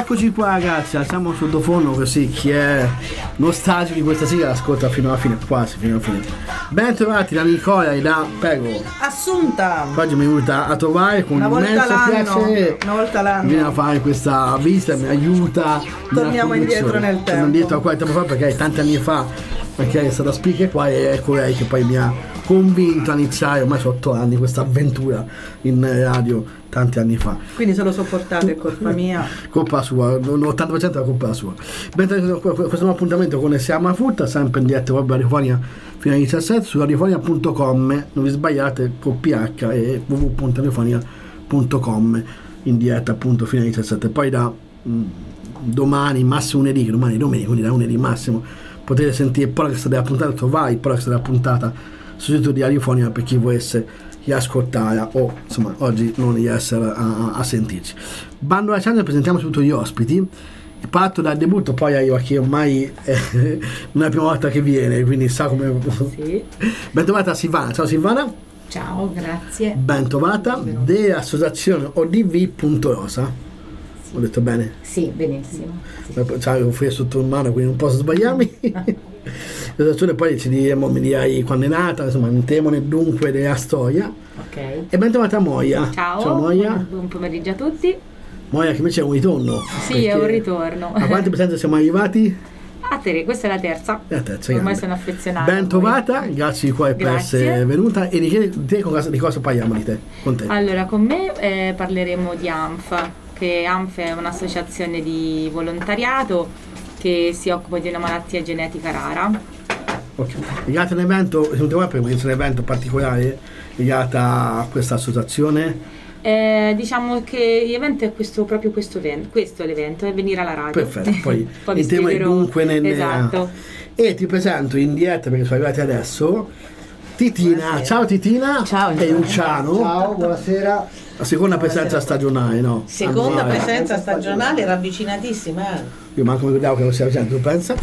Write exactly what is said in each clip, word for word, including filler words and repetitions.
Eccoci qua ragazzi, alziamo sottofondo così chi è nostalgico di questa sigla ascolta fino alla fine, quasi fino alla fine. Ben trovati da Nicola e da Prego Assunta. Oggi mi è venuta a trovare con una volta immenso l'anno, piacere. Una volta l'anno viene a fare questa visita, mi aiuta. Torniamo indietro nel tempo. Torniamo indietro a qualche tempo fa perché tanti anni fa, perché è stata speaker qua e ecco lei che poi mi ha convinto a iniziare ormai otto anni questa avventura in radio tanti anni fa. Quindi se lo sopportate è colpa mia. Colpa sua, l'ottanta per cento è colpa sua. Bentornati a questo nuovo appuntamento con Siamo Frutta, sempre in diretta web radiofonia fino alle diciassette su radiofonia punto com, non vi sbagliate con P H e w w w punto radiofonia punto com in diretta appunto fino alle diciassette. Poi da mh, domani, massimo lunedì, domani domenica, quindi da lunedì massimo potete sentire il podcast della puntata, trovare il podcast della puntata sul sito di Radiofonia per chi volesse ascoltare o insomma oggi non riesce a, a, a sentirci. Bando alla ciance, presentiamo tutti gli ospiti. Parto dal debutto, poi arriva chi ormai eh, non è la prima volta che viene, quindi sa come. Sì. Ben trovata Silvana. Ciao Silvana. Ciao, grazie. Ben trovata dell'associazione O D V punto Rosa. Ho detto bene? Sì, benissimo. Sì. Ciao, ho fatto sotto in mano, quindi non posso sbagliarmi. L'associazione poi ci diremo, mi dirai quando è nata, insomma, non temo né dunque della storia. Ok. E ben trovata Moia. Ciao. Ciao Moia. Buon pomeriggio a tutti. Moia che invece è un ritorno. Sì, è un ritorno. A quante presenze siamo arrivati? A te, questa è la terza. La terza, ormai grande. sono affezionata. Ben trovata, grazie di cuore per Grazie. essere venuta. E di, che, di, te, con cosa, di cosa parliamo di te? Con te? Allora, con me eh, parleremo di A N F, che A N F è un'associazione di volontariato che si occupa di una malattia genetica rara. Ok. Legata a un evento, secondo me, per un evento particolare legata a questa associazione? Eh, diciamo che l'evento è questo, proprio questo evento, questo è l'evento, è venire alla radio. Perfetto, poi, poi il tema è dunque nel, esatto. E ti presento in diretta perché sono arrivati adesso Titina. Buonasera. Ciao Titina. Ciao e Luciano. Ciao, buonasera. La seconda Buonasera. presenza stagionale, no? Seconda Annuale. presenza stagionale ravvicinatissima. Eh. Io manco mi ricordavo che lo stia facendo, tu pensa?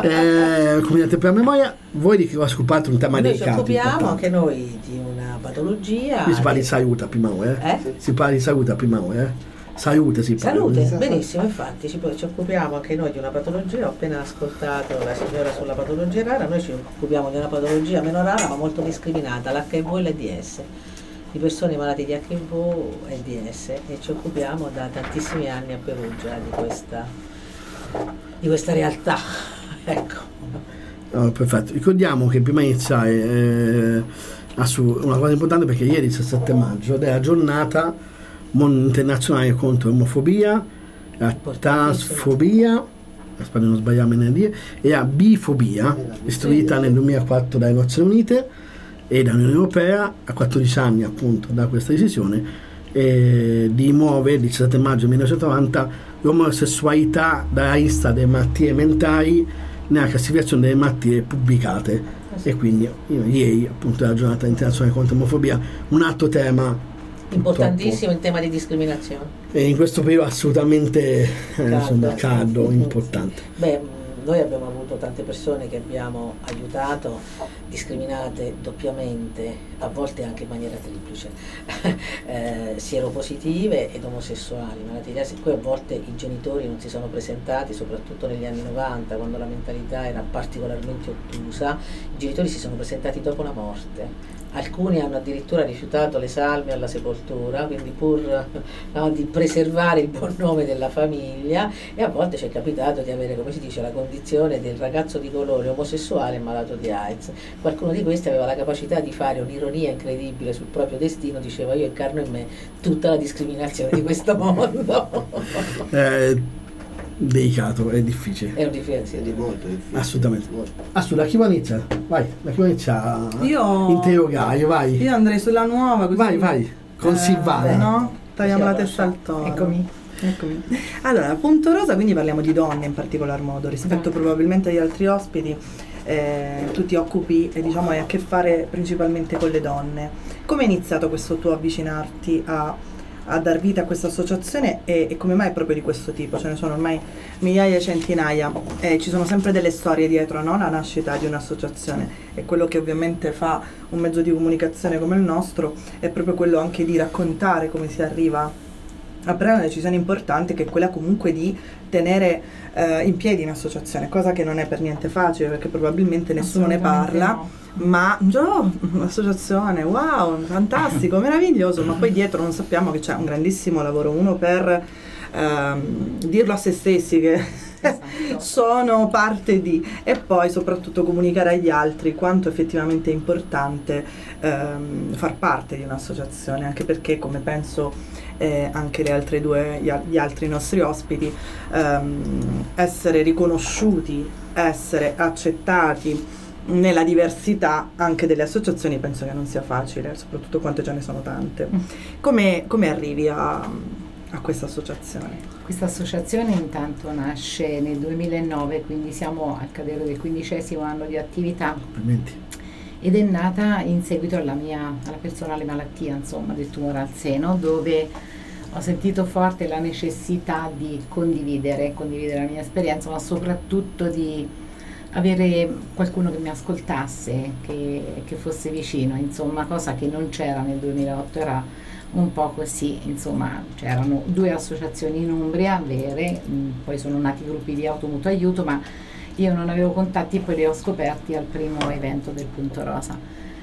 Eh, come per la memoria, voi di che ho scoperto un tema Noi ci delicato. occupiamo importante. anche noi di una patologia. Qui si parla che... di salute prima ora, eh? eh? Si parla di salute prima ora, eh? Salute si parla. Salute, benissimo, infatti ci, ci occupiamo anche noi di una patologia. Ho appena ascoltato la signora sulla patologia rara. Noi ci occupiamo di una patologia meno rara ma molto discriminata, l'H I V e l'A D S, di persone malate di H I V e D S, e ci occupiamo da tantissimi anni a Perugia di questa, di questa realtà. Ecco. Oh, perfetto. Ricordiamo che prima di iniziare eh, assu- una cosa importante, perché ieri diciassette maggio è la giornata internazionale contro l'omofobia, la transfobia, spero di non sbagliarmi nel dire, e la bifobia, istituita nel duemilaquattro dalle Nazioni Unite e dall'Unione Europea a quattordici anni appunto da questa decisione, eh, di muovere il diciassette maggio millenovecentonovanta l'omosessualità dalla lista delle malattie mentali nella classificazione delle malattie pubblicate. E quindi io, ieri appunto la giornata internazionale contro l'omofobia, un altro tema importantissimo in tema di discriminazione, e in questo periodo assolutamente caldo, eh, insomma, caldo, importante. Beh, noi abbiamo avuto tante persone che abbiamo aiutato, discriminate doppiamente, a volte anche in maniera triplice, eh, sieropositive ed omosessuali, malattie diverse. Poi a volte i genitori non si sono presentati, soprattutto negli anni novanta, quando la mentalità era particolarmente ottusa. I genitori si sono presentati dopo la morte. Alcuni hanno addirittura rifiutato le salme alla sepoltura, quindi pur no, di preservare il buon nome della famiglia, e a volte ci è capitato di avere, come si dice, la condizione del ragazzo di colore omosessuale malato di AIDS. Qualcuno di questi aveva la capacità di fare un'ironia incredibile sul proprio destino, diceva: io incarno in me tutta la discriminazione di questo mondo. eh, delicato, è difficile. È un difficile, di molto difficile. Assolutamente. Assolutamente, da chi vuole iniziare? Vai, da chi vuole iniziare? Io interrogare, vai. Io andrei sulla nuova, così Vai, vai, con eh, Silvana. No? Tagliamo la testa al toro. Eccomi. Eccomi. Allora, punto rosa, quindi parliamo di donne in particolar modo, rispetto Vai. probabilmente agli altri ospiti. Eh, tu ti occupi e diciamo hai a che fare principalmente con le donne. Come è iniziato questo tuo avvicinarti a a dar vita a questa associazione, e, e come mai proprio di questo tipo? Ce ne sono ormai migliaia e centinaia, e ci sono sempre delle storie dietro, no? La nascita di un'associazione, e quello che ovviamente fa un mezzo di comunicazione come il nostro è proprio quello anche di raccontare come si arriva a prendere una decisione importante, che è quella comunque di tenere eh, in piedi un'associazione, cosa che non è per niente facile, perché probabilmente nessuno ne parla, no. ma oh, un'associazione, wow, fantastico, meraviglioso, ma poi dietro non sappiamo che c'è un grandissimo lavoro, uno per ehm, dirlo a se stessi che esatto. sono parte di, e poi soprattutto comunicare agli altri quanto effettivamente è importante ehm, far parte di un'associazione, anche perché, come penso eh, anche le altre due, gli, gli altri nostri ospiti, ehm, essere riconosciuti, essere accettati nella diversità anche delle associazioni, penso che non sia facile, soprattutto quante ce ne sono tante. Come, come arrivi a, a questa associazione? Questa associazione intanto nasce nel duemilanove, quindi siamo al cadere del quindicesimo anno di attività. Complimenti. Ed è nata in seguito alla mia alla personale malattia, insomma, del tumore al seno, dove ho sentito forte la necessità di condividere, condividere la mia esperienza, ma soprattutto di avere qualcuno che mi ascoltasse, che, che fosse vicino, insomma, cosa che non c'era nel duemilaotto, era un po' così, insomma, c'erano due associazioni in Umbria vere, mh, poi sono nati gruppi di automutuo aiuto, ma io non avevo contatti e poi li ho scoperti al primo evento del Punto Rosa.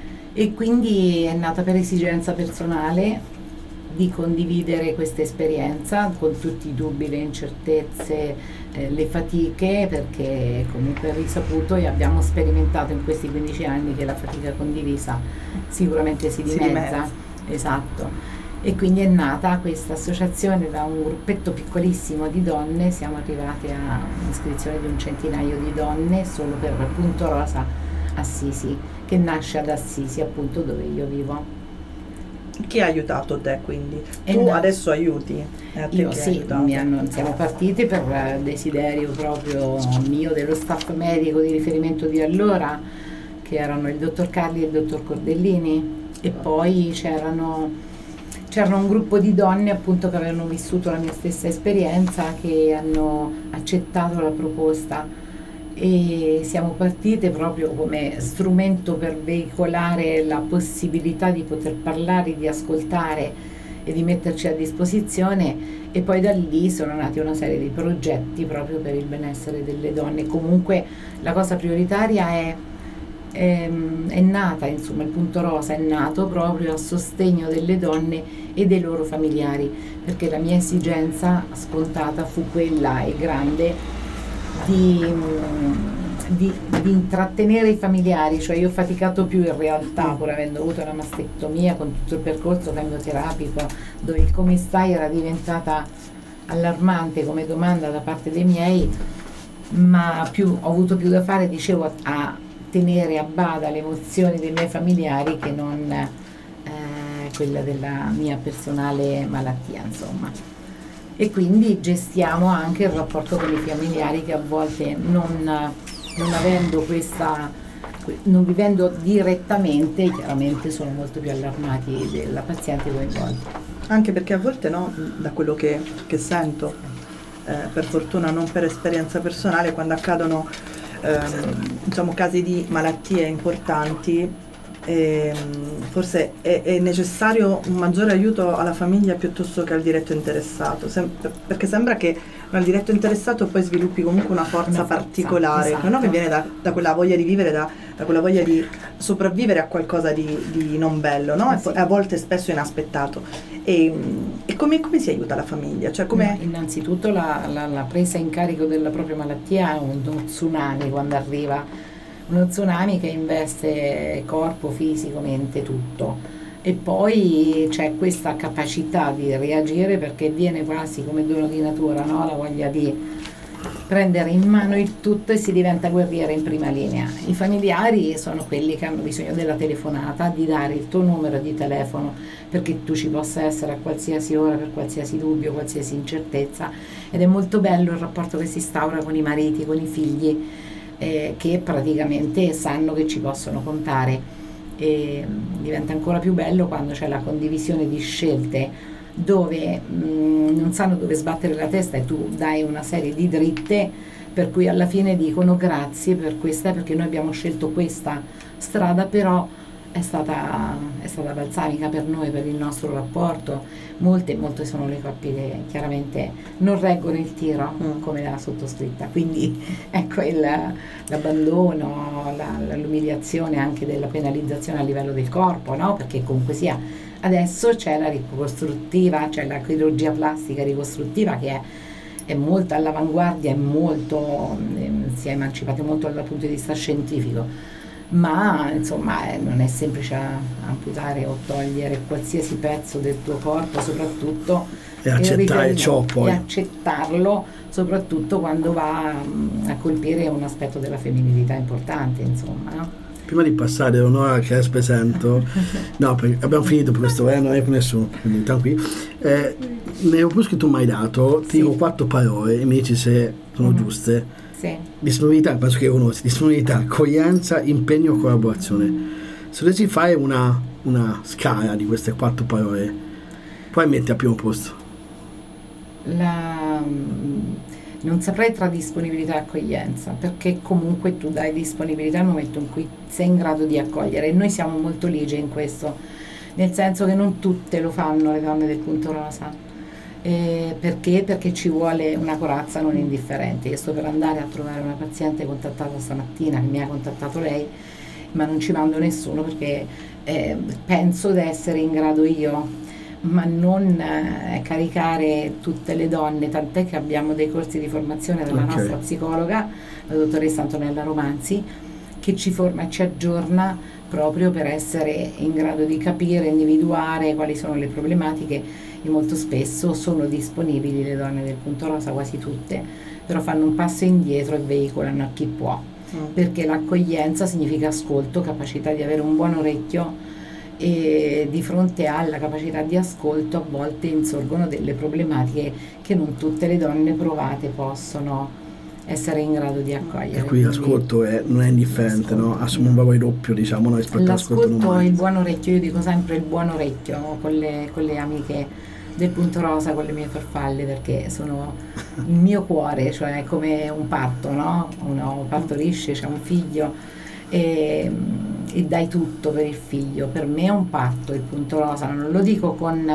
E quindi è nata per esigenza personale di condividere questa esperienza con tutti i dubbi, le incertezze, eh, le fatiche, perché comunque risaputo e abbiamo sperimentato in questi quindici anni che la fatica condivisa sicuramente si dimezza. Si dimezza. Esatto. E quindi è nata questa associazione da un gruppetto piccolissimo di donne, siamo arrivate a un'iscrizione di un centinaio di donne solo per Punto Rosa Assisi, che nasce ad Assisi, appunto, dove io vivo. Chi ha aiutato te, quindi? E tu no. adesso aiuti? E a te Io chi sì, mi hanno, siamo partite per desiderio proprio mio, dello staff medico di riferimento di allora, che erano il dottor Carli e il dottor Cordellini, e poi c'erano c'era un gruppo di donne, appunto, che avevano vissuto la mia stessa esperienza, che hanno accettato la proposta, e siamo partite proprio come strumento per veicolare la possibilità di poter parlare, di ascoltare e di metterci a disposizione, e poi da lì sono nati una serie di progetti proprio per il benessere delle donne. Comunque la cosa prioritaria è È, è nata, insomma, il Punto Rosa è nato proprio a sostegno delle donne e dei loro familiari, perché la mia esigenza scontata fu quella, e grande, di, di, di intrattenere i familiari. Cioè, io ho faticato più in realtà, pur avendo avuto una mastectomia, con tutto il percorso chemioterapico, dove il come stai era diventata allarmante come domanda da parte dei miei, ma più ho avuto più da fare, dicevo, a, a tenere a bada le emozioni dei miei familiari che non eh, quella della mia personale malattia, insomma. E quindi gestiamo anche il rapporto con i familiari, che a volte non, non avendo questa, non vivendo direttamente, chiaramente sono molto più allarmati della paziente coinvolta. Anche perché a volte, no, da quello che, che sento, eh, per fortuna non per esperienza personale, quando accadono Ehm, diciamo casi di malattie importanti, ehm, forse è, è necessario un maggiore aiuto alla famiglia piuttosto che al diretto interessato, Sem- perché sembra che al diretto interessato poi sviluppi comunque una forza una particolare, forza, esatto. No? Che viene da, da quella voglia di vivere, da, da quella voglia di sopravvivere a qualcosa di, di non bello, no? Eh sì. E a volte spesso inaspettato. E, e come, come si aiuta la famiglia? Cioè, come... No, innanzitutto la, la, la presa in carico della propria malattia è uno tsunami quando arriva, uno tsunami che investe corpo, fisico, mente, tutto. E poi c'è questa capacità di reagire, perché viene quasi come dono di natura, no? La voglia di prendere in mano il tutto e si diventa guerriera in prima linea. I familiari sono quelli che hanno bisogno della telefonata, di dare il tuo numero di telefono perché tu ci possa essere a qualsiasi ora, per qualsiasi dubbio, qualsiasi incertezza. Ed è molto bello il rapporto che si instaura con i mariti, con i figli, eh, che praticamente sanno che ci possono contare. E diventa ancora più bello quando c'è la condivisione di scelte dove mh, non sanno dove sbattere la testa, e tu dai una serie di dritte per cui alla fine dicono grazie per questa, perché noi abbiamo scelto questa strada, però è stata, è stata balsamica per noi, per il nostro rapporto. Molte, molte sono le coppie che chiaramente non reggono il tiro Mm. come la sottoscritta, quindi ecco il, l'abbandono, la, l'umiliazione anche della penalizzazione a livello del corpo, no? Perché comunque sia, adesso c'è la ricostruttiva, c'è la chirurgia plastica ricostruttiva che è, è molto all'avanguardia, è molto, ehm, si è emancipato molto dal punto di vista scientifico, ma insomma eh, non è semplice a- amputare o togliere qualsiasi pezzo del tuo corpo, soprattutto E accettare ciò poi. e accettarlo soprattutto quando va mm, a colpire un aspetto della femminilità importante, insomma, no? Prima di passare l'onore che presento, no, perché abbiamo finito per questo, eh, non è con nessuno, quindi tranquilli. Eh, nelle opuscoli che tu mi hai dato, ti Sì. dico quattro parole e mi dici se sono Mhm. giuste. Sì. Disponibilità, penso che conosci, disponibilità, accoglienza, impegno, collaborazione. Se dovessi fare una, una scala di queste quattro parole, poi metti al primo posto. La, mm, non saprei tra disponibilità e accoglienza, perché comunque tu dai disponibilità nel momento in cui sei in grado di accogliere, e noi siamo molto ligie in questo, nel senso che non tutte lo fanno le donne del punto rosa. Eh, perché? Perché ci vuole una corazza non indifferente. Io sto per andare a trovare una paziente contattata stamattina, che mi ha contattato lei, ma non ci mando nessuno perché eh, penso di essere in grado io, ma non eh, caricare tutte le donne, tant'è che abbiamo dei corsi di formazione della Ok. nostra psicologa, la dottoressa Antonella Romanzi, che ci forma e ci aggiorna proprio per essere in grado di capire, individuare quali sono le problematiche, e molto spesso sono disponibili le donne del punto rosa, quasi tutte, però fanno un passo indietro e veicolano a chi può, Mm. perché l'accoglienza significa ascolto, capacità di avere un buon orecchio, e di fronte alla capacità di ascolto a volte insorgono delle problematiche che non tutte le donne provate possono essere in grado di accogliere. E qui Quindi l'ascolto è- non è indifferente, no? L'ascolto. Assume un valore doppio, diciamo, no, rispetto all'ascolto l'ascolto, normale. il buon orecchio, io dico sempre il buon orecchio con le, con le amiche del punto rosa, con le mie farfalle, perché sono il mio cuore, cioè è come un parto, no? Uno partorisce, c'è un figlio e, e dai tutto per il figlio. Per me è un parto il punto rosa, non lo dico con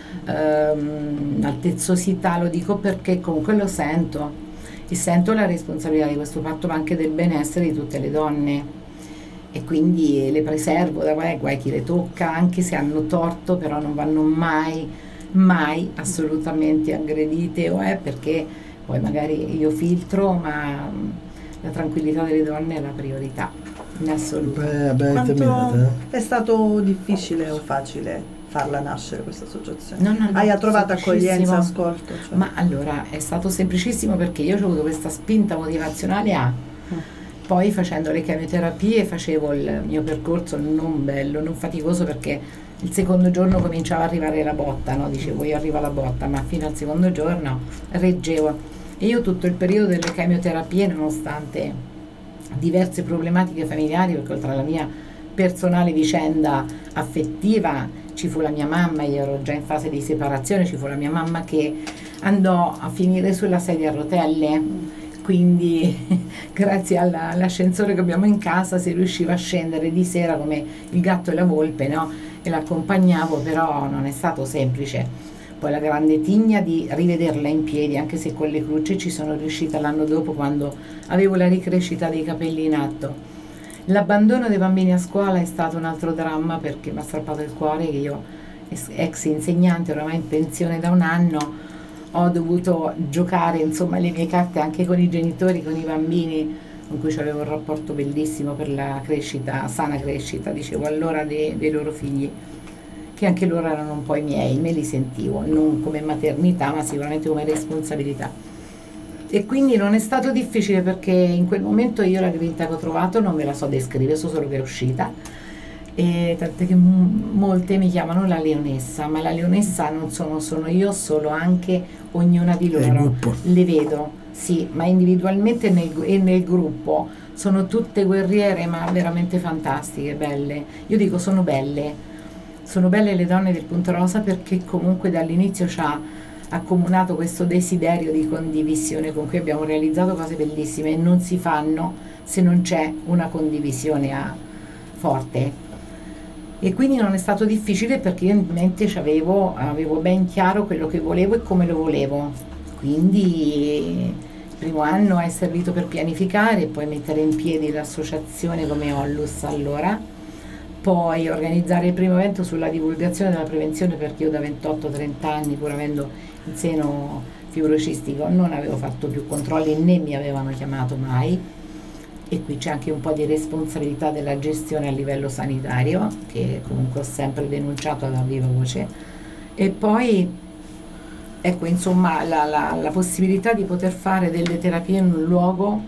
ehm, altezzosità, lo dico perché comunque lo sento e sento la responsabilità di questo parto, ma anche del benessere di tutte le donne, e quindi le preservo da guai, guai chi le tocca, anche se hanno torto, però non vanno mai, mai assolutamente aggredite, o è perché poi magari io filtro, ma la tranquillità delle donne è la priorità in assoluto. Beh, beh, Quanto terminata, eh. è stato difficile o facile farla nascere questa associazione? No, no, no, Hai trovato semplicissimo. accoglienza, ascolto? Cioè. Ma allora è stato semplicissimo perché io ho avuto questa spinta motivazionale a poi facendo le chemioterapie facevo il mio percorso non bello, non faticoso, perché il secondo giorno cominciava a arrivare la botta, no? Dicevo io arriva la botta, ma fino al secondo giorno reggevo. E io tutto il periodo delle chemioterapie, nonostante diverse problematiche familiari, perché oltre alla mia personale vicenda affettiva ci fu la mia mamma, io ero già in fase di separazione, ci fu la mia mamma che andò a finire sulla sedia a rotelle, quindi grazie alla- all'ascensore che abbiamo in casa si riusciva a scendere di sera come il gatto e la volpe, no? E l'accompagnavo, però non è stato semplice. Poi la grande tigna di rivederla in piedi, anche se con le croci ci sono riuscita l'anno dopo, quando avevo la ricrescita dei capelli in atto. L'abbandono dei bambini a scuola è stato un altro dramma, perché mi ha strappato il cuore che io, ex insegnante, oramai in pensione da un anno, ho dovuto giocare insomma le mie carte anche con i genitori, con i bambini con cui avevo un rapporto bellissimo per la crescita, sana crescita, dicevo allora, dei, dei loro figli, che anche loro erano un po' i miei, me li sentivo, non come maternità ma sicuramente come responsabilità. E quindi non è stato difficile, perché in quel momento io la grinta che ho trovato non ve la so descrivere, so solo che è uscita. E tant'è che m- molte mi chiamano la leonessa, ma la leonessa non sono, sono io, solo anche ognuna di È il loro. gruppo. Le vedo, sì, ma individualmente nel, e nel gruppo sono tutte guerriere, ma veramente fantastiche, belle. Io dico sono belle, sono belle le donne del punto rosa, perché comunque dall'inizio ci ha accomunato questo desiderio di condivisione, con cui abbiamo realizzato cose bellissime, e non si fanno se non c'è una condivisione a, forte. E quindi non è stato difficile perché io in mente avevo, avevo ben chiaro quello che volevo e come lo volevo. Quindi il primo anno è servito per pianificare e poi mettere in piedi l'associazione come Onlus allora, poi organizzare il primo evento sulla divulgazione della prevenzione, perché io da ventotto trenta anni, pur avendo il seno fibrocistico, non avevo fatto più controlli né mi avevano chiamato mai. E qui c'è anche un po' di responsabilità della gestione a livello sanitario, che comunque ho sempre denunciato alla viva voce. E poi ecco, insomma, la, la, la possibilità di poter fare delle terapie in un luogo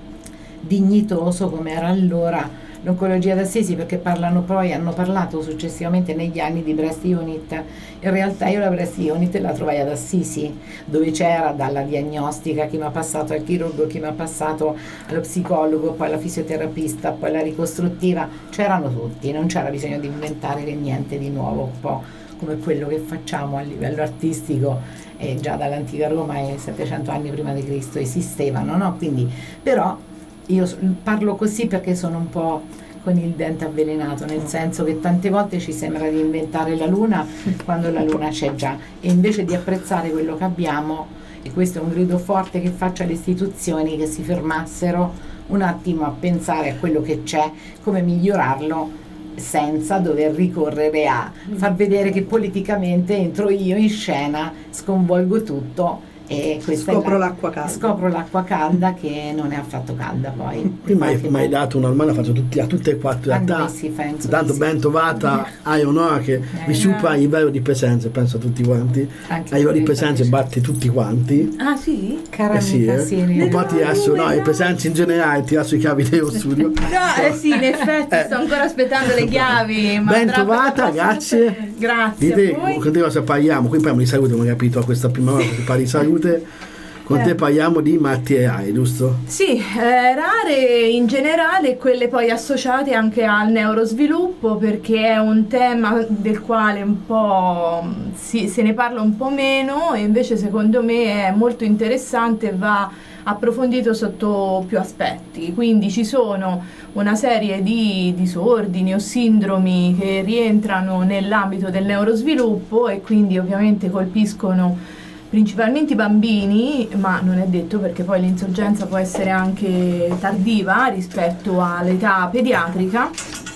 dignitoso come era allora l'oncologia d'Assisi, perché parlano poi, hanno parlato successivamente negli anni di breast unit. In realtà io la breast unit la trovai ad Assisi, dove c'era dalla diagnostica, chi mi ha passato al chirurgo, chi mi ha passato allo psicologo, poi alla fisioterapista, poi alla ricostruttiva, c'erano tutti, non c'era bisogno di inventare niente di nuovo, un po' come quello che facciamo a livello artistico, e già dall'antica Roma e settecento anni prima di Cristo esistevano, no? Quindi, però io parlo così perché sono un po' con il dente avvelenato, nel senso che tante volte ci sembra di inventare la luna quando la luna c'è già, e invece di apprezzare quello che abbiamo, e questo è un grido forte che faccio alle istituzioni, che si fermassero un attimo a pensare a quello che c'è, come migliorarlo, senza dover ricorrere a far vedere che politicamente entro io in scena, sconvolgo tutto. E scopro è la, l'acqua calda scopro l'acqua calda che non è affatto calda. Poi prima hai dato una domanda, faccio tutti, a tutte e quattro in realtà. Tanto ben trovata, hai onore che eh, vi supera a livello di presenze, penso a tutti quanti, a livello di presenze batte tutti quanti. Ah sì? Cara eh sì, eh. sì, un po' tirar su, no, le presenze in generale, tirar sui chiavi dello studio. No, eh sì, in effetti eh. sto ancora aspettando le chiavi, ma ben trovata, grazie. Grazie. Di te, con te cosa parliamo? Qui parliamo di salute, abbiamo capito a questa prima ora che parli di salute. Con eh. te parliamo di malattie rare, giusto? Sì, eh, rare in generale, quelle poi associate anche al neurosviluppo, perché è un tema del quale un po' si, se ne parla un po' meno, e invece secondo me è molto interessante e va approfondito sotto più aspetti. Quindi ci sono una serie di disordini o sindromi che rientrano nell'ambito del neurosviluppo e quindi ovviamente colpiscono principalmente i bambini, ma non è detto, perché poi l'insorgenza può essere anche tardiva rispetto all'età pediatrica,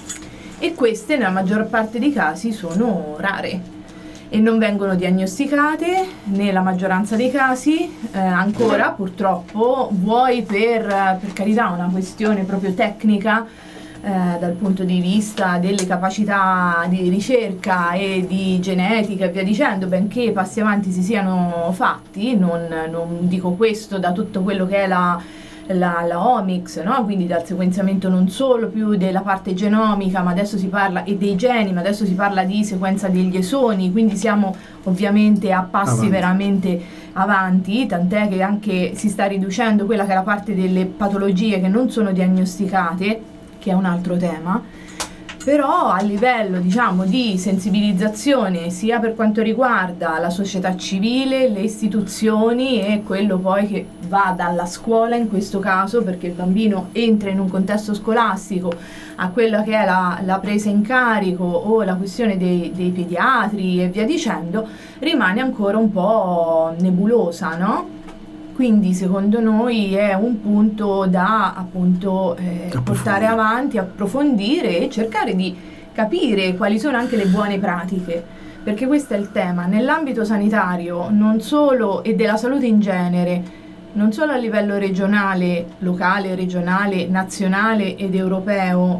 e queste nella maggior parte dei casi sono rare e non vengono diagnosticate nella maggioranza dei casi eh, ancora, purtroppo, vuoi per, per carità una questione proprio tecnica eh, dal punto di vista delle capacità di ricerca e di genetica e via dicendo, benché passi avanti si siano fatti, non, non dico questo da tutto quello che è la La, la omics, no? Quindi dal sequenziamento non solo più della parte genomica, ma adesso si parla e dei geni, ma adesso si parla di sequenza degli esoni, quindi siamo ovviamente a passi avanti. veramente avanti, tant'è che anche si sta riducendo quella che è la parte delle patologie che non sono diagnosticate, che è un altro tema. Però a livello, diciamo, di sensibilizzazione, sia per quanto riguarda la società civile, le istituzioni e quello poi che va dalla scuola in questo caso, perché il bambino entra in un contesto scolastico, a quella che è la, la presa in carico o la questione dei, dei pediatri e via dicendo, rimane ancora un po' nebulosa, no? Quindi secondo noi è un punto da appunto eh, portare avanti, approfondire e cercare di capire quali sono anche le buone pratiche, perché questo è il tema. Nell'ambito sanitario non solo, e della salute in genere, non solo a livello regionale, locale, regionale, nazionale ed europeo,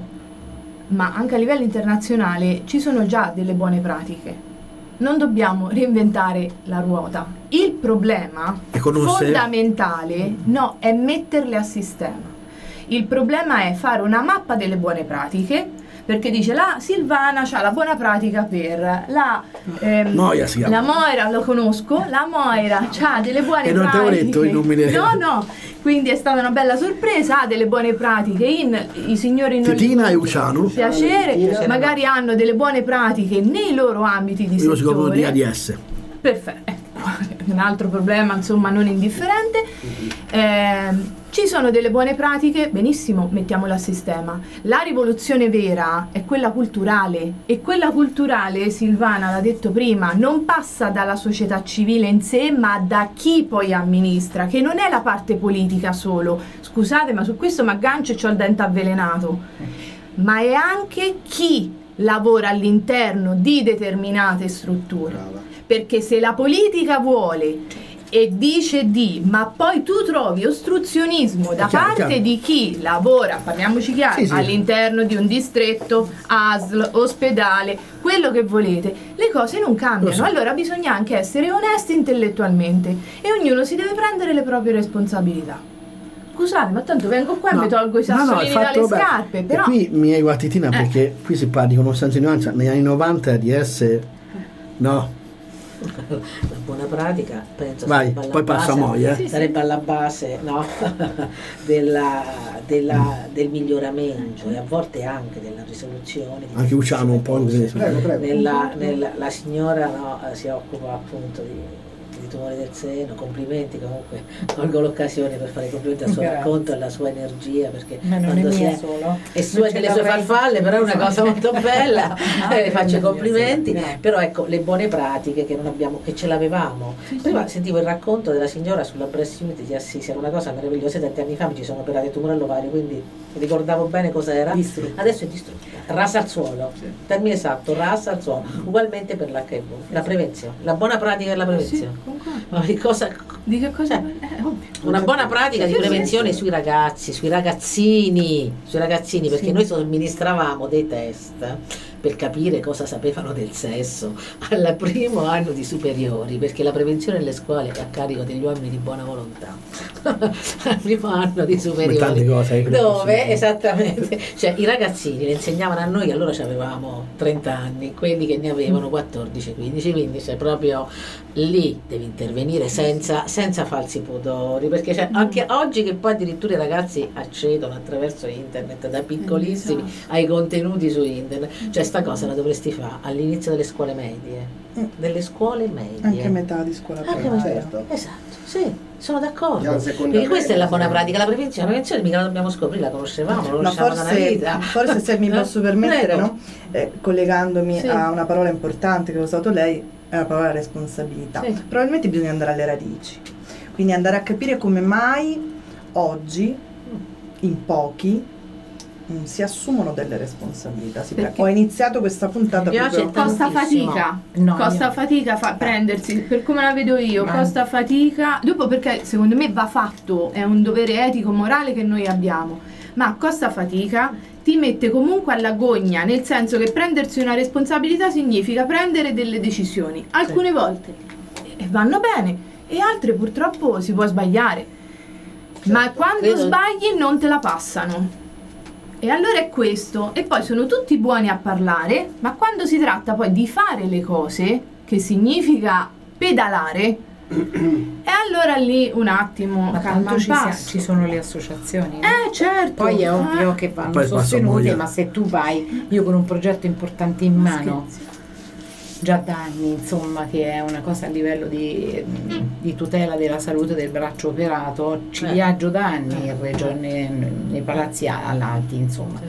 ma anche a livello internazionale ci sono già delle buone pratiche. Non dobbiamo reinventare la ruota. Il problema fondamentale no, è metterle a sistema. Il problema è fare una mappa delle buone pratiche, perché dice la Silvana c'ha la buona pratica per la ehm, Moira, si chiama. La Moira lo conosco, la Moira c'ha delle buone e non pratiche. Te l'ho detto i nomi delle... No, no, quindi è stata una bella sorpresa, ha delle buone pratiche in i signori in Titina e Luciano. Piacere, piacere, magari hanno delle buone pratiche nei loro ambiti di Io settore. Io si di A D S. Perfetto. Un altro problema insomma non indifferente. Eh, Ci sono delle buone pratiche, benissimo, mettiamole a sistema. La rivoluzione vera è quella culturale, e quella culturale, Silvana l'ha detto prima, non passa dalla società civile in sé, ma da chi poi amministra, che non è la parte politica solo. Scusate, ma su questo mi aggancio e c'ho il dente avvelenato. Ma è anche chi lavora all'interno di determinate strutture. Brava. Perché se la politica vuole e dice di, ma poi tu trovi ostruzionismo da Chiaro, parte chiaro. di chi lavora, parliamoci chiaro, Sì, sì. all'interno di un distretto, A S L, ospedale, quello che volete, le cose non cambiano. Lo so. Allora bisogna anche essere onesti intellettualmente e ognuno si deve prendere le proprie responsabilità. Scusate, ma tanto vengo qua e No, mi tolgo i no, no, sassolini il fatto, dalle beh, scarpe, e però qui mi hai guarditina Eh. perché qui si parla di conoscenza e ignoranza negli anni novanta di essere no. La buona pratica, penso, Vai, sarebbe alla poi passa base- Moi, eh. Sì, sì. sarebbe alla base, no? della, della- del miglioramento e a volte anche della risoluzione di Anche Luciano un po' cose. Prego, prego. Nella, nella- la signora no, eh, si occupa appunto di, di tumore del seno. Complimenti, comunque colgo l'occasione per fare i complimenti al suo Grazie. racconto e alla sua energia, perché Ma non è quando si mia è solo. e sue Non ce delle sue l'avrei- farfalle, però è una cosa molto bella. Ah, Eh, le faccio i meraviglioso, complimenti. grazie. Però ecco, le buone pratiche che non abbiamo, che ce l'avevamo. Prima sentivo il racconto della signora sulla breast unit di Assisi, era una cosa meravigliosa. Tanti anni fa mi ci sono operati tumore all'ovario, quindi ricordavo bene cosa era. Distrutta. Adesso è distrutta, rasa al suolo, termine esatto, rasa al suolo. Ugualmente per l'H I V, la prevenzione, la buona pratica della prevenzione. Sì, concordo. Ma che cosa, Di che cosa? Cioè, Eh, ovvio. una buona pratica di Sì, sì, prevenzione sì. sui ragazzi, sui ragazzini, sui ragazzini, perché Sì. noi somministravamo dei test per capire cosa sapevano del sesso al primo anno di superiori, perché la prevenzione nelle scuole è a carico degli uomini di buona volontà. Al primo anno di superiori. tante cose, eh, Dove sì. esattamente, cioè i ragazzini le insegnavano a noi, allora avevamo trenta anni, quelli che ne avevano quattordici quindici, quindi c'è proprio lì devi intervenire senza, senza falsi pudori, perché c'è anche oggi che poi addirittura i ragazzi accedono attraverso internet da piccolissimi ai contenuti su internet, cioè sta cosa la dovresti fare all'inizio delle scuole medie, delle scuole medie. Anche metà di scuola Anche primaria. metà. certo. Esatto, sì, sono d'accordo. Già al secondo Perché questa è la medio, buona sì. pratica, la prevenzione. La prevenzione mica la dobbiamo scoprire, la conoscevamo, la Ma conosciamo da una forse, vita. forse se mi Eh? posso permettere, Prego. no? Eh, collegandomi Sì. a una parola importante che ha usato lei, è la parola responsabilità. Sì. Probabilmente bisogna andare alle radici, quindi andare a capire come mai oggi in pochi mm, si assumono delle responsabilità. Si pre- Perché- Ho iniziato questa puntata Mi piace proprio Costa tantissimo. fatica, No, costa io- fatica fa- prendersi, per come la vedo io, Ma- costa fatica, dopo perché secondo me va fatto, è un dovere etico, morale che noi abbiamo, ma costa fatica, ti mette comunque alla gogna, nel senso che prendersi una responsabilità significa prendere delle decisioni, alcune volte eh, vanno bene e altre purtroppo si può sbagliare, ma quando credo- sbagli non te la passano. E allora è questo, e poi sono tutti buoni a parlare, ma quando si tratta poi di fare le cose, che significa pedalare, e allora lì un attimo Ma calma tanto il ci, sia- passo. ci sono le associazioni. no? Eh certo. Poi è ovvio eh. che vanno Poi passa sostenute, Moia. ma se tu vai, io con un progetto importante in mano, già da anni, insomma, che è una cosa a livello di, di tutela della salute del braccio operato, ci Eh. viaggio da anni in regione, nei palazzi alti, insomma.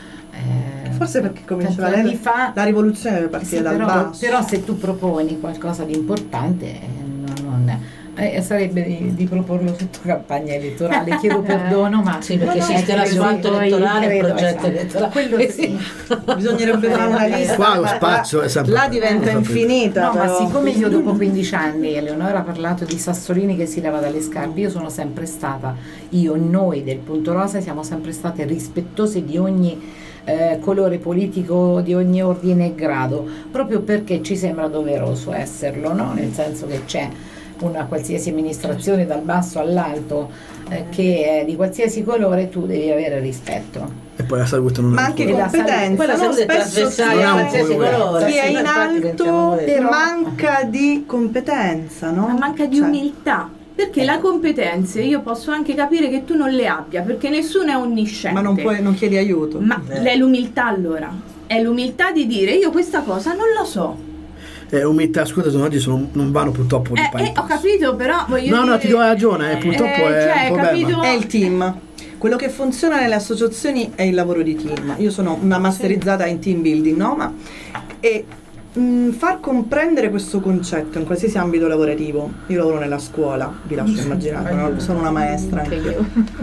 Eh, Forse perché come tanti diceva anni lei, fa, la rivoluzione deve partire sì, dal però, basso. però se tu proponi qualcosa di importante, eh, non, non- eh, sarebbe di, di proporlo sotto campagna elettorale, chiedo perdono, ma Sì, perché No, no, esiste è l'asfalto credo, elettorale e il credo, progetto esatto. elettorale. Quello Eh sì. Bisognerebbe fare una lista. Qua lo ma- spazio è sempre là aperto. diventa infinita. No, ma però. siccome io dopo quindici anni, Eleonora ha parlato di sassolini che si leva dalle scarpe, io sono sempre stata, io, noi del Punto Rosa siamo sempre state rispettose di ogni eh, colore politico, di ogni ordine e grado, proprio perché ci sembra doveroso esserlo, no? Nel senso che c'è una qualsiasi amministrazione dal basso all'alto eh, che è di qualsiasi colore, tu devi avere rispetto. E poi la salute non è Ma un anche E la salute- competenza, Quella no? salute è Spesso trasversale Non a ha un qualsiasi colore. colore. chi è Sì, in infatti pensiamo alto questo. manca di competenza, no? Ma manca di Cioè, umiltà. Perché le competenze io posso anche capire che tu non le abbia, perché nessuno è onnisciente. ma non, puoi, non chiedi aiuto. Ma Eh. è l'umiltà allora. È l'umiltà di dire io questa cosa non lo so. eh, umiltà, scusa se oggi sono, non vanno purtroppo di Eh, pari eh, ho passo. capito, però voglio No, dire... no, ti do ragione, eh, purtroppo Eh, è cioè, un problema. capito? È il team. Quello che funziona nelle associazioni è il lavoro di team. Io sono una masterizzata in team building, no? Ma e mh, far comprendere questo concetto in qualsiasi ambito lavorativo. Io lavoro nella scuola, vi lascio immaginare, no? Sono una maestra anche io.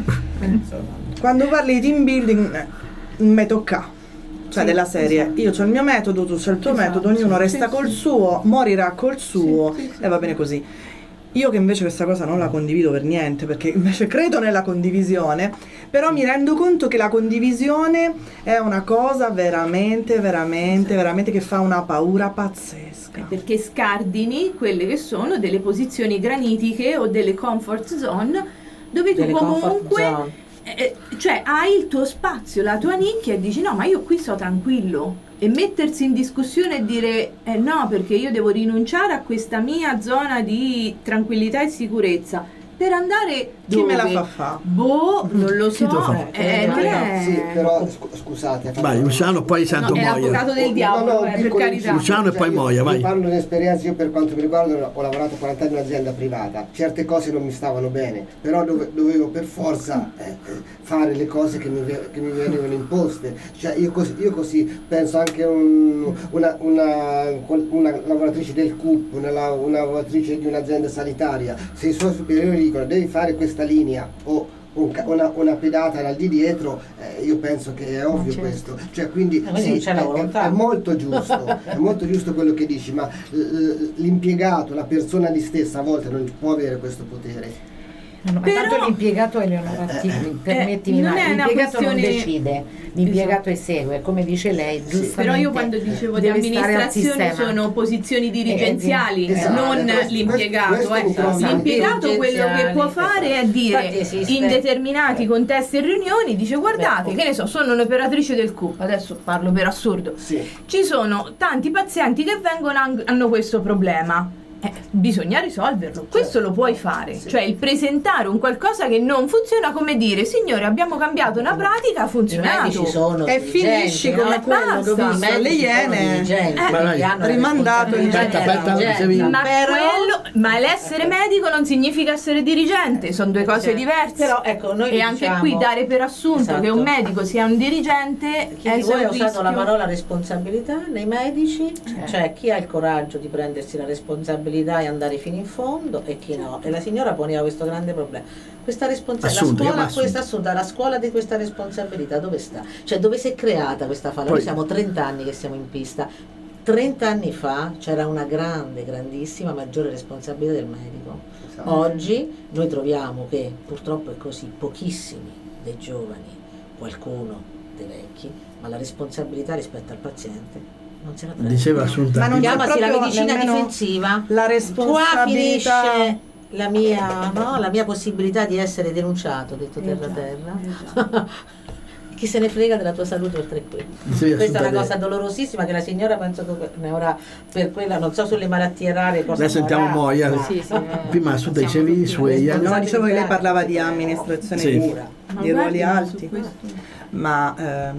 Quando parli di team building eh, me tocca. Cioè Sì, della serie, esatto. io ho il mio metodo, tu c'hai il tuo Esatto, metodo, ognuno sì, resta sì, col sì. suo, morirà col suo Sì, sì, sì. e va bene così. Io che invece questa cosa non la condivido per niente, perché invece credo nella condivisione, però mi rendo conto che la condivisione è una cosa veramente, veramente, veramente che fa una paura pazzesca. Perché scardini quelle che sono delle posizioni granitiche o delle comfort zone dove tu Delle comfort comunque zone. eh, cioè hai il tuo spazio, la tua nicchia e dici no, ma io qui sto tranquillo, e mettersi in discussione e dire eh no, perché io devo rinunciare a questa mia zona di tranquillità e sicurezza per andare Chi dove? me la fa fa? Boh, non lo Chi te lo so, fa? eh, non è... Sì, però scu- scusate. Vai, Luciano, poi Santo No, è Moia. l'avvocato del Oh, diavolo, no, no, eh, per piccolo carità. inciso. Luciano e poi io- Moia, vai. Io parlo di esperienza, io per quanto mi riguarda ho lavorato quaranta anni in un'azienda privata, certe cose non mi stavano bene, però dove- dovevo per forza eh, eh, fare le cose che mi, ve- che mi venivano imposte. Cioè io così, io così penso anche un- una, una, una lavoratrice del C U P, una, la- una lavoratrice di un'azienda sanitaria, se i suoi superiori dicono devi fare questa linea o un ca- una, una pedata dal di dietro, eh, io penso che è ovvio certo. questo, cioè quindi Eh, quindi sì, non c'è la è- volontà. è, è molto giusto, è molto giusto quello che dici, ma l- l'impiegato, la persona di stessa a volte non può avere questo potere. No, no, ma Però- tanto l'impiegato Eleonora, ti- permettimi, non ma è una l'impiegato non questione- decide, l'impiegato esegue, come dice lei, giustamente. Però io quando dicevo di deve stare al amministrazione sistema. sono posizioni dirigenziali, Eh, esatto. non Questo- l'impiegato. questo eh. mi trovo- L'impiegato quello che può fare è dire Infatti esiste. in determinati contesti e riunioni, dice guardate, Beh, che ne so, sono un'operatrice del C U P, adesso parlo per assurdo, Sì. ci sono tanti pazienti che vengono han- hanno questo problema. Eh, bisogna risolverlo, questo lo puoi fare, Sì. cioè il presentare un qualcosa che non funziona, come dire signore abbiamo cambiato una pratica, ha I funzionato. medici sono E dirigenti, finisci no? come E quello che ho basta. visto I alle medici sono Iene. dirigenti, Eh, vai. quindi hanno la Rimandato in responsabilità Aspetta, di aspetta, dirigenti. Sevilla. Ma, Però- quello, ma l'essere medico non significa essere dirigente, sono due cose Certo. diverse. Però ecco, noi e anche diciamo- qui dare per assunto Esatto. che un medico sia un dirigente Chi è di voi ha il usato la rischio. parola responsabilità nei medici? Certo. Cioè chi ha il coraggio di prendersi la responsabilità e andare fino in fondo e chi no? E la signora poneva questo grande problema. Questa responsabilità, Assunto, la scuola, chiama questa assunta, la scuola di questa responsabilità dove sta? Cioè dove si è creata questa falla? Poi- Noi siamo trenta anni che siamo in pista. trenta anni fa c'era una grande, grandissima, maggiore responsabilità del medico. Esatto. Oggi noi troviamo che purtroppo è così, pochissimi dei giovani, qualcuno dei vecchi, ma la responsabilità rispetto al paziente non se la prende. Diceva Assunta. Ma non c'è Chiamasi la proprio medicina nemmeno difensiva. la Qua responsabilità. finisce la mia, no, la mia possibilità di essere denunciato, detto terra terra. Chi se ne frega della tua salute oltre qui. Diceva Questa è una Assunta cosa dolorosissima che la signora penso che ne avrà per quella, non so sulle malattie rare cosa Adesso ne sentiamo avrà, Moia. ma- Sì, sì, eh, Prima Assunta siamo dicevi tutti su la Eia. No, dicevo che lei responsabilità. parlava di amministrazione Sì. pura, Ma di ruoli guardi, alti, su questo- ma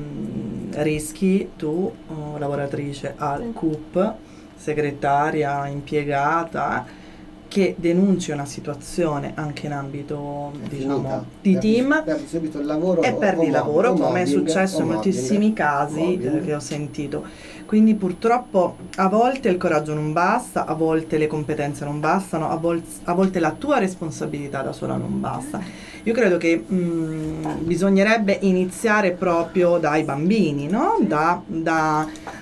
ehm, rischi tu, oh, lavoratrice al C U P, segretaria, impiegata, che denunci una situazione anche in ambito, diciamo, Finita. di Perdi- team perdi subito il lavoro e o- perdi o il lavoro, mobbing, come è o mobbing, successo o in mobbing, moltissimi casi mobbing. eh, che ho sentito. Quindi purtroppo a volte il coraggio non basta, a volte le competenze non bastano, a, vol- a volte la tua responsabilità da sola non basta. Io credo che mh, bisognerebbe iniziare proprio dai bambini, no? Da, da,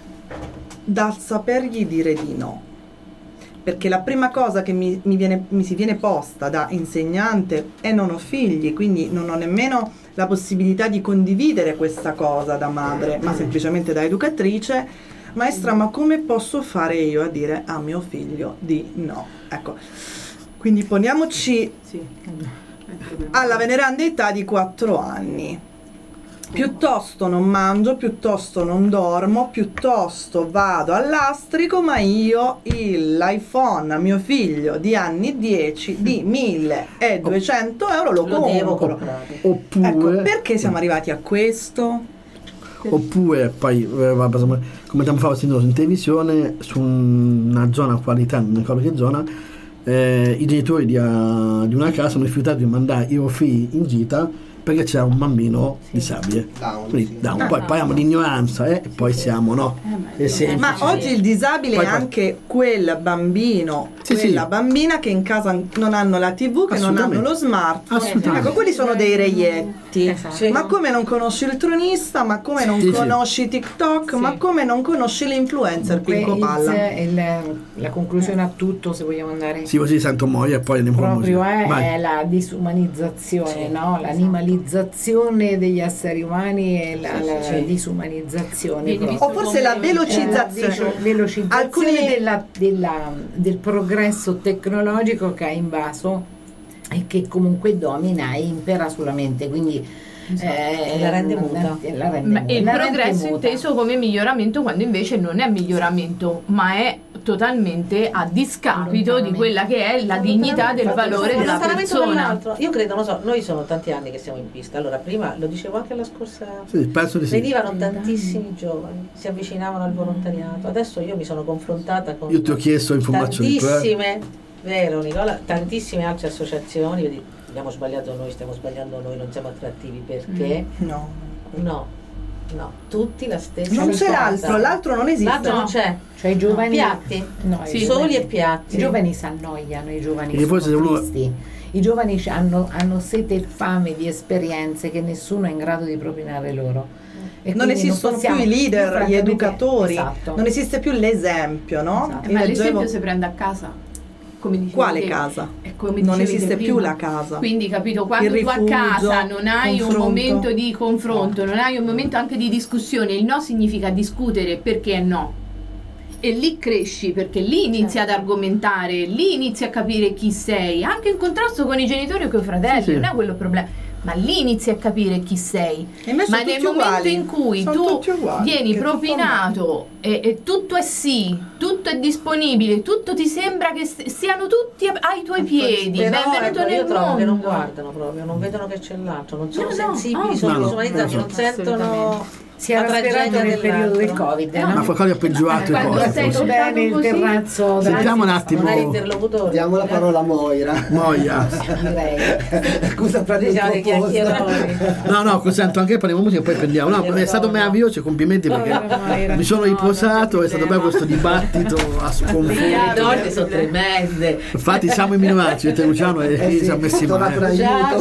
dal sapergli dire di no. Perché la prima cosa che mi, mi, viene, mi si viene posta da insegnante, e non ho figli, quindi non ho nemmeno la possibilità di condividere questa cosa da madre, ma semplicemente da educatrice: maestra, ma come posso fare io a dire a mio figlio di no? Ecco, quindi poniamoci alla veneranda età di quattro anni. Piuttosto non mangio, piuttosto non dormo, piuttosto vado all'astrico, ma io il, l'iPhone a mio figlio di anni dieci di milleduecento euro lo, Lo devo compro. comprare. Oppure Ecco, perché siamo arrivati a questo? oppure poi eh, vabbè, come tempo fa ho sentito in televisione su una zona qualità, non ricordo che zona, eh, i genitori di, uh, di una casa hanno rifiutato di mandare i loro figli in gita perché c'era un bambino sì. disabile. Down, Quindi, sì. down. Poi parliamo di ignoranza eh, e poi siamo no eh, ma, ma oggi il disabile poi, è anche quel bambino sì, quella sì. bambina che in casa non hanno la tivù, che non hanno lo smartphone. Ecco, quelli sono dei reietti. Esatto. Ma come non conosci il tronista, ma come non sì, conosci sì. TikTok, sì. ma come non conosci l'influencer Pinco Palla. Il, il, la conclusione a tutto, se vogliamo andare. Sì, così sento muoia e poi ne proprio è, è la disumanizzazione, sì. no? L'animalizzazione degli esseri umani e la, la sì. disumanizzazione o forse la velocizzazione, la velocizzazione alcuni della, della, del progresso tecnologico che ha invaso e che comunque domina e impera sulla mente, quindi eh, la rende muta. La rende ma muta. Il la progresso inteso come miglioramento, quando invece non è miglioramento, ma è totalmente a discapito di quella che è la dignità del valore della persona. Io credo, non so, noi sono tanti anni che siamo in pista. Allora, prima lo dicevo anche la scorsa, sì, penso di sì. venivano tantissimi giovani, si avvicinavano al volontariato. Adesso io mi sono confrontata con io ti ho chiesto informazioni tantissime, vero Nicola, tantissime altre associazioni. Vedi, abbiamo sbagliato noi, stiamo sbagliando noi, non siamo attrattivi perché no, no. No, tutti la stessa non cosa. C'è l'altro, l'altro non esiste. L'altro no. non c'è. Cioè i giovani piatti, no, sì, i soli giovani, e piatti. I giovani si annoiano, i giovani e sono uno... tristi. I giovani hanno, hanno sete e fame di esperienze che nessuno è in grado di propinare loro. E non esistono non possiamo, più i leader, gli educatori, esatto. non esiste più l'esempio, no? Esatto. Ma l'esempio leggevo... si prende a casa. Come quale te, casa? Come non esiste prima. più la casa. Quindi capito, quando tu a casa non hai confronto. un momento di confronto, no. non hai un momento anche di discussione, il no significa discutere perché è no. E lì cresci, perché lì inizi certo. ad argomentare, lì inizi a capire chi sei, anche in contrasto con i genitori o con i fratelli, sì, sì. non è quello il problema. Ma lì inizi a capire chi sei. Ma nel momento uguali. in cui sono tu vieni propinato e, e tutto è sì, tutto è disponibile, tutto ti sembra che siano tutti ai tuoi piedi. Però, benvenuto ecco, nel io trovo mondo. che non guardano proprio, non vedono che c'è l'altro, non sono no, sensibili, no, sono no, visualizzati, no, non sentono. Si era sperato nel periodo del Covid, no? Ma qualcosa ha peggiorato no, i cose. Sento bene il terrazzo. Sentiamo un attimo. Diamo la parola a Moira. Moia. Scusa per il No, no, sento anche parliamo musica e poi prendiamo. No, è stato meraviglioso, complimenti perché mi sono riposato, è stato bello questo dibattito a sconforto. Le donne sono tremende. Infatti siamo i minoranzi, te Luciano e eh sì, ci ha messi male.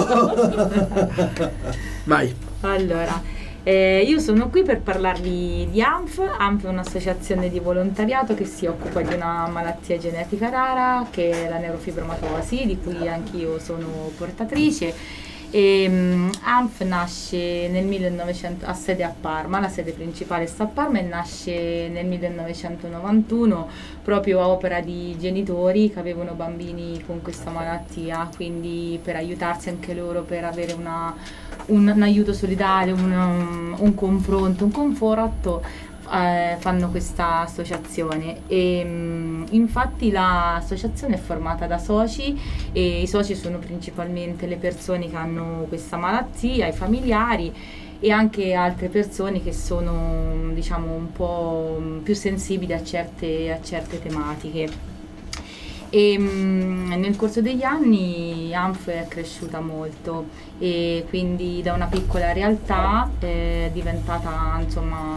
Vai. Allora, eh, io sono qui per parlarvi di A N F. A N F è un'associazione di volontariato che si occupa di una malattia genetica rara che è la neurofibromatosi, di cui anch'io sono portatrice. E, um, A N F nasce nel millenovecento, ha sede a Parma, la sede principale sta a Parma e nasce nel millenovecentonovantuno proprio a opera di genitori che avevano bambini con questa malattia, quindi per aiutarsi anche loro, per avere una, un, un aiuto solidario, un, un, un confronto, un conforto. Eh, fanno questa associazione e mh, infatti l'associazione è formata da soci e i soci sono principalmente le persone che hanno questa malattia, i familiari e anche altre persone che sono diciamo un po' più sensibili a certe, a certe tematiche. E mh, nel corso degli anni A N F è cresciuta molto e quindi da una piccola realtà è diventata insomma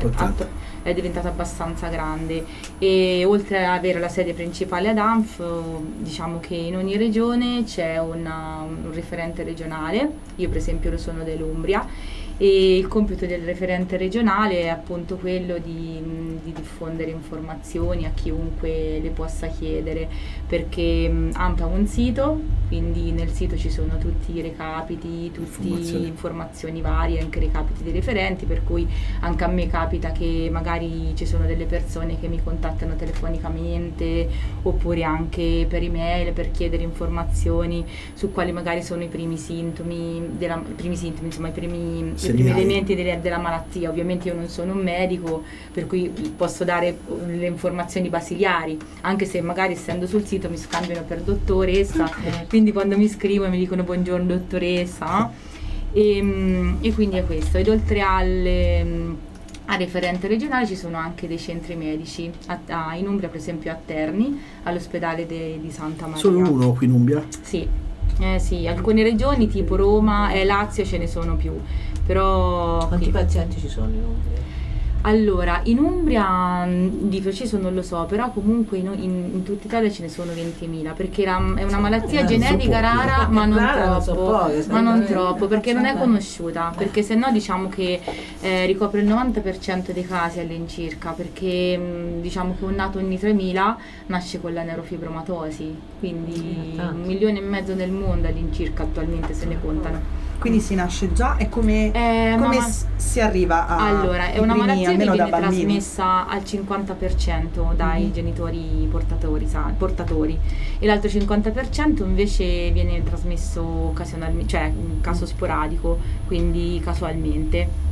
è diventata abbastanza grande e oltre ad avere la sede principale ad A N F diciamo che in ogni regione c'è una, un referente regionale. Io per esempio lo sono dell'Umbria e il compito del referente regionale è appunto quello di, di diffondere informazioni a chiunque le possa chiedere, perché A N P ha un sito, quindi nel sito ci sono tutti i recapiti, tutte informazioni. informazioni varie, anche recapiti dei referenti, per cui anche a me capita che magari ci sono delle persone che mi contattano telefonicamente oppure anche per email per chiedere informazioni su quali magari sono i primi sintomi, della, i primi sintomi, insomma i primi, i primi elementi delle, della malattia. Ovviamente io non sono un medico, per cui posso dare le informazioni basilari, anche se magari essendo sul sito mi scambiano per dottoressa, quindi quando mi scrivono mi dicono buongiorno dottoressa, no? E, e quindi è questo. Ed oltre alle, al referente regionale ci sono anche dei centri medici, a, a, in Umbria per esempio a Terni, all'ospedale de, di Santa Maria. Solo uno qui in Umbria? Sì, eh, sì, alcune regioni tipo Roma e Lazio ce ne sono più, però... Quanti qui. pazienti ci sono in Umbria? Allora, in Umbria di preciso non lo so, però comunque in, in, in tutta Italia ce ne sono ventimila, perché la, è una malattia Eh, genetica so rara, ma non Rara, non troppo, so poche, ma non sai, troppo, perché non è vabbè. conosciuta, perché se no diciamo che eh, ricopre il novanta per cento dei casi all'incirca, perché mh, diciamo che un nato ogni tremila nasce con la neurofibromatosi, quindi tanto. un milione e mezzo nel mondo all'incirca attualmente se ne contano. Quindi si nasce già e come, È una come ma- s- si arriva a Allora, è ai una primi, malattia che almeno da viene bambini? trasmessa al cinquanta per cento dai Mhm. genitori portatori, sa- portatori e l'altro cinquanta per cento invece viene trasmesso occasionalmente, cioè in caso sporadico, quindi casualmente.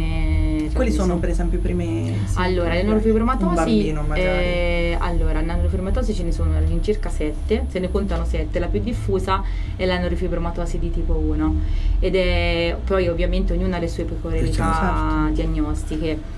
Viene Quali trasmesso. sono per esempio i primi Allora, le un neurofibromatosi, bambino magari. eh, allora, la neurofibromatosi ce ne sono all'incirca sette, se ne contano sette, la più diffusa è la neurofibromatosi di tipo uno ed è poi ovviamente ognuna ha le sue peculiarità Certo. diagnostiche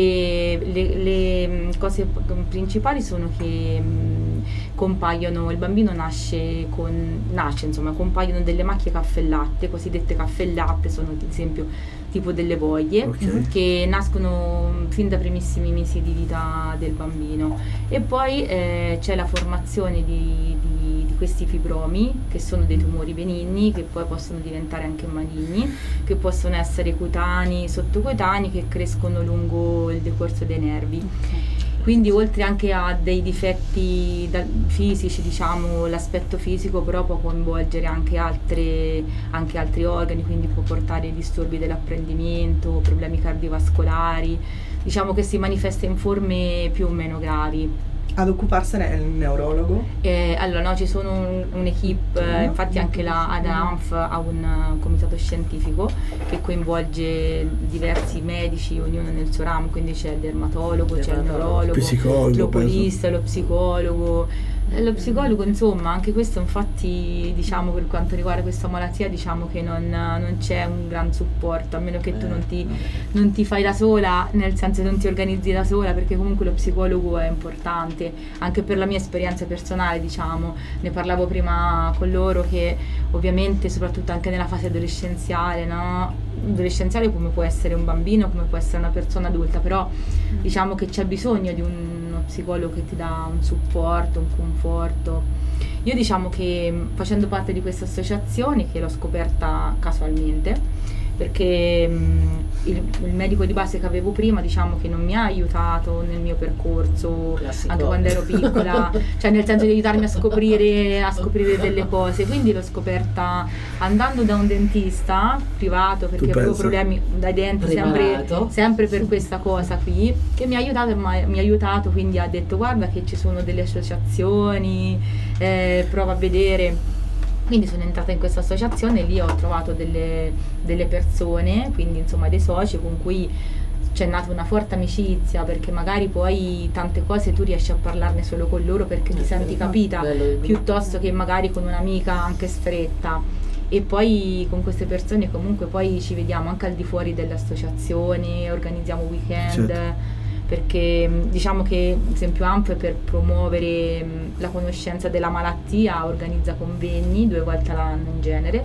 e le, le cose p- principali sono che mh, compaiono, il bambino nasce con, nasce insomma, compaiono delle macchie caffè e latte, cosiddette caffè e latte, sono ad esempio tipo delle voglie Ok. che nascono fin da primissimi mesi di vita del bambino e poi eh, c'è la formazione di, di, di questi fibromi che sono dei tumori benigni che poi possono diventare anche maligni, che possono essere cutanei, sottocutanei, che crescono lungo il decorso dei nervi. Quindi oltre anche a dei difetti da- fisici, diciamo, l'aspetto fisico però può coinvolgere anche, altre, anche altri organi, quindi può portare disturbi dell'apprendimento, problemi cardiovascolari, diciamo che si manifesta in forme più o meno gravi. Ad occuparsene è il neurologo? Eh, allora no, ci sono un- un'equipe, eh, infatti anche la A D A N F ha un, uh, un comitato scientifico che coinvolge diversi medici, ognuno nel suo ramo, quindi c'è il dermatologo, c'è il neurologo, Psicologo, l'oculista, lo psicologo. Eh, Lo psicologo, insomma, anche questo infatti, diciamo, per quanto riguarda questa malattia, diciamo che non, non c'è un gran supporto, a meno che tu non ti, non ti fai da sola, nel senso che non ti organizzi da sola, perché comunque lo psicologo è importante, anche per la mia esperienza personale, diciamo, ne parlavo prima con loro che ovviamente soprattutto anche nella fase adolescenziale, no? Adolescenziale come può essere un bambino, come può essere una persona adulta, però diciamo che c'è bisogno di uno psicologo che ti dà un supporto, un conforto. Io diciamo che mh, facendo parte di questa associazione, che l'ho scoperta casualmente, perché mh, il, il medico di base che avevo prima, diciamo che non mi ha aiutato nel mio percorso, Classico. anche quando ero piccola, cioè nel senso di aiutarmi a scoprire, a scoprire delle cose, quindi l'ho scoperta andando da un dentista privato, perché Tu avevo pensa? problemi dai denti sempre, Preparato. sempre per questa cosa qui, che mi ha aiutato, e mi ha- mi ha aiutato, quindi ha detto guarda che ci sono delle associazioni, eh, prova a vedere. Quindi sono entrata in questa associazione e lì ho trovato delle, delle persone, quindi insomma dei soci con cui c'è nata una forte amicizia, perché magari poi tante cose tu riesci a parlarne solo con loro perché ti senti capita, Bello. piuttosto che magari con un'amica anche stretta. E poi con queste persone comunque poi ci vediamo anche al di fuori dell'associazione, organizziamo weekend. Certo. Perché mh, diciamo che ad esempio A N F per promuovere mh, la conoscenza della malattia organizza convegni due volte all'anno in genere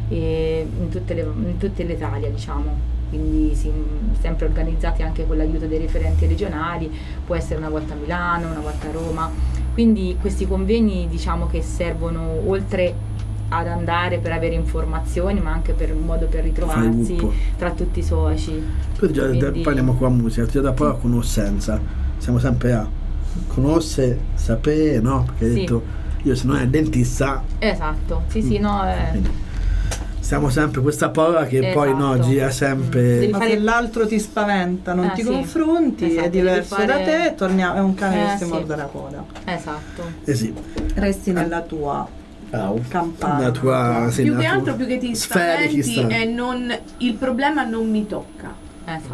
e in tutte le, in tutte l'Italia, diciamo, quindi sì, mh, sempre organizzati anche con l'aiuto dei referenti regionali, può essere una volta a Milano, una volta a Roma, quindi questi convegni diciamo che servono oltre ad andare per avere informazioni, ma anche per un modo per ritrovarsi gruppo. tra tutti i soci. Poi già Quindi- parliamo con la musica, ti da poi la conoscenza, siamo sempre a conoscere, sapere, no? Perché hai Sì. detto io se non è dentista, Esatto, sì sì, no, eh, quindi siamo sempre questa parola che poi no, Esatto. gira sempre. Devi Ma fare- se l'altro ti spaventa, non Ah, ti sì. confronti, Esatto, è diverso devi fare- da te, torniamo, è un cane Eh, che si sì. morde la coda. esatto. Eh sì, Resti nella tua bravo. campana. La tua, sì, Più la che tua altro più che ti sfera di spaventi cristallo. è non il problema non mi tocca. Esatto.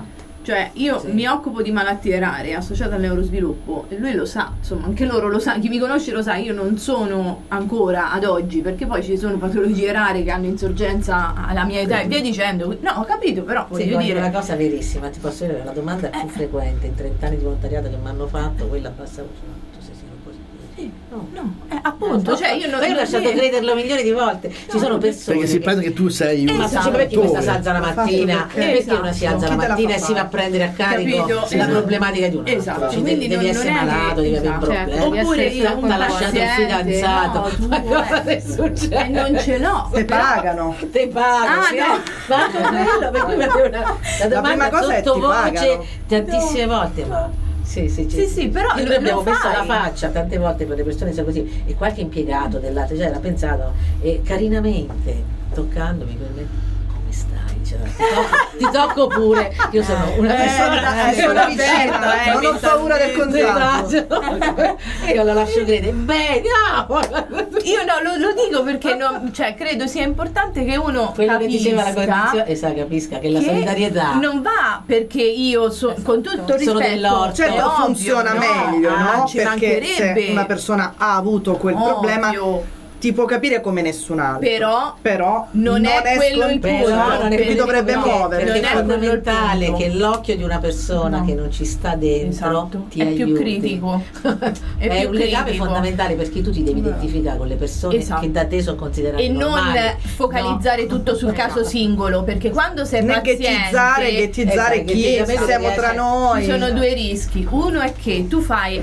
Cioè io Sì. mi occupo di malattie rare associate al neurosviluppo e lui lo sa, insomma anche loro lo sa, chi mi conosce lo sa, io non sono ancora ad oggi, perché poi ci sono patologie rare che hanno insorgenza alla mia età e via dicendo. No, ho capito, però Sì, voglio dire, una cosa verissima, ti posso dire, la domanda più Eh. frequente in trenta anni di volontariato che mi hanno fatto, quella bassa voce, no, tu sei seropositivo. Sì. No. no, eh, appunto, No, cioè io non ma io ho lasciato sì. crederlo milioni di volte. Ci sono persone Perché si che- pensa che tu sei un ma Esatto. se ci perché questa si dottore. alza la Fatto mattina, perché- perché Esatto. una si alza Chi la te la fa mattina e si fare? va a prendere a carico Capito? la Esatto. problematica di un altro. Esatto, Ci quindi devi non- essere non è che- malato, devi avere un esatto. problema. Certo. Oppure Devi io essere un ha lasciato il paziente, fidanzato, no, tu ma cosa eh. ti succede? E non ce l'ho. Se però- pagano. Te pago, Ah, sì, no. eh. Ma anche quello, per cui mi avevo una, la domanda prima cosa è ti sottovoce pagano. tantissime volte, ma sì, sì, Sì, sì, però noi lo- abbiamo lo messo fai. la faccia tante volte per le persone sono così e qualche impiegato dell'altro già era pensato e carinamente toccandomi per me come stai? Diceva, ti, tocco, ti tocco pure, io sono una Eh, persona eh, sono vicina, eh, non ho paura del contatto. Esatto. Io la lascio credere, bene, no. Io no, lo, lo dico perché non- cioè, credo sia importante che uno Quello che diceva la capisca condizione, esatto, capisca che la che solidarietà non va perché io so- con tutto il Sono rispetto dell'orto. Certo, è ovvio, funziona no, meglio, ah, no? ci Perché mancherebbe. se una persona ha avuto quel Ovvio. problema ti può capire come nessun altro. Però Però non è quello il scontato. punto. Però non è Per- Ti dovrebbe no, muovere. perché non è è quello il fondamentale punto. che l'occhio di una persona No. che non ci sta dentro Esatto, ti è aiuti. più critico. È, È più un legame critico. fondamentale perché tu ti devi identificare con le persone Esatto. che da te sono considerate E non normali. focalizzare No. tutto sul caso singolo, perché quando sei Neghettizzare, paziente ghettizzare Esatto, chi ghettizzare siamo che tra riesce- noi. ci sono due rischi. Uno è che tu fai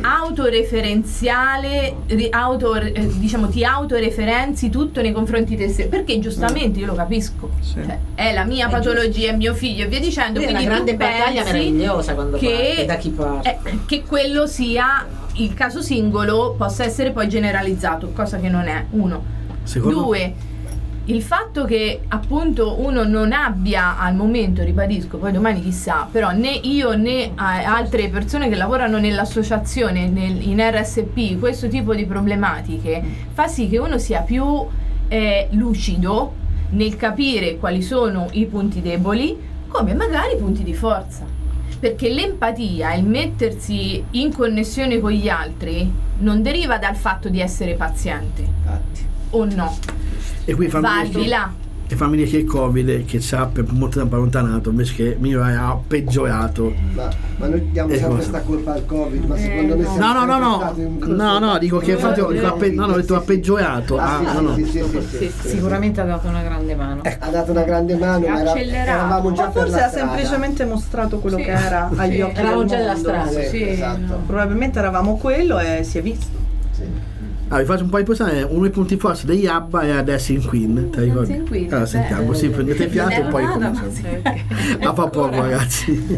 autoreferenziale, ri- auto, eh, diciamo ti autoreferenzi tutto nei confronti di te stesso, perché giustamente io lo capisco. Sì. Cioè, è la mia È patologia, è mio figlio e via dicendo. Quindi è una quindi grande tu battaglia pensi meravigliosa quando che, parte, da chi parte. eh, che quello sia il caso singolo, possa essere poi generalizzato, cosa che non è. Uno. Secondo- Due, il fatto che appunto uno non abbia al momento, ribadisco, poi domani chissà, però né io né eh, altre persone che lavorano nell'associazione, nel- in R S P, questo tipo di problematiche, fa sì che uno sia più eh, lucido nel capire quali sono i punti deboli, come magari i punti di forza. Perché l'empatia, il mettersi in connessione con gli altri, non deriva dal fatto di essere paziente, Infatti. o no, E qui va al fammi di là. e fammi dire che il Covid che ci ha per molto tempo allontanato invece che mi ha peggiorato. Ma, ma noi diamo Eh, sempre cosa? questa colpa al Covid, ma Eh, secondo me no. siamo No, no, no, sempre no, stati un corso- no, no, dico che infatti ho, dico, ha pe- no, no, ho detto ha peggiorato. Ah, Ah, sì, no, no. sì, sì, sì, sì, Sì, sì. Sicuramente ha dato una grande mano. Ha dato una grande mano, ma era- Accelerato. eravamo già Ma per forse la ha strada. semplicemente mostrato quello Sì. che era agli Sì. occhi Eravamo del già della mondo. strada. Sì, Sì, esatto. no. Probabilmente eravamo quello e si è visto. Sì. Ah, vi faccio un po' di posare uno dei punti forti degli Abba era Dancing Queen, ti ricordi? Dancing Queen, Allora sentiamo, beh. così prendete fiato e poi Non è nada, ma cominciamo. sì. A fa poco ragazzi.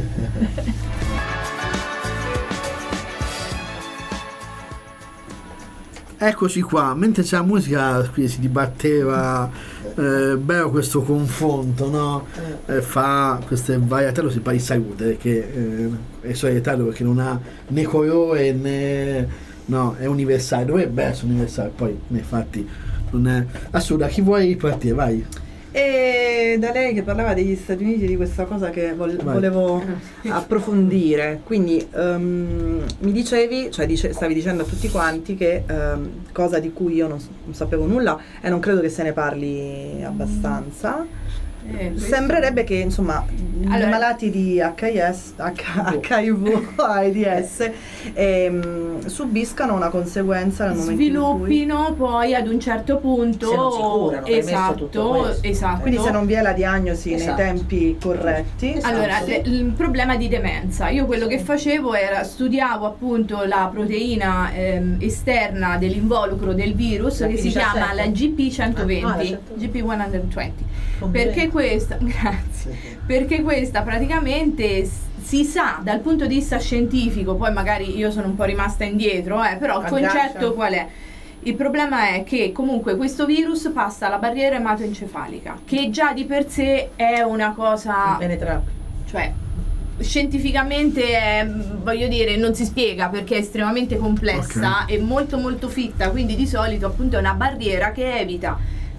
Eccoci qua, mentre c'è la musica qui si dibatteva eh, bello questo confronto, no? Eh, fa queste variatello si parla di salute che eh, è solitario perché non ha né colore né no, è universale, dovrebbe essere universale, poi nei fatti non è assurda. Chi vuoi partire? Vai. E da lei che parlava degli Stati Uniti, di questa cosa che vol- Vai. volevo approfondire, quindi ehm, mi dicevi, cioè dice- stavi dicendo a tutti quanti che ehm, cosa di cui io non, s- non sapevo nulla e non credo che se ne parli abbastanza. Eh, questo- Sembrerebbe che insomma Allora- i malati di H I S, H- H I V o AIDS ehm, subiscano una conseguenza nel momento in cui... sviluppino poi ad un certo punto Se non si curano, premesso esatto, tutto questo. esatto. Quindi se non vi è la diagnosi Esatto. nei tempi corretti, Esatto. Allora, le- il problema di demenza. Io quello che facevo era studiavo appunto la proteina ehm, esterna dell'involucro del virus La che P si diciassette? chiama la G P centoventi, Ah, ah, la centoventi. G P centoventi. Complimenti. Perché questa, grazie, perché questa praticamente s- si sa dal punto di vista scientifico, poi magari io sono un po' rimasta indietro, eh, però il Aggancia. concetto qual è? Il problema è che comunque questo virus passa la barriera ematoencefalica, che già di per sé è una cosa, Impenetrabile. cioè scientificamente è, voglio dire, non si spiega perché è estremamente complessa Ok. e molto molto fitta, quindi di solito appunto è una barriera che evita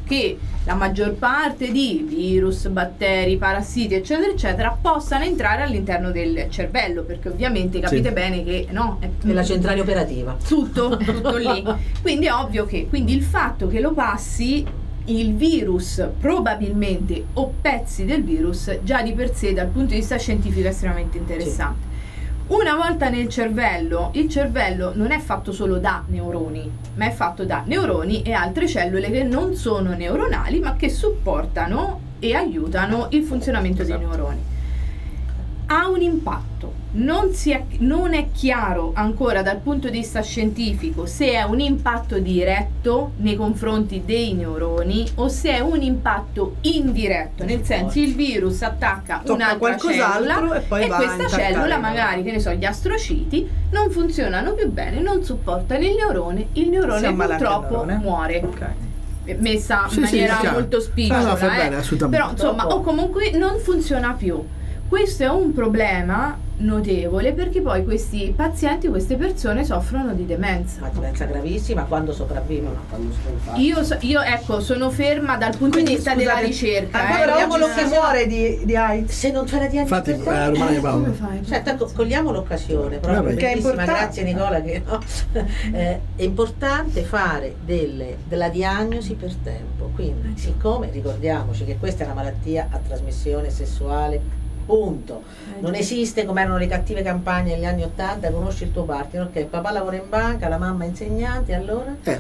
che la maggior parte di virus, batteri, parassiti eccetera eccetera possano entrare all'interno del cervello, perché ovviamente capite Sì. bene che no, è Nella centrale operativa. tutto, tutto lì. Quindi è ovvio che quindi il fatto che lo passi il virus, probabilmente, o pezzi del virus, già di per sé dal punto di vista scientifico è estremamente interessante. Una volta nel cervello, il cervello non è fatto solo da neuroni, ma è fatto da neuroni e altre cellule che non sono neuronali, ma che supportano e aiutano il funzionamento dei neuroni. Ha un impatto, non, si è, non è chiaro ancora dal punto di vista scientifico se è un impatto diretto nei confronti dei neuroni o se è un impatto indiretto, nel senso il virus attacca Tocca un'altra qualcos'altro cellula e poi e va a questa intaccare cellula il magari, che ne so, gli astrociti non funzionano più bene, non supportano il neurone, il Si neurone ammala anche il purtroppo neurone. muore. Ok. Messa Sì, in sì, maniera chiaro. molto spicciola, No, no, fa eh. bene, assolutamente. Però insomma, o comunque non funziona più. Questo è un problema notevole perché poi questi pazienti, queste persone soffrono di demenza. Una demenza gravissima quando sopravvivono. Quando sono infatti. Io, so- io ecco, sono ferma dal punto Quindi, di vista della scusate, ricerca. ancora eh. uomo lo che Vogliamo- muore di, di AIDS. Se non c'è la diagnosi Infatti, per te- eh, Romana di Paolo. Come fai? Cioè, tanto cogliamo l'occasione, proprio Vabbè. Che è bellissima, importante. grazie Nicola. Che, no? Eh, è importante fare delle- della diagnosi per tempo. Quindi, siccome ricordiamoci che questa è una malattia a trasmissione sessuale, punto. Non esiste come erano le cattive campagne negli anni ottanta, conosci il tuo partner, ok, papà lavora in banca, la mamma è insegnante, allora? Eh,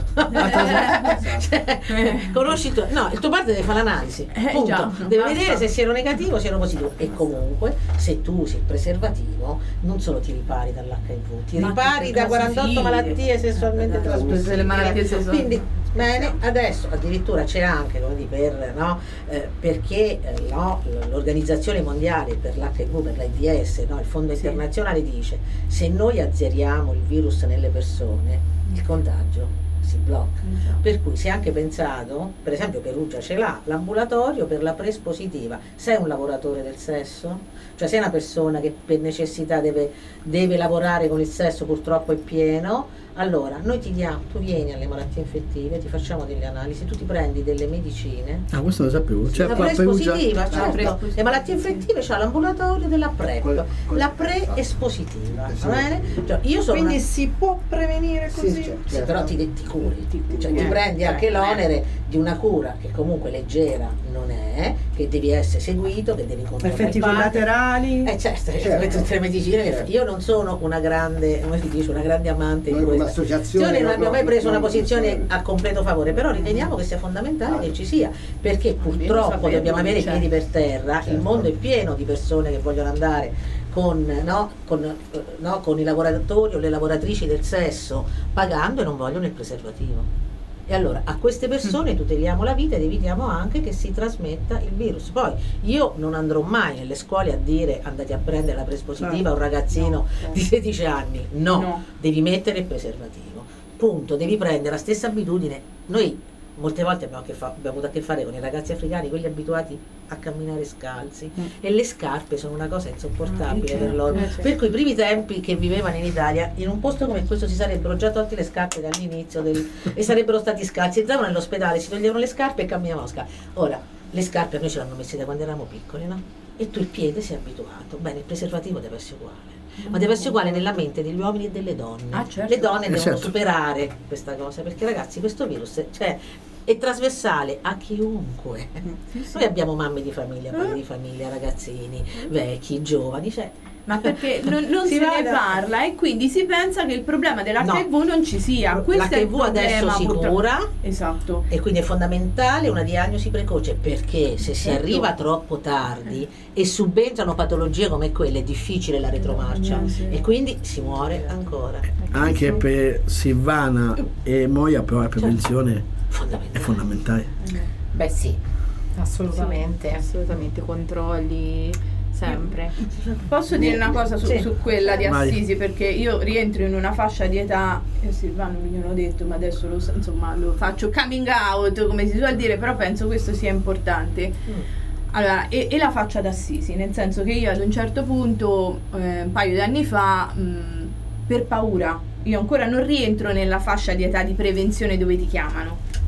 Cioè, conosci il tuo, no, il tuo partner deve fare l'analisi, Eh, punto. già, Deve basta. vedere se siano negativo o siano positivo. E comunque, se tu usi il preservativo, non solo ti ripari dall'H I V, ti Ma ripari che da quarantotto trasmissibili. malattie sessualmente Eh, trasmissibili. le malattie sessuali. Quindi, bene, adesso addirittura c'è anche, come dire, per, no, eh, perché eh, no, l'Organizzazione Mondiale per l'H I V, per l'AIDS, no, il Fondo Sì. Internazionale dice: se noi azzeriamo il virus nelle persone, il contagio si blocca. Per cui si è anche pensato, per esempio Perugia ce l'ha, l'ambulatorio per la prespositiva. Sei un lavoratore del sesso? Cioè sei una persona che per necessità deve, deve lavorare con il sesso, purtroppo è pieno, allora noi ti diamo, tu vieni alle malattie infettive, ti facciamo delle analisi, tu ti prendi delle medicine. ah, questo lo sapevo. Cioè, La qua a Perugia- prespositiva, certo. prespositiva. Le malattie infettive c'ha l'ambulatorio della PrEP, Col- col- la pre-espositiva, Sì. va bene? Cioè, io sono Quindi una- si può prevenire Sì, così? certo. sì, però ti, ti curi, Ti curi, cioè, ti eh, prendi anche eh, l'onere di una cura che comunque leggera non è, che devi essere seguito, che devi controllare. Effetti il partner. collaterali? Eh certo, Certo. tutte le medicine. Certo. Io non sono una grande, come si dice, una grande amante Noi di come questa associazione non abbiamo no, mai preso no, una no, posizione no. a completo favore, però riteniamo che sia fondamentale che ci sia, perché purtroppo saperlo, dobbiamo avere i certo. piedi per terra, il Certo. mondo è pieno di persone che vogliono andare con, no, con, eh, no, con i lavoratori o le lavoratrici del sesso pagando e non vogliono il preservativo. E allora a queste persone tuteliamo la vita ed evitiamo anche che si trasmetta il virus. Poi io non andrò mai nelle scuole a dire andate a prendere la prespositiva a un ragazzino No. di sedici anni, no, No. devi mettere il preservativo, punto, devi prendere la stessa abitudine. Noi molte volte abbiamo, a che fa- abbiamo avuto a che fare con i ragazzi africani, quelli abituati a camminare scalzi, e le scarpe sono una cosa insopportabile Ah, per loro. eh, certo. Per cui i primi tempi che vivevano in Italia, in un posto come questo si sarebbero già tolti le scarpe dall'inizio del- e sarebbero stati scalzi, entravano nell'ospedale, si toglievano le scarpe e camminavano scalzi. Ora, le scarpe a noi ce l'hanno messe da quando eravamo piccoli, no? E tu il piede sei abituato. Bene, il preservativo deve essere uguale. Ma deve essere uguale nella mente degli uomini e delle donne. Ah, certo. Le donne Eh, devono certo. superare questa cosa, perché ragazzi questo virus cioè, è trasversale a chiunque. Noi abbiamo mamme di famiglia, padri di famiglia, ragazzini, vecchi, giovani, cioè, Ma perché non, non Si se ne vada- parla e quindi si pensa che il problema dell'H I V No. non ci sia. Questo è il l'H I V adesso problema, si purtroppo. cura Esatto. e quindi è fondamentale una diagnosi precoce, perché se si Certo. arriva troppo tardi e subentrano patologie come quelle è difficile la retromarcia Eh, sì. e quindi si muore ancora. Anche per Silvana e Moia, però la prevenzione è Fondamentale. fondamentale. Beh sì, assolutamente. Assolutamente, controlli sempre. Posso dire una cosa su, Sì. su quella di Vai. Assisi, perché io rientro in una fascia di età, io Silvano mi gliel'ho detto, ma adesso lo, sa- insomma, lo faccio coming out, come si suol dire, però penso questo sia importante. Allora, e, e la faccio ad Assisi, nel senso che io ad un certo punto, eh, un paio di anni fa, mh, per paura, io ancora non rientro nella fascia di età di prevenzione dove ti chiamano,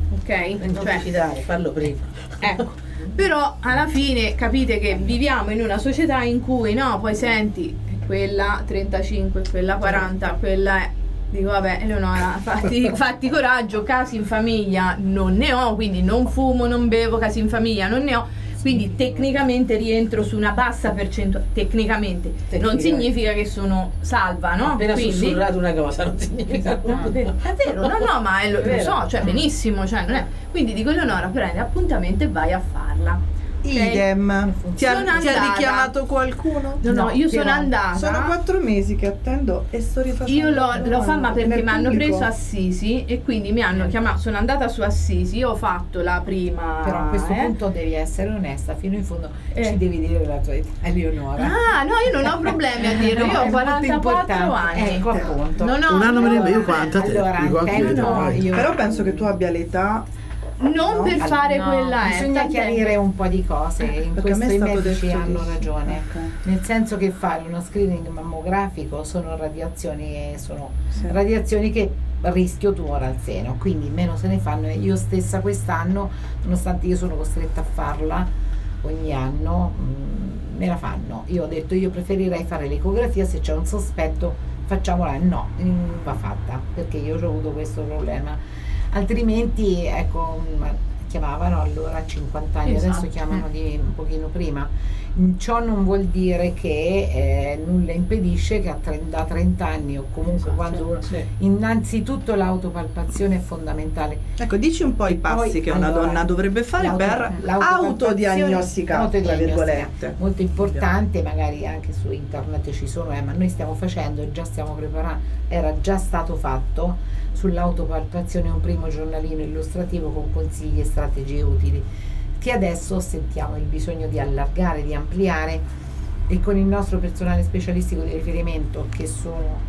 ok? Non Cioè, ti fidare, fallo prima. ecco, però alla fine capite che viviamo in una società in cui no, poi senti quella trentacinque, quella quaranta, quella è. Dico vabbè Eleonora, fatti, fatti coraggio, casi in famiglia non ne ho, quindi non fumo, non bevo, casi in famiglia non ne ho, quindi tecnicamente rientro su una bassa percentuale, tecnicamente, non significa che sono salva, no? Appena quindi, sussurrato una cosa non significa no, è vero, è vero, no no ma è, lo, lo so, cioè benissimo, cioè, non è, quindi dico Eleonora prendi appuntamento e vai a farla. Okay? Idem. Ti ha, Sono ti ha andata- richiamato qualcuno? No, no, io sono però andata. Sono quattro mesi che attendo e sto rifacendo. Io l'ho, la l'ho fatta domanda. perché Nel mi hanno pubblico. preso Assisi e quindi mi hanno chiamato, sono andata su Assisi, ho fatto la prima. Però a questo eh. punto devi essere onesta fino in fondo, Eh. ci devi dire la tua età, Eleonora. Ah, no, io non ho problemi a dirlo, No, io è ho molto quarantaquattro importante. anni. Ecco appunto. Non ho Un anno me ne io problemi. quarantatré, Allora, dico anche io, intendo vai. io- Però penso che tu abbia l'età. Non No, per Al- fare no, quella è. bisogna tant'è- chiarire un po' di cose, in Perché a me questo è i stato medici detto hanno di sì. ragione, Ok. nel senso che fare uno screening mammografico sono radiazioni, sono Sì. radiazioni che rischio tumore al seno, quindi meno se ne fanno. Io stessa quest'anno, nonostante io sono costretta a farla ogni anno, mh, me la fanno. Io ho detto io preferirei fare l'ecografia, se c'è un sospetto facciamola, no, mh, va fatta, perché io ho avuto questo problema. Altrimenti, ecco, ma chiamavano allora a cinquanta anni, Esatto. adesso chiamano di un pochino prima. Mm, Ciò non vuol dire che eh, nulla impedisce che a tre- da trenta anni o comunque quando uno- Sì. innanzitutto l'autopalpazione è fondamentale. Ecco, dici un po' i passi Poi, che una allora, donna dovrebbe fare l'auto- per l'autopalpazione- autodiagnosticare, tra autodiagnostica, virgolette. molto importante, magari anche su internet ci sono, eh, ma noi stiamo facendo e già stiamo preparando, era già stato fatto sull'autopalpazione un primo giornalino illustrativo con consigli e strategie utili, che adesso sentiamo il bisogno di allargare, di ampliare, e con il nostro personale specialistico di riferimento, che sono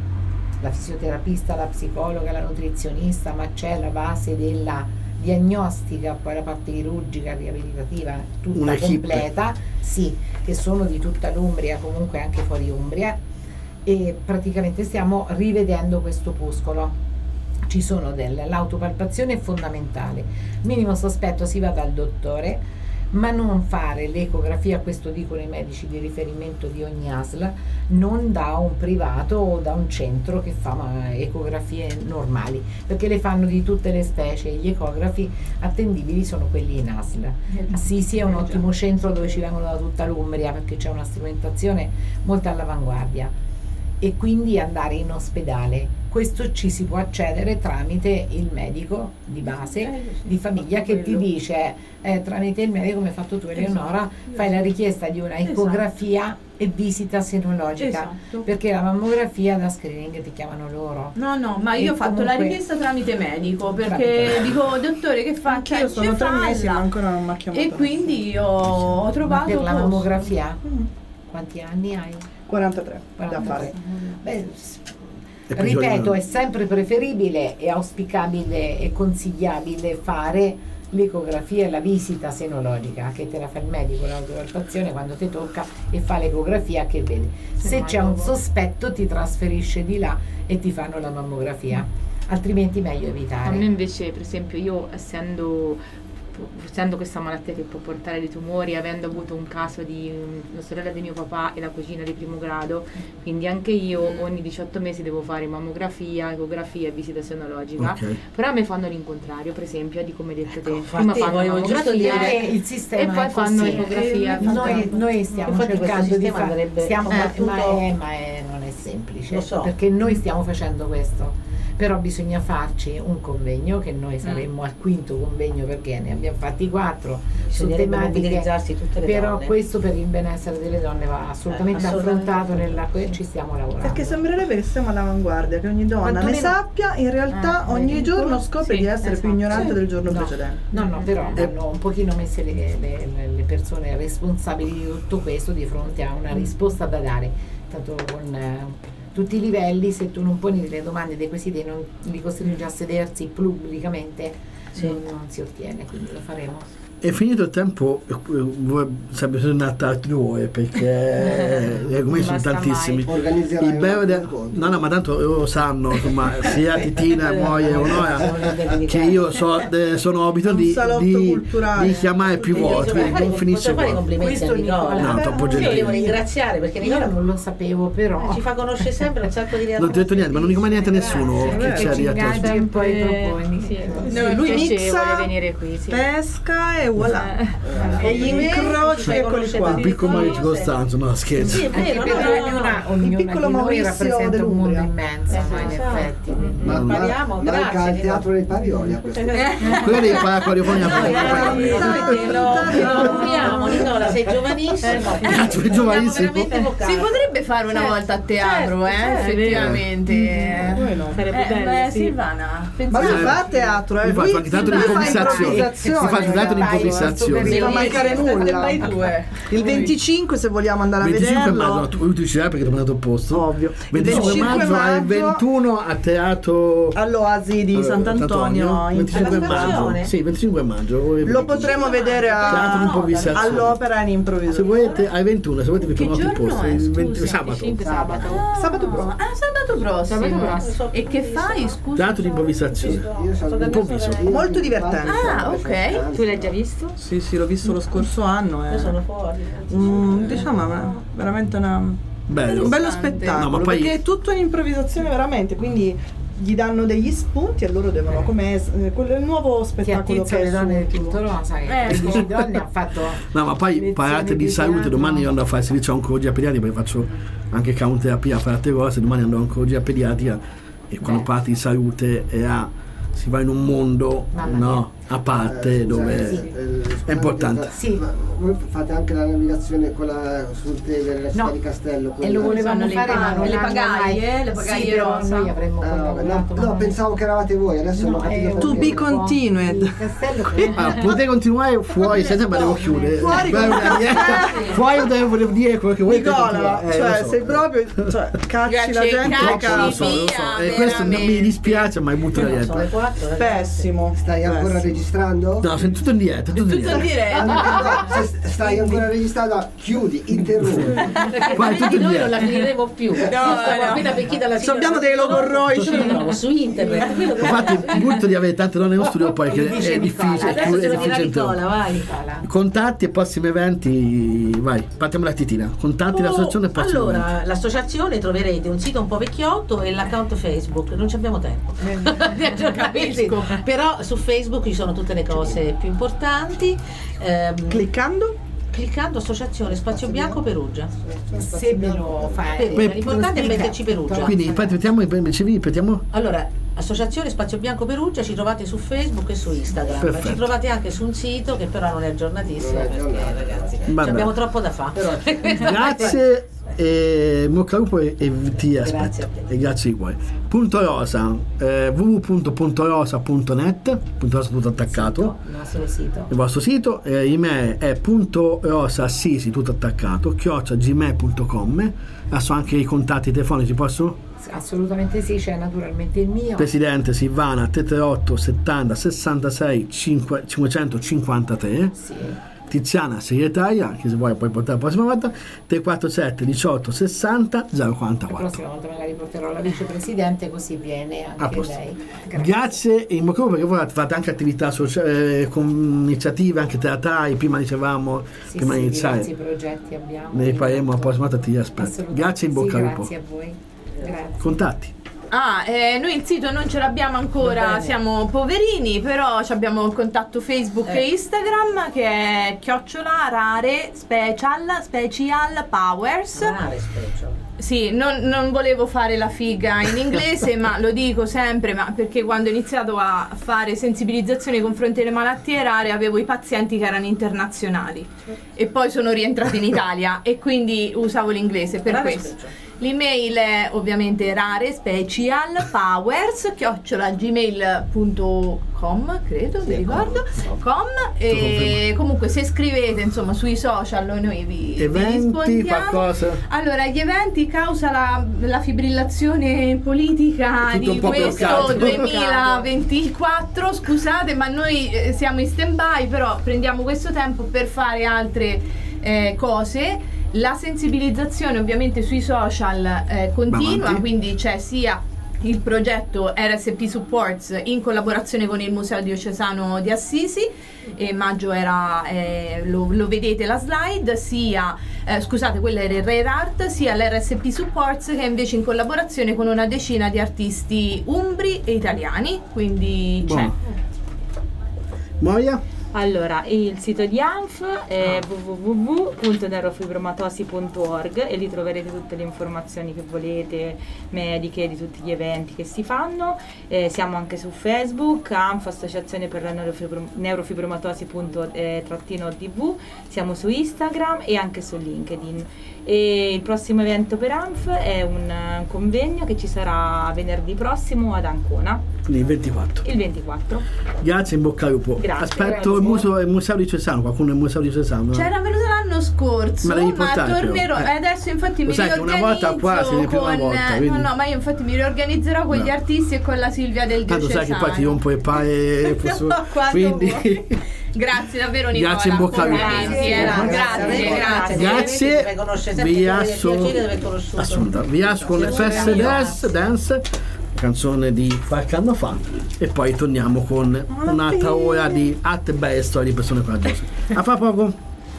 la fisioterapista, la psicologa, la nutrizionista, ma c'è la base della diagnostica, poi la parte chirurgica, riabilitativa, tutta Un'equipe. completa, sì, che sono di tutta l'Umbria, comunque anche fuori Umbria, e praticamente stiamo rivedendo questo opuscolo. Ci sono delle, l'autopalpazione è fondamentale, minimo sospetto si va dal dottore, ma non fare l'ecografia, questo dicono i medici di riferimento di ogni A S L, non da un privato o da un centro che fa ma, ecografie normali, perché le fanno di tutte le specie. Gli ecografi attendibili sono quelli in A S L. Assisi è un ottimo centro dove ci vengono da tutta l'Umbria, perché c'è una strumentazione molto all'avanguardia, e quindi andare in ospedale. Questo ci si può accedere tramite il medico di base di famiglia, che ti dice eh, tramite il medico, come hai fatto tu Eleonora, fai la richiesta di una ecografia e visita senologica, Esatto. perché la mammografia da screening ti chiamano loro. No, no, ma io E ho fatto la comunque- richiesta tramite medico, perché Tramite- dico dottore che fa? Anch'io Cioè, sono ci tre falla. mesi ma ancora non mi ha chiamato. E quindi io ho Ma trovato per la posto. mammografia Mm, quanti anni hai? quarantatré da quarantatré. fare. Beh, s- E poi ripeto, io- è sempre preferibile e auspicabile e consigliabile fare l'ecografia e la visita senologica, che te la fa il medico, l'autopalpazione quando ti tocca, e fa l'ecografia che vedi. Sì, Se ma c'è un dopo- sospetto ti trasferisce di là e ti fanno la mammografia, altrimenti meglio A me evitare. invece, per esempio, io essendo essendo questa malattia che può portare dei tumori, avendo avuto un caso di um, la sorella di mio papà e la cugina di primo grado, quindi anche io ogni diciotto mesi devo fare mammografia, ecografia e visita senologica. Ok. Però a me fanno l'incontrario, per esempio, di come hai detto te. Ecco, Prima infatti fanno volevo giusto mammografia dire- Eh, il e sistema poi è fanno così. ecografia. Eh, Noi, noi stiamo Infatti questo cercando di sistema fare, andrebbe stiamo, eh, ma, appunto- ma è- ma è- non è semplice, Lo so. perché noi stiamo facendo questo, però bisogna farci un convegno, che noi saremmo al quinto convegno, perché ne abbiamo fatti quattro su Bisognerebbe tematiche, mobilizzarsi tutte le però donne. questo per il benessere delle donne va assolutamente Eh, assolutamente. affrontato, nella, ci stiamo lavorando. Perché sembrerebbe che siamo all'avanguardia, che ogni donna ne Quantomeno- sappia, in realtà Ah, ogni vedi? giorno scopre Sì, di essere esatto. più ignorante Sì. del giorno No. precedente. No, no, però Eh. hanno un pochino messe le, le- le- le persone responsabili di tutto questo di fronte a una risposta da dare, tanto con eh, tutti i livelli. Se tu non poni le domande dei quesiti e non li costringi a sedersi pubblicamente, Sì. non, non si ottiene, quindi lo faremo. è finito il tempo, eh, sarebbe bisogno di altri due perché gli argomenti sono basta tantissimi. Organizzerai Il un bello de- altro incontro. no no ma tanto lo sanno, insomma, sia Titina Moia e Onora che io so, de- sono abituato Un di, salotto di, culturale. di chiamare più volte, quindi non finisce Posso fare i qua. complimenti Questo a Nicola? Nicola. No, troppo Io gentile. devo ringraziare perché Io Nicola non lo sapevo, però ci fa conoscere sempre un sacco di realtà. Non ti ho detto niente, ma non dico mai niente a nessuno Grazie, che grazie. c'è ci di a ingaggi e poi proponi. Sì, No, sì, lui piacevole mixa, venire qui, sì. pesca e voilà. E E gli incroci, eccoli qua. Un piccolo Maurizio Costanzo, no scherzo. Sì, è Anche vero, perché no, no, ognuna, no. ognuna piccolo di noi Maurizio rappresenta un mondo dell'Umbria. immenso, no, in Esatto. effetti. quindi- Ma, ma- Spariamo, manca grazie, il teatro dei Parioli a questo punto. Quello dei paracorefonia. Lo auguriamo, Nicola, sei giovanissimo. Cazzo, è giovanissimo. Veramente vocale. Si potrebbe fare una Certo, volta a teatro, certo, eh, certo. effettivamente. Noi no. Sarebbe Eh, bello, beh, sì. Silvana, Ma lui Sì. fa teatro, eh? Io faccio Lui anche tanto di lui fa improvvisazione. improvvisazione, Si faccio tanto di dai, improvvisazione. Non fa mancare nulla. mai due. Il venticinque, se vogliamo andare a venticinque vederlo. maggio, no, tu, tu ci sarai perché ti ho mandato il posto. Ovvio. venticinque maggio al ventuno a teatro all'Oasi di eh, Sant'Antonio in venticinque alla maggio. stazione? Sì, venticinque maggio. Lo potremo vedere Teatro di a, improvvisazione. all'opera in Se improvvisazione. volete ai ventuno, se volete vi Che prenoto il giorno posto. è? Il venti Scusa, sabato. venticinque sabato. Sabato prossimo. Ah, sabato prossimo. Sabato prossimo. E che fai, scusa? Teatro di improvvisazione. Io sono Improvviso. Molto divertente. Ah, ok. Tu l'hai già visto? Sì, sì, l'ho visto lo scorso anno. Io È sono fuori. mm, diciamo è veramente una, un Bello. bello Interessante. spettacolo. No, ma poi- perché è tutto in improvvisazione veramente, quindi gli danno degli spunti e loro devono come eh, quello è il nuovo Che spettacolo attizza che le è donne del su- tutto rosa, che Eh. tredici donne ha fatto No, ma poi lezioni parlate di salute, teatro. domani io andrò a fare servizio a oncologia pediatrica perché faccio anche count-terapia, fare altre cose, domani andrò a oncologia pediatrica e quando Beh. parli di salute è a, si va in un mondo Mamma no, a parte dove sì. è importante. Sì. Ma voi fate anche la navigazione con la, sul Tevere, la città No. di Castello? E lo con- volevamo Sono le fare, ma pa- non le l'hanno pagaie, mai. le pagaie sì, però rosa. noi avremmo Ah, no, collaborato. no, no, pensavo che eravate voi, adesso No, ho capito è perché. To be un po' continued. il castello che- Ah, potete continuare fuori senza ma devo chiudere. Fuori Guarda, con una dieta, fuori devo volevo dire quello che volete. Nicola, continuare. Eh, cioè lo so. sei proprio cioè, cacci la Cacci- gente a cacci Troppo, lo casa. so, lo so. via, E questo non mi veramente. dispiace, ma è butto la Sono le dieta. quattro. ragazzi. Pessimo. Stai ancora Pessimo. registrando? No, sono tutto in diretta, tutto in Tutto in diretta. diretta. No, se stai ancora registrando, chiudi, interrompi. Perché Poi di tutto noi in non la diretta. finiremo più. No, no. appena vecchita la sigla. Abbiamo dei logorroici. Io lo trovo su internet. Qui lo trovo- Infatti, il brutto di avere tante donne nello studio poi che Dice è Nicola. difficile. Adesso è ce lo dirà difficile Nicola, vai. Nicola. Contatti e prossimi eventi, vai, partiamo la titina. Contatti l'associazione e prossimi eventi. Allora, l'associazione troverete un sito un po' vecchiotto e l'account Facebook, non ci abbiamo tempo di aggiornamenti, però su Facebook ci sono tutte le cose più importanti. Ehm, Cliccando? cliccando associazione Spazio Bianco Perugia. Se me lo fai. Perugia. L'importante è metterci Perugia. Quindi ripetiamo, ripetiamo, ripetiamo. Allora, Associazione Spazio Bianco Perugia ci trovate su Facebook e su Instagram. Perfetto. Ci trovate anche su un sito che però non è aggiornatissimo Non è perché aggiornato. ragazzi Vabbè. abbiamo troppo da fare. Grazie e Mocca Lupo e, e ti aspetto. Grazie a te. E grazie di cuore. Punto Rosa, eh, w w w punto punto rosa punto net, punto rosa tutto attaccato. Il nostro sito. Il vostro sito, eh, email è punto rosa assisi tutto attaccato, chiocciola gmail punto com. Adesso anche i contatti telefonici posso? Assolutamente sì, c'è naturalmente il mio. Presidente Silvana tre tre otto settanta sessantasei cinquecentocinquantatré. Sì. Tiziana segretaria, che se vuoi puoi portare la prossima volta, tre quattro sette diciotto sessanta zero La quarantaquattro. prossima volta magari porterò la vicepresidente così viene A anche posto. lei. Grazie e in bocca al lupo, perché voi fate anche attività sociali, con iniziative anche teatrali, prima dicevamo, Sì, prima sì, di diversi iniziare, progetti abbiamo. ne riparleremo la prossima volta, ti aspetto. Assolutamente Grazie in bocca sì, al lupo. grazie a voi. Grazie. Contatti. Ah, eh, noi il sito non ce l'abbiamo Va ancora, bene. siamo poverini, però abbiamo il contatto Facebook Eh. e Instagram che è chiocciola rare special special powers. Rare special. Sì, non, non volevo fare la figa in inglese, ma lo dico sempre, ma perché quando ho iniziato a fare sensibilizzazione nei confronti delle malattie rare avevo i pazienti che erano internazionali e poi sono rientrata in Italia e quindi usavo l'inglese per Rare questo. special. L'email è ovviamente rare special powers chiocciola gmail punto com, credo, mi ricordo, com, e comunque se scrivete insomma sui social noi vi, vi eventi, rispondiamo. qualcosa. Allora, gli eventi causa la, la fibrillazione politica Tutto un di po' questo bloccato. duemilaventiquattro, scusate, ma noi eh, siamo in stand by, però prendiamo questo tempo per fare altre eh, cose. La sensibilizzazione ovviamente sui social eh, continua, Avanti. quindi c'è sia il progetto R S P Supports in collaborazione con il Museo Diocesano di Assisi, e maggio era, eh, lo, lo vedete la slide, sia eh, scusate, quella era il Rare Art, sia l'R S P Supports che è invece in collaborazione con una decina di artisti umbri e italiani, quindi c'è. Buono. Moia? Allora, il sito di A N F è w w w punto neurofibromatosi punto org e lì troverete tutte le informazioni che volete, mediche, di tutti gli eventi che si fanno. Eh, siamo anche su Facebook, A N F, Associazione per la Neurofibrom- neurofibromatosi punto t v, siamo su Instagram e anche su LinkedIn. E il prossimo evento per A N F è un uh, convegno che ci sarà venerdì prossimo ad Ancona, Quindi il ventiquattro. il ventiquattro. Grazie, in bocca al lupo. Grazie, Aspetto grazie. il museo, il museo di Cesano, qualcuno è il museo di Cesano? C'era venuto l'anno scorso, Me ma, l'avevi portato, tornerò. eh. E adesso infatti Lo mi sai che riorganizzo. una volta qua se ne più una con, volta, quindi- No, no, ma io infatti mi riorganizzerò con No. gli artisti e con la Silvia del Tanto Diocesano. sai che poi ti rompo il pane. No, quando quindi vuoi. Grazie davvero Nicola. Grazie, in bocca al lupo. Complimenti, eh, no, Grazie, grazie. Grazie, Deve conoscere sempre vi chi vuole asso- piacere, deve conosciuto. assolutamente, vi asso con le Fest Dance, Dance, canzone di qualche anno fa, e poi torniamo con un'altra ora di altre belle storie di persone coraggiose. A fra poco.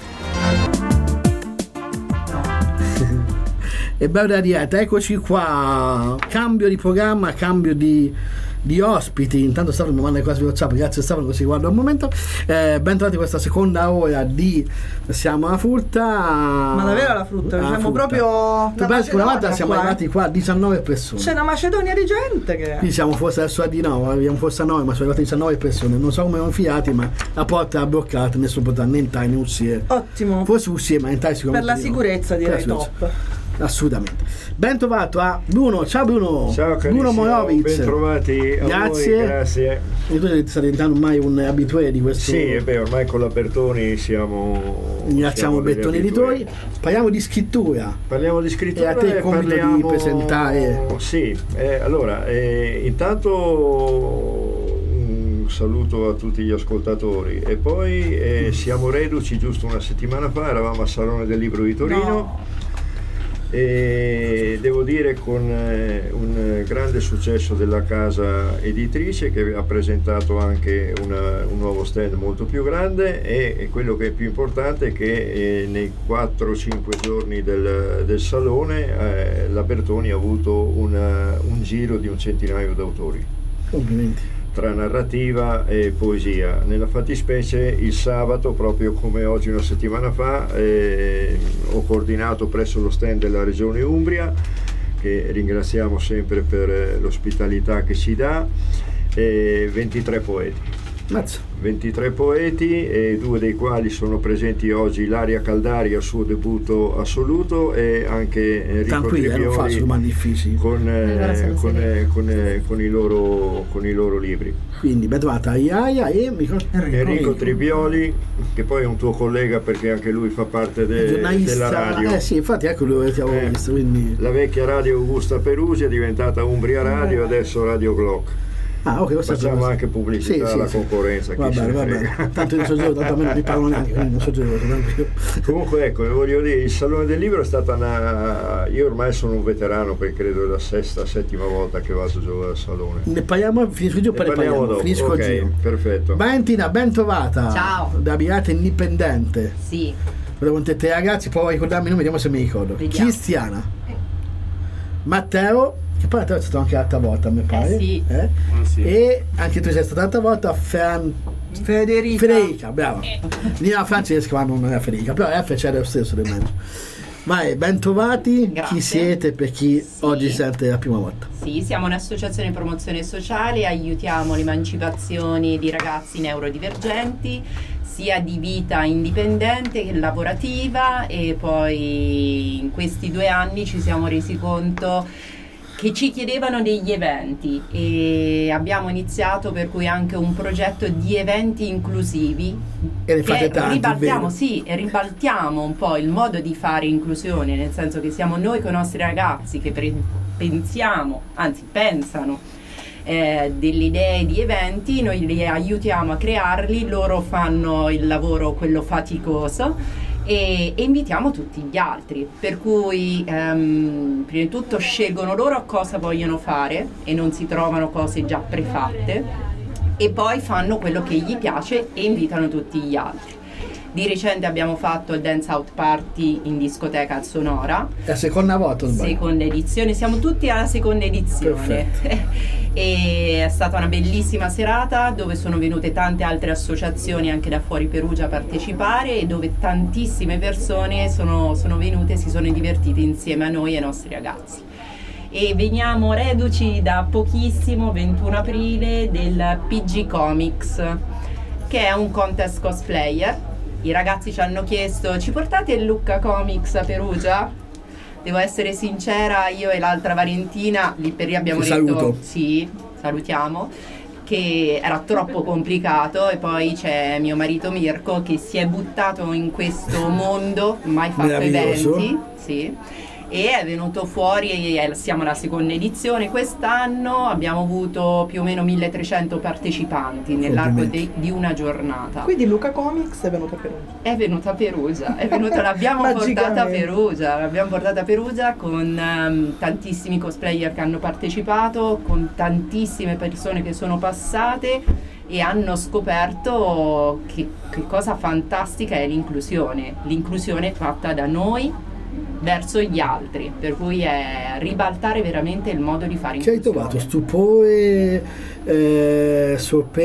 E bello Arietta, eccoci qua, cambio di programma, cambio di, di ospiti. Intanto Stefano mi manda le cose su WhatsApp, grazie Stefano, così guardo un momento. Eh, bentornati in questa seconda ora di Siamo alla frutta. Ma davvero la frutta? Alla Siamo frutta. proprio Tu pensi che una volta Macedonia siamo qua, eh? arrivati qua a diciannove persone. C'è una Macedonia di gente che... Quindi siamo forse adesso a di no, abbiamo forse a nove, ma sono arrivate diciannove persone. Non so come erano fiati, ma la porta è bloccata, nessuno potrà né entrare né uscire. Ottimo. Forse uscire, ma entrare Per sicuramente la di no. sicurezza Per la direi sicurezza. top. Assolutamente. Ben trovato a Bruno. Ciao Bruno. Ciao Bruno carissimo, Morovic. ben trovati a Grazie. voi, grazie. E tu stai diventando ormai un abitué di questo. Sì, è vero, ormai con la Bertoni siamo... Ringraziamo siamo degli Bettoni abitué. Editori. Parliamo di scrittura. Parliamo di scrittura E a te il compito di parliamo... presentare. Sì, eh, allora, eh, intanto un saluto a tutti gli ascoltatori e poi eh, siamo reduci giusto una settimana fa, eravamo al Salone del Libro di Torino. No. E devo dire con eh, un grande successo della casa editrice, che ha presentato anche una, un nuovo stand molto più grande, e, e quello che è più importante è che eh, nei quattro cinque giorni del, del salone eh, la Bertoni ha avuto una, un giro di un centinaio d'autori Complimenti. tra narrativa e poesia. Nella fattispecie il sabato, proprio come oggi una settimana fa, eh, ho coordinato presso lo stand della Regione Umbria, che ringraziamo sempre per eh, l'ospitalità che ci dà, eh, ventitré poeti. Mazza. ventitré poeti, e due dei quali sono presenti oggi: Ilaria Caldari al suo debutto assoluto, e anche Enrico Tranquilla, non faccio Trivioli domande difficili. con, eh, Allora siamo con, sereni. eh, con, eh, con i loro, con i loro libri. Quindi ben trovata Iaia e mi ricordo- Enrico Trivioli, che poi è un tuo collega perché anche lui fa parte de- giornalista. della radio. Eh sì, infatti ecco lui ti avevo Eh, visto, quindi. La vecchia radio Augusta Perusi è diventata Umbria Radio, adesso Radio Glock. Ah, ok, questo è Facciamo questo. anche pubblicità alla concorrenza, chi Va se bene, ne va frega. bene. Tanto io non so geloso, tanto a me non mi parlano neanche, quindi non so geloso, tranquillo. Comunque ecco, voglio dire, il Salone del Libro è stata una... Io ormai sono un veterano, perché credo è la sesta, settima volta che vado giù al Salone. Ne parliamo, finisco il giro, Ne poi ne parliamo parliamo. dopo, Finisco ok, il giro. perfetto. Valentina, ben trovata. Ciao. Da Pirata Indipendente. Sì, Volevo con te tre ragazzi, poi ricordarmi il nome, vediamo se mi ricordo. Vediamo. Cristiana. Matteo, che poi Matteo è stato anche l'altra volta, mi pare. sì. Eh? E anche tu sei stata l'altra volta, Fran... Federica. Federica, brava. Nina Francesca, ma non era Federica, però F c'è lo stesso del mezzo. Vai, ben trovati. Grazie. Chi siete per chi Sì. oggi sente la prima volta? sì, siamo un'associazione di promozione sociale, aiutiamo l'emancipazione di ragazzi neurodivergenti, sia di vita indipendente che lavorativa, e poi in questi due anni ci siamo resi conto che ci chiedevano degli eventi e abbiamo iniziato per cui anche un progetto di eventi inclusivi e ne fate che tanti, ribaltiamo, vero? sì, e ribaltiamo un po' il modo di fare inclusione, nel senso che siamo noi con i nostri ragazzi che pre- pensiamo, anzi pensano eh, delle idee di eventi, noi li aiutiamo a crearli, loro fanno il lavoro quello faticoso e, e invitiamo tutti gli altri, per cui ehm, prima di tutto scelgono loro cosa vogliono fare e non si trovano cose già prefatte, e poi fanno quello che gli piace e invitano tutti gli altri. Di recente abbiamo fatto il Dance Out Party in discoteca al Sonora. La seconda volta, sbaglio. Seconda edizione, siamo tutti alla seconda edizione. E è stata una bellissima serata dove sono venute tante altre associazioni anche da fuori Perugia a partecipare, e dove tantissime persone sono, sono venute e si sono divertite insieme a noi e ai nostri ragazzi. E veniamo reduci da pochissimo, ventuno aprile, del P G Comics, che è un contest cosplayer. I ragazzi ci hanno chiesto: ci portate il Lucca Comics a Perugia? Devo essere sincera, io e l'altra Valentina lì per lì abbiamo Ti detto saluto. sì, salutiamo, che era troppo complicato, e poi c'è mio marito Mirko che si è buttato in questo mondo, mai fatto Meraviglioso. eventi, sì, e è venuto fuori, e siamo alla seconda edizione quest'anno, abbiamo avuto più o meno milletrecento partecipanti nell'arco de- di una giornata. Quindi Lucca Comics è venuto a Perugia. È venuta a Perugia, è venuta, l'abbiamo portata a Perugia, l'abbiamo portata a Perugia con um, tantissimi cosplayer che hanno partecipato, con tantissime persone che sono passate e hanno scoperto che, che cosa fantastica è l'inclusione, l'inclusione fatta da noi verso gli altri, per cui è ribaltare veramente il modo di fare Che hai inclusione. trovato? Stupore, eh,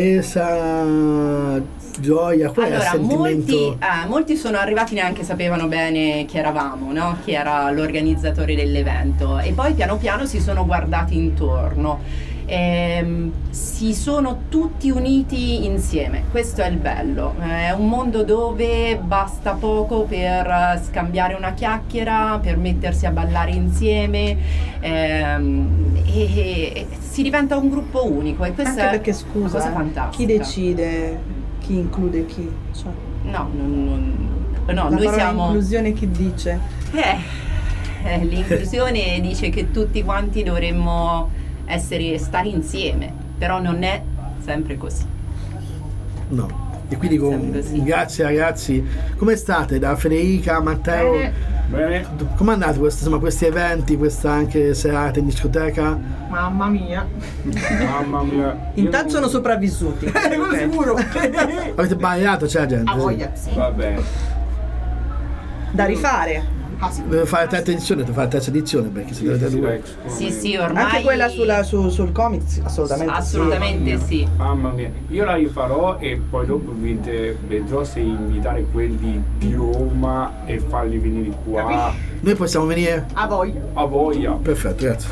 sorpresa, gioia? Qual è il Allora, sentimento? molti, eh, molti sono arrivati, neanche sapevano bene chi eravamo, no? Chi era l'organizzatore dell'evento, e poi piano piano si sono guardati intorno. Ehm, si sono tutti uniti insieme, questo è il bello, è un mondo dove basta poco per scambiare una chiacchiera, per mettersi a ballare insieme, ehm, e, e si diventa un gruppo unico, e questa Anche perché, è scusa, una cosa eh, fantastica. chi decide, chi include chi? Cioè, No, non, non, no, la noi parola siamo... inclusione chi dice? Eh, eh, l'inclusione dice che tutti quanti dovremmo essere, stare insieme, però non è sempre così. No. E quindi con, Sempre così. grazie ragazzi. Come state? Da Federica, Matteo? Bene. Bene. Come andate questi, insomma, questi eventi, questa anche serata in discoteca? Mamma mia. Mamma mia. Intanto sono sopravvissuti. Eh, quello sicuro. Avete ballato, c'è la gente? A voglia. Va bene. Da rifare. Ah, sì. Deve fare la terza edizione, deve fare la terza edizione perché Sì, siete sì, sì, due. dai, secondo Sì, me. sì, ormai... Anche quella sulla, su, sul comics, assolutamente. Assolutamente sì. Mamma mia, io la rifarò e poi dopo vi- vedrò se invitare quelli di Roma e farli venire qua. Noi possiamo venire? A voglia. A voglia. Perfetto, grazie.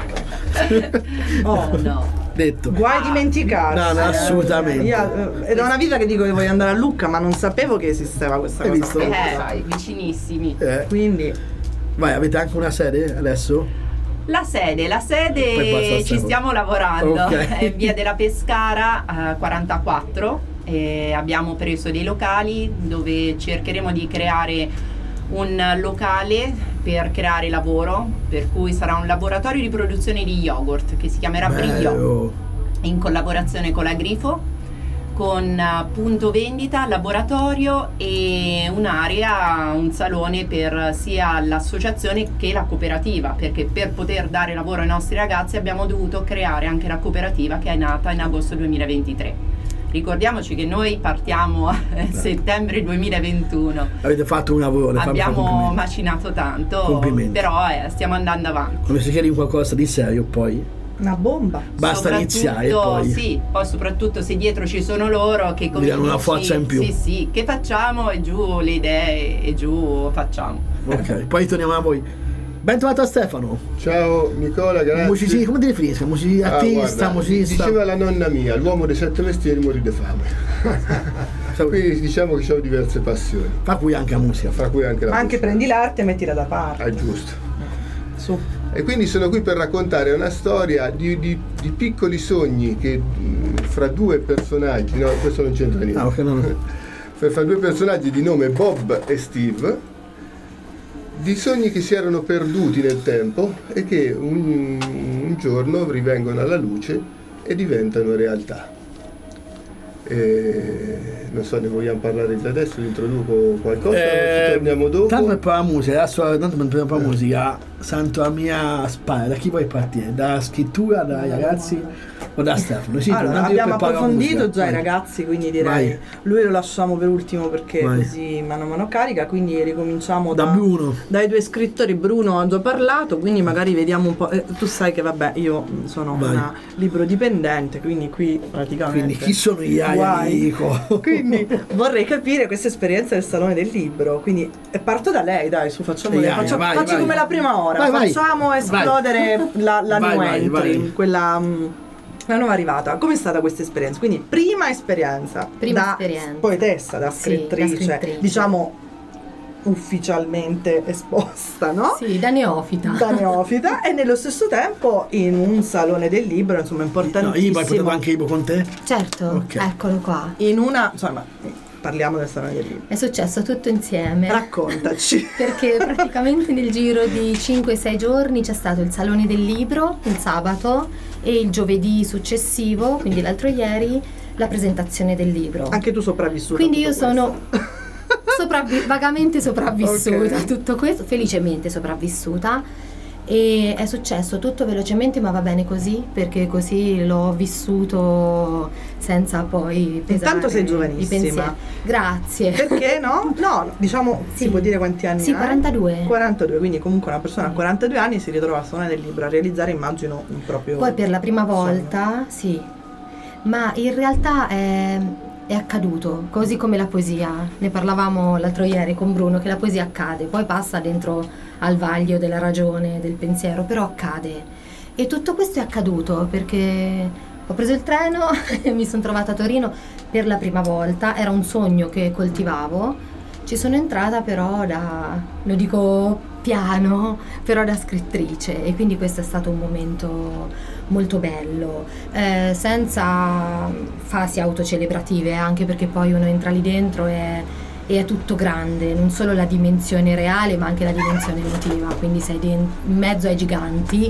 Oh, No. Detto. guai dimenticarsi. No, no, assolutamente. Io, eh, è da una vita che dico che voglio andare a Lucca, ma non sapevo che esisteva questa Hai cosa. visto? Eh, sai. vicinissimi. Eh, Quindi vai, avete anche una sede adesso? La sede, la Poi sede passa ci Stefano. stiamo lavorando, Ok. è in via della Pescara eh, quarantaquattro, e abbiamo preso dei locali dove cercheremo di creare un locale per creare lavoro, per cui sarà un laboratorio di produzione di yogurt che si chiamerà Brio, Bello. in collaborazione con la Grifo, con eh, punto vendita, laboratorio e un'area, un salone per sia l'associazione che la cooperativa, perché per poter dare lavoro ai nostri ragazzi abbiamo dovuto creare anche la cooperativa, che è nata in agosto duemilaventitré. Ricordiamoci che noi partiamo a settembre duemilaventuno. Avete fatto un lavoro, le fammi fare Abbiamo complimenti. macinato tanto, Complimenti. però eh, stiamo andando avanti. Quando si chiede in qualcosa di serio poi una bomba. basta iniziare e Soprattutto- poi sì, poi soprattutto se dietro ci sono loro che come Vi danno una dici, forza in più. Sì, sì, che facciamo e giù le idee e giù facciamo. ok, poi torniamo a voi. Bentrovato a Stefano. Ciao Nicola, grazie. Musicista, come ti riferisci? Music- Ah, artista, guarda, musicista. Diceva la nonna mia, l'uomo dei sette mestieri morì di fame. Quindi diciamo che ho diverse passioni. Fra cui anche la musica. Fra cui anche la Ma anche musica. prendi l'arte e mettila da parte. Ah, giusto. Su. E quindi sono qui per raccontare una storia di, di, di piccoli sogni che mh, fra due personaggi, no, questo non c'entra niente. Ah, ok, no, no. Fra, fra due personaggi di nome Bob e Steve, di sogni che si erano perduti nel tempo e che un, un giorno rivengono alla luce e diventano realtà. E non so, ne vogliamo parlare già adesso, introduco qualcosa, Eh, ci torniamo dopo. Tanto per la musica, adesso tanto per la musica, santo a mia spalla, da chi vuoi partire? Dalla scrittura, dai ragazzi o da Stefano? Sì, Allora, tanto io abbiamo preparo la approfondito musica. già Vai. i ragazzi, quindi direi Vai. lui lo lasciamo per ultimo perché Vai. così mano a mano carica, quindi ricominciamo Da da, Bruno. dai due scrittori. Bruno ha già parlato, quindi magari vediamo un po'. eh, tu sai che vabbè, io sono Vai. una libro dipendente, quindi qui praticamente Quindi chi sono gli Aiaico? quindi vorrei capire questa esperienza del Salone del Libro, quindi eh, parto da lei, dai, su facciamo, Iaia, faccio, vai, faccio vai. come la prima ora, Vai, vai. facciamo esplodere la, la Vai, new vai, entry, vai. quella mh, la nuova arrivata. Com'è stata questa esperienza? Quindi prima esperienza Prima da esperienza. poetessa, da Sì, scrittrice, da scrittrice. diciamo ufficialmente esposta, no? Sì, da neofita. Da neofita e nello stesso tempo in un salone del libro, insomma No, importantissimo. io poi potevo anche Ivo con te? Certo, Ok. eccolo qua. In una, insomma, parliamo del salone del libro. È successo tutto insieme. Raccontaci. Perché praticamente nel giro di cinque sei giorni c'è stato il Salone del Libro il sabato e il giovedì successivo, quindi l'altro ieri, la presentazione del libro. Anche tu sopravvissuta. Quindi io a tutto sono sopravvi- vagamente sopravvissuta a Ok. tutto questo, felicemente sopravvissuta. E è successo tutto velocemente, ma va bene così, perché così l'ho vissuto senza poi pesare Intanto sei i giovanissima. pensieri. Grazie. Perché no? No, diciamo, Sì. si può dire quanti anni Sì, hai? quarantadue. quarantadue, quindi comunque una persona a quarantadue anni si ritrova al Salone del Libro a realizzare, immagino, un proprio... Poi per la prima sogno. volta, sì, ma in realtà è, è accaduto, così come la poesia. Ne parlavamo l'altro ieri con Bruno, che la poesia accade, poi passa dentro al vaglio della ragione, del pensiero, però accade. E tutto questo è accaduto perché ho preso il treno e mi sono trovata a Torino per la prima volta, era un sogno che coltivavo, ci sono entrata però da, lo dico piano, però da scrittrice, e quindi questo è stato un momento molto bello, eh, senza fasi autocelebrative, anche perché poi uno entra lì dentro e, e è tutto grande, non solo la dimensione reale ma anche la dimensione emotiva, quindi sei den- in mezzo ai giganti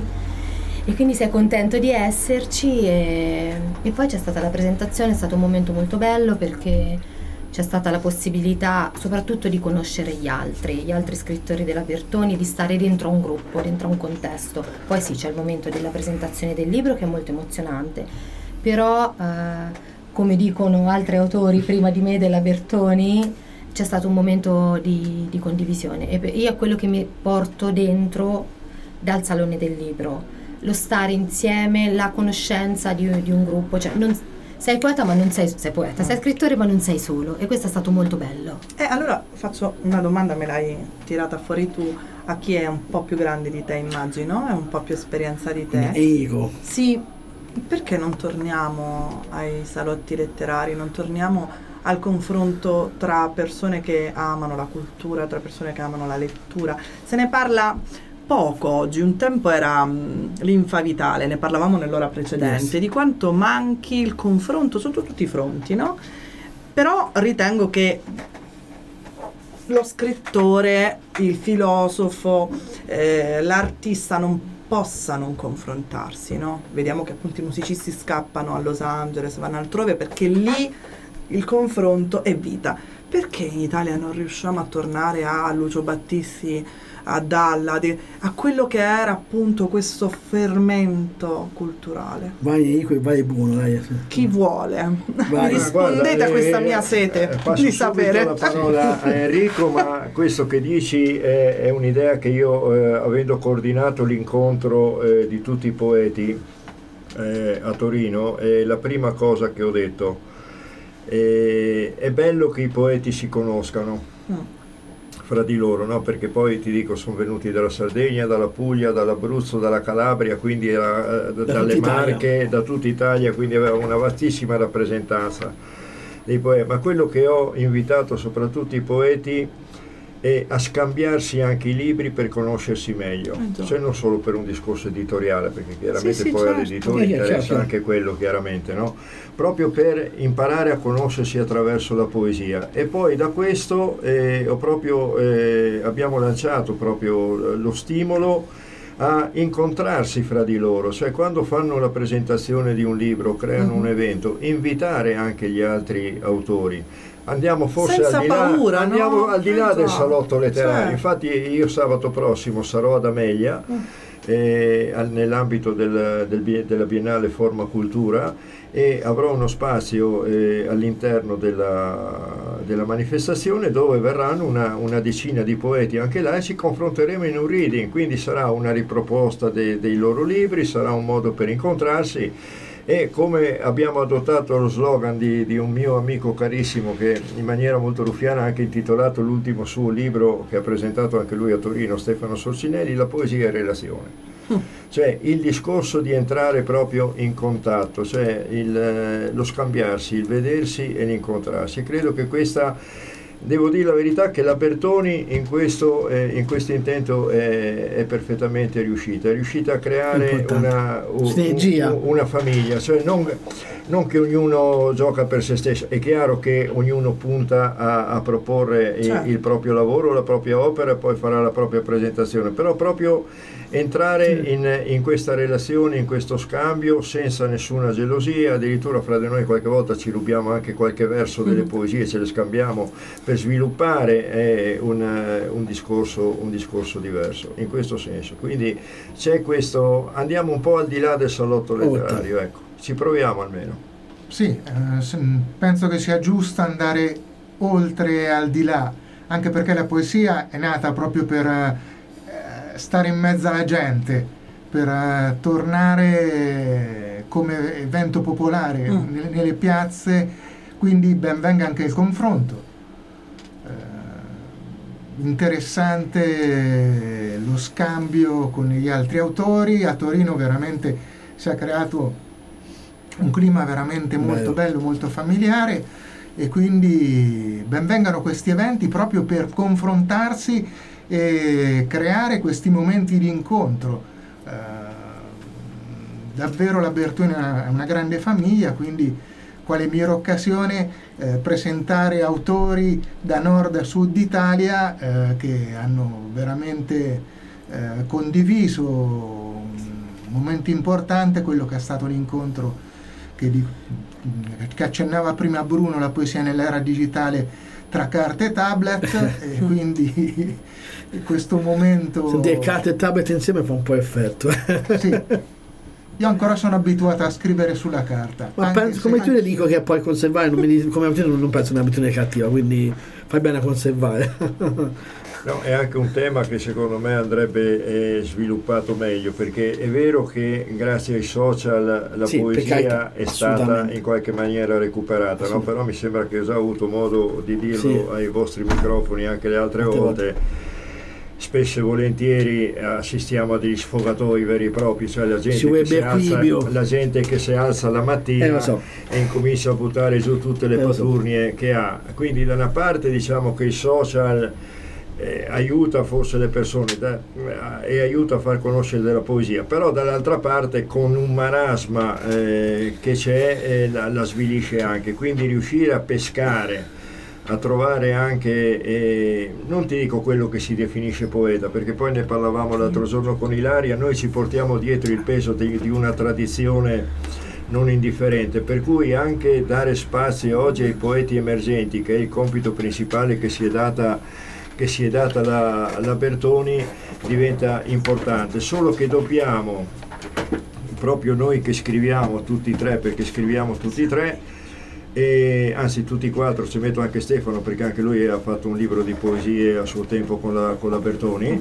e quindi sei contento di esserci. E, e poi c'è stata la presentazione, è stato un momento molto bello perché c'è stata la possibilità soprattutto di conoscere gli altri, gli altri scrittori della Bertoni, di stare dentro a un gruppo, dentro a un contesto. Poi sì, c'è il momento della presentazione del libro che è molto emozionante, però eh, come dicono altri autori prima di me della Bertoni, c'è stato un momento di, di condivisione e io è quello che mi porto dentro dal Salone del Libro, lo stare insieme, la conoscenza di, di un gruppo, cioè non, sei poeta ma non sei, sei poeta, sei scrittore ma non sei solo, e questo è stato molto bello. E allora faccio una domanda, me l'hai tirata fuori tu, a chi è un po' più grande di te, immagino, è un po' più esperienza di te. Ivo. Sì, perché non torniamo ai salotti letterari, non torniamo al confronto tra persone che amano la cultura, tra persone che amano la lettura? Se ne parla poco oggi, un tempo era mh, linfa vitale, ne parlavamo nell'ora precedente, Yes. di quanto manchi il confronto sotto tutti i fronti, no? Però ritengo che lo scrittore, il filosofo, eh, l'artista non possa non confrontarsi, no? Vediamo che appunto i musicisti scappano a Los Angeles, vanno altrove perché lì il confronto è vita. Perché in Italia non riusciamo a tornare a Lucio Battisti, a Dalla, di- a quello che era appunto questo fermento culturale? Vai Ivo e vai Bruno, dai. Chi vuole? Vai. Mi rispondete Guarda, a questa eh, mia sete eh, passo di subito sapere. la parola a Enrico, ma questo che dici è, è un'idea che io, eh, avendo coordinato l'incontro eh, di tutti i poeti eh, a Torino, è la prima cosa che ho detto. Eh, è bello che i poeti si conoscano Mm. fra di loro, no? Perché poi ti dico, sono venuti dalla Sardegna, dalla Puglia, dall'Abruzzo, dalla Calabria, quindi era, eh, dalle tutta Italia. Marche, da tutta Italia, quindi aveva una vastissima rappresentanza. dei poeti, ma quello che ho invitato soprattutto i poeti è a scambiarsi anche i libri per conoscersi meglio, Eh, cioè non solo per un discorso editoriale, perché chiaramente Sì, sì, poi certo. all'editore Sì, interessa certo. anche quello, chiaramente, no? Proprio per imparare a conoscersi attraverso la poesia. E poi da questo eh, ho proprio, eh, abbiamo lanciato proprio lo stimolo a incontrarsi fra di loro, cioè quando fanno la presentazione di un libro, creano Mhm. un evento, invitare anche gli altri autori. Andiamo forse Senza al di là, paura, andiamo no? al di là del Esatto. salotto letterario. Certo. Infatti io sabato prossimo sarò ad Amelia eh, al- nell'ambito del- del bie- della Biennale Forma Cultura, e avrò uno spazio eh, all'interno della, della manifestazione dove verranno una, una decina di poeti anche là, e ci confronteremo in un reading, quindi sarà una riproposta de- dei loro libri, sarà un modo per incontrarsi. E come abbiamo adottato lo slogan di, di un mio amico carissimo, che in maniera molto ruffiana ha anche intitolato l'ultimo suo libro che ha presentato anche lui a Torino, Stefano Sorcinelli, la poesia è relazione. Cioè il discorso di entrare proprio in contatto, cioè il, eh, lo scambiarsi, il vedersi e l'incontrarsi. Credo che questa, devo dire la verità, che la Bertoni in questo, eh, in questo intento è, è perfettamente riuscita, è riuscita a creare Importante. una, u- Sinergia. u- una famiglia, cioè non, non che ognuno gioca per se stesso, è chiaro che ognuno punta a, a proporre il, Certo. il proprio lavoro, la propria opera, e poi farà la propria presentazione, però proprio entrare in, in questa relazione, in questo scambio senza nessuna gelosia. Addirittura fra di noi qualche volta ci rubiamo anche qualche verso delle poesie, ce le scambiamo per sviluppare eh, un, eh, un discorso, un discorso diverso in questo senso. Quindi c'è questo, andiamo un po' al di là del salotto letterario, ecco, ci proviamo almeno. Sì, eh, s- penso che sia giusto andare oltre e al di là, anche perché la poesia è nata proprio per eh, stare in mezzo alla gente, per eh, tornare come evento popolare Mm. nelle, nelle piazze, quindi ben venga anche il confronto. Eh, interessante lo scambio con gli altri autori. A Torino veramente si è creato un clima veramente molto Bello. bello, molto familiare, e quindi ben vengano questi eventi proprio per confrontarsi e creare questi momenti di incontro. Eh, davvero la Bertoni è una, è una grande famiglia, quindi quale migliore occasione eh, presentare autori da nord a sud d'Italia eh, che hanno veramente eh, condiviso un momento importante, quello che è stato l'incontro che, di, che accennava prima Bruno, la poesia nell'era digitale tra carta e tablet, e quindi questo momento... Sentire carta e tablet insieme fa un po' effetto. Sì. Io ancora sono abituato a scrivere sulla carta. Ma anche penso, se come man- tu le dico che poi conservare, non mi dici- come abitudine non penso un'abitudine cattiva, quindi fai bene a conservare. No, è anche un tema che secondo me andrebbe eh, sviluppato meglio, perché è vero che grazie ai social la Sì, per poesia carità, è stata assolutamente. in qualche maniera recuperata, no? Sì. Però mi sembra che ho già avuto modo di dirlo Sì. ai vostri microfoni anche le altre Altre volte. Spesso e volentieri assistiamo a degli sfogatoi veri e propri, cioè la gente, Ci che vuole si alza, equilibrio. la gente che si alza la mattina Eh, lo so. e incomincia a buttare giù tutte le Eh, lo so. paturnie che ha. Quindi da una parte diciamo che i social eh, aiuta forse le persone da, eh, e aiuta a far conoscere della poesia, però dall'altra parte con un marasma eh, che c'è eh, la, la svilisce anche, quindi riuscire a pescare, a trovare anche, eh, non ti dico quello che si definisce poeta, perché poi ne parlavamo l'altro giorno con Ilaria, noi ci portiamo dietro il peso di, di una tradizione non indifferente, per cui anche dare spazio oggi ai poeti emergenti, che è il compito principale che si è data, che si è data la, la Bertoni, diventa importante, solo che dobbiamo, proprio noi che scriviamo tutti e tre, perché scriviamo tutti e tre, e anzi tutti e quattro, ci metto anche Stefano perché anche lui ha fatto un libro di poesie a suo tempo con la, con la Bertoni,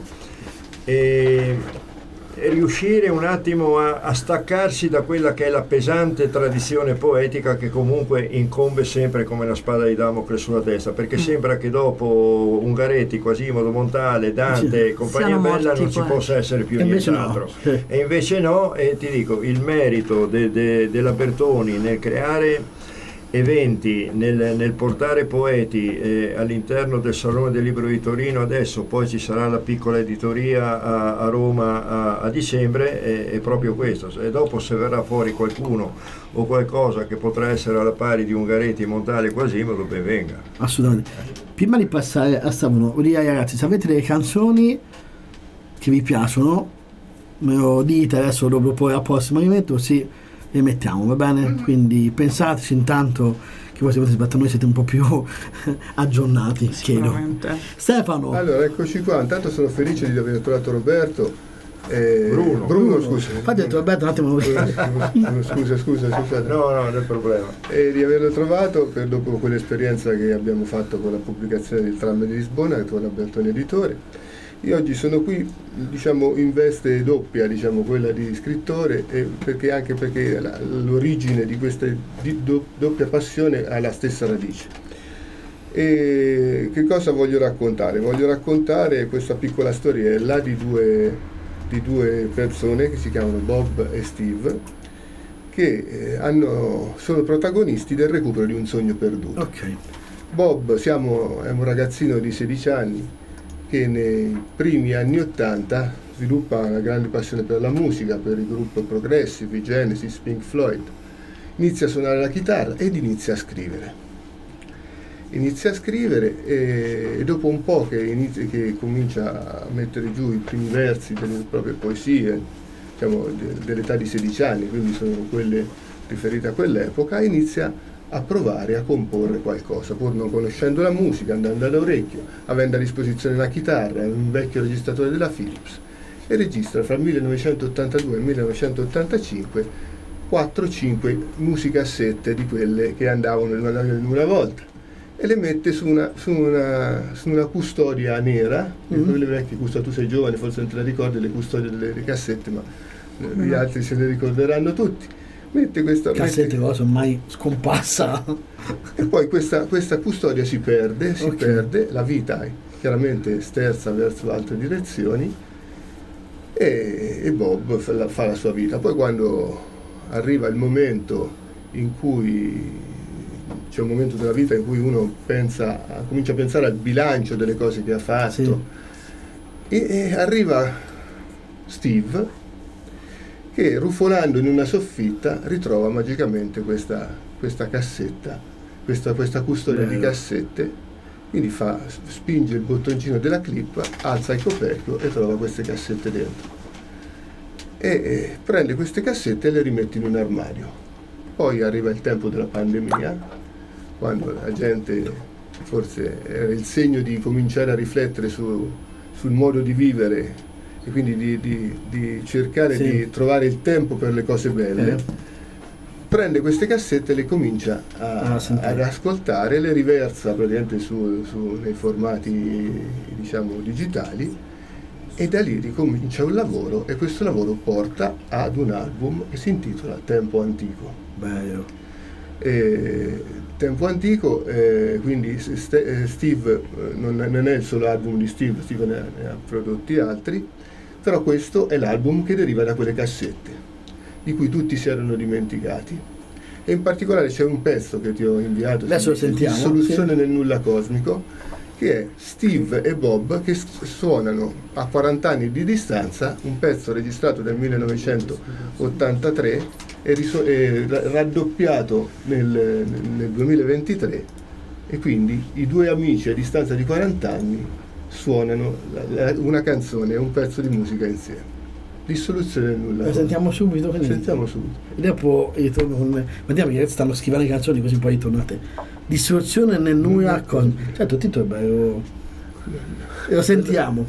e, e riuscire un attimo a, a staccarsi da quella che è la pesante tradizione poetica che comunque incombe sempre come una spada di Damocle sulla testa, perché sembra che dopo Ungaretti, Quasimodo, Montale, Dante e compagnia Siano bella morti non ci poeti. possa essere più E invece nient'altro. no. E invece no, e ti dico, il merito de- de- della Bertoni nel creare eventi nel, nel portare poeti eh, all'interno del Salone del Libro di Torino adesso, poi ci sarà la piccola editoria a, a Roma a, a dicembre, è, è proprio questo. E dopo se verrà fuori qualcuno o qualcosa che potrà essere alla pari di Ungaretti, Montale, Quasimodo, ben venga. Assolutamente. Prima di passare a Stefano, voglio dire ai ragazzi, se avete delle canzoni che vi piacciono, me lo dite adesso, dopo poi al prossimo evento, sì, le mettiamo, va bene? Mm-hmm. Quindi pensateci intanto, che voi rispetto a noi siete un po' più aggiornati, chiedo. Stefano. Allora, eccoci qua, intanto sono felice di aver trovato Roberto. Eh, Bruno, Bruno, scusa. Infatti ho detto Roberto un attimo. Scusa, scusa, scusate. No, no, non è problema. E di averlo trovato per dopo quell'esperienza che abbiamo fatto con la pubblicazione del Tram di Lisbona con Albertone Editore. Io oggi sono qui, diciamo, in veste doppia, diciamo, quella di scrittore, e perché anche perché la, l'origine di questa di do, doppia passione ha la stessa radice. E che cosa voglio raccontare? Voglio raccontare questa piccola storiella di due, di due persone che si chiamano Bob e Steve, che eh, hanno, sono protagonisti del recupero di un sogno perduto. Okay. Bob siamo, è un ragazzino di sedici anni che nei primi anni ottanta sviluppa una grande passione per la musica, per il gruppo Progressive, Genesis, Pink Floyd. Inizia a suonare la chitarra ed inizia a scrivere. Inizia a scrivere e, e dopo un po' che, inizia, che comincia a mettere giù i primi versi delle proprie poesie, diciamo, de, dell'età di sedici anni, quindi sono quelle riferite a quell'epoca, inizia a provare a comporre qualcosa, pur non conoscendo la musica, andando all'orecchio, avendo a disposizione una chitarra, un vecchio registratore della Philips, e registra fra il millenovecentottantadue e il millenovecentottantacinque quattro cinque musicassette di quelle che andavano in una volta e le mette su una, su una, su una custodia nera, mm-hmm. quelle vecchie custodie, tu sei giovane, forse non te la ricordi, le custodie delle, delle cassette, ma mm-hmm. gli altri se le ricorderanno tutti. Mette questa cassette, mette... cosa ormai scomparsa, e poi questa, questa custodia si perde, si okay. perde, la vita chiaramente sterza verso altre direzioni e, e Bob fa la, fa la sua vita. Poi quando arriva il momento in cui c'è un momento della vita in cui uno pensa, comincia a pensare al bilancio delle cose che ha fatto, sì. e, e arriva Steve che rufolando in una soffitta ritrova magicamente questa, questa cassetta, questa, questa custodia Beh. di cassette, quindi fa, spinge il bottoncino della clip, alza il coperchio e trova queste cassette dentro. E, e prende queste cassette e le rimette in un armadio. Poi arriva il tempo della pandemia, quando la gente, forse era il segno di cominciare a riflettere su, sul modo di vivere e quindi di, di, di cercare sì. di trovare il tempo per le cose belle, eh. prende queste cassette e le comincia a, ah, ad ascoltare, le riversa praticamente su, su, nei formati, diciamo, digitali, e da lì ricomincia un lavoro, e questo lavoro porta ad un album che si intitola Tempo Antico. Bello. E, Tempo Antico, eh, quindi St- Steve eh, non, non è il solo album di Steve, Steve ne ha, ne ha prodotti altri, però questo è l'album che deriva da quelle cassette, di cui tutti si erano dimenticati. E in particolare c'è un pezzo che ti ho inviato, adesso lo sentiamo, Soluzione sì. nel nulla cosmico, che è Steve e Bob che suonano a quaranta anni di distanza un pezzo registrato nel millenovecentottantatré e riso- e raddoppiato nel, nel duemilaventitré, e quindi i due amici a distanza di quaranta anni suonano la, la, una canzone e un pezzo di musica insieme. Dissoluzione del nulla. La sentiamo subito? Sentiamo subito. E dopo ritorno con me. Vediamo che stanno scrivendo le canzoni, così poi ritornate. Dissoluzione nel nulla con... Certo, il titolo è bello. E lo sentiamo.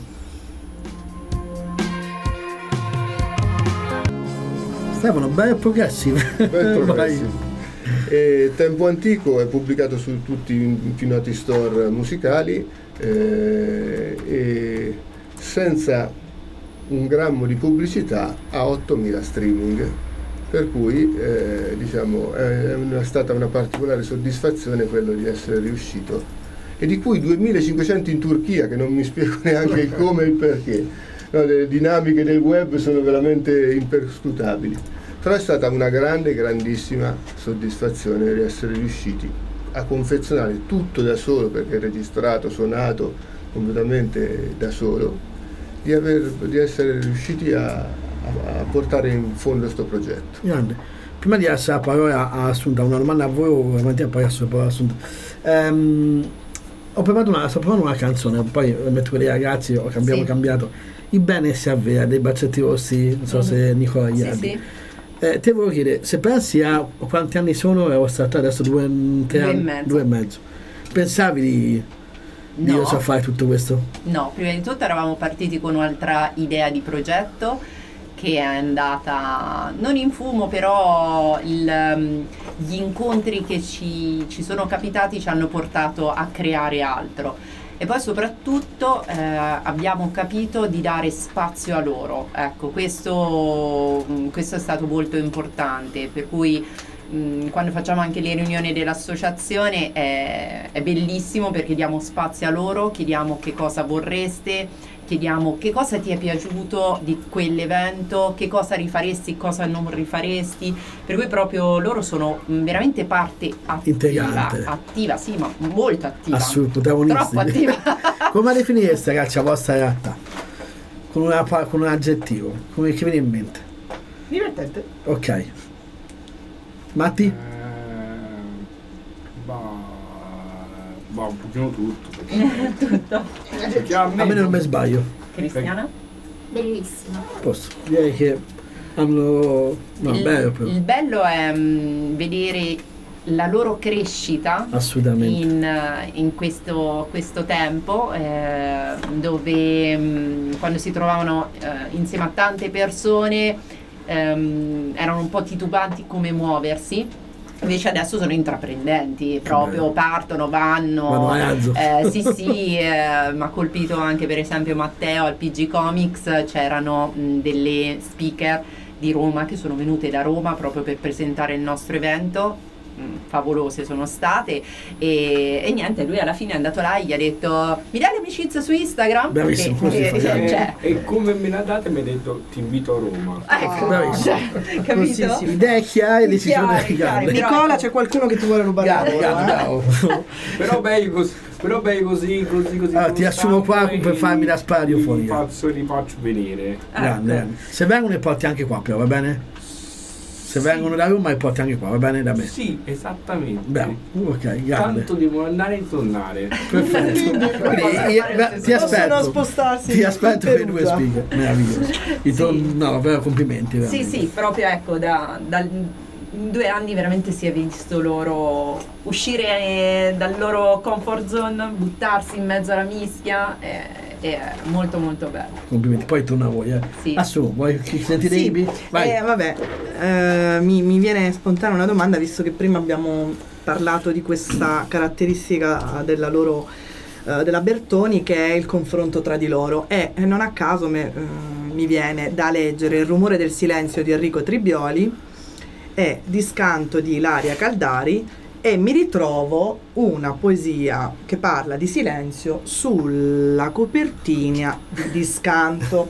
Stefano, bel progressive. Bel progressive. E Tempo Antico è pubblicato su tutti i più noti store musicali, eh, e senza un grammo di pubblicità ha ottomila streaming, per cui eh, diciamo è, è stata una particolare soddisfazione quello di essere riuscito, e di cui duemilacinquecento in Turchia, che non mi spiego neanche il come e il perché. No, le dinamiche del web sono veramente imperscrutabili. Però è stata una grande, grandissima soddisfazione di essere riusciti a confezionare tutto da solo, perché è registrato, suonato completamente da solo, di, aver, di essere riusciti a, a, a portare in fondo questo progetto. Grande. Prima di essere la parola a Assunta, una domanda a voi, Mattia, poi adesso la parola a Assunta. Um, ho preparato una, sto provando una canzone, poi la metto per i ragazzi, ho abbiamo sì. cambiato. Il bene si avvera dei Bacetti Rossi, non so mm-hmm. se Nicola Iardi. Sì, sì. Eh, te volevo chiedere, se pensi a quanti anni sono, e ho stato adesso due, tre due, anni, e mezzo. due e mezzo, pensavi di, di no. so fare tutto questo? No, prima di tutto eravamo partiti con un'altra idea di progetto che è andata non in fumo, però il, gli incontri che ci, ci sono capitati ci hanno portato a creare altro. E poi soprattutto eh, abbiamo capito di dare spazio a loro, ecco, questo, questo è stato molto importante, per cui mh, quando facciamo anche le riunioni dell'associazione è, è bellissimo, perché diamo spazio a loro, chiediamo che cosa vorreste, chiediamo che cosa ti è piaciuto di quell'evento, che cosa rifaresti, cosa non rifaresti, per cui proprio loro sono veramente parte attiva, integrante, attiva, sì, ma molto attiva, assurdo, protagonisti. Troppo attiva. Come definireste, ragazzi, la vostra realtà? Con, una, con un aggettivo, come che viene in mente? Divertente. Ok. Matti? Eh, bah, bah, un pochino tutto. Tutto. A me non mi sbaglio. Cristiana? Bellissimo. Posso. Direi che hanno... No, il, bello però. il bello è mh, vedere la loro crescita assolutamente in, in questo, questo tempo eh, dove mh, quando si trovavano eh, insieme a tante persone ehm, erano un po' titubanti come muoversi, invece adesso sono intraprendenti, proprio partono, vanno, eh, sì sì, eh, mi ha colpito anche per esempio Matteo al P G Comics, c'erano mh, delle speaker di Roma che sono venute da Roma proprio per presentare il nostro evento, favolose sono state, e, e niente, lui alla fine è andato là e gli ha detto: mi dai l'amicizia su Instagram? Bravissimo, e, e, cioè, e come me l'ha data mi ha detto ti invito a Roma. Ecco, bravissimo. Cioè, capito? Sì, sì, idee chiare, decisioni chiare. Nicola, c'è qualcuno che ti vuole rubare la lavoro, eh? Però bei così, però bei così, così, così. Allora, ti assumo qua per farmi la sparadio fuori. Li faccio, li faccio venire. Grande, ecco. Se vengono li porti anche qua, però, va bene? Se sì. vengono da Roma li porti anche qua, va bene da me? Sì, esattamente. Beh, ok, grande. Tanto devo andare e tornare. Perfetto. Quindi, io, beh, ti aspetto. Spostarsi ti aspetto per due speaker. Meraviglioso. Sì. Ton- no, vero, complimenti. Veramente. Sì, sì, proprio ecco, da, da in due anni veramente si è visto loro uscire dal loro comfort zone, buttarsi in mezzo alla mischia. E, è molto molto bello. Complimenti, poi torna a voi, eh. Sì. Assu, vuoi sentire sì. Ibi? Vai. Eh, vabbè, eh, mi, mi viene spontanea una domanda, visto che prima abbiamo parlato di questa caratteristica della loro eh, della Bertoni, che è il confronto tra di loro, e eh, non a caso me, eh, mi viene da leggere Il rumore del silenzio di Enrico Tribioli e Discanto di Ilaria Caldari, e mi ritrovo una poesia che parla di silenzio sulla copertina di Discanto,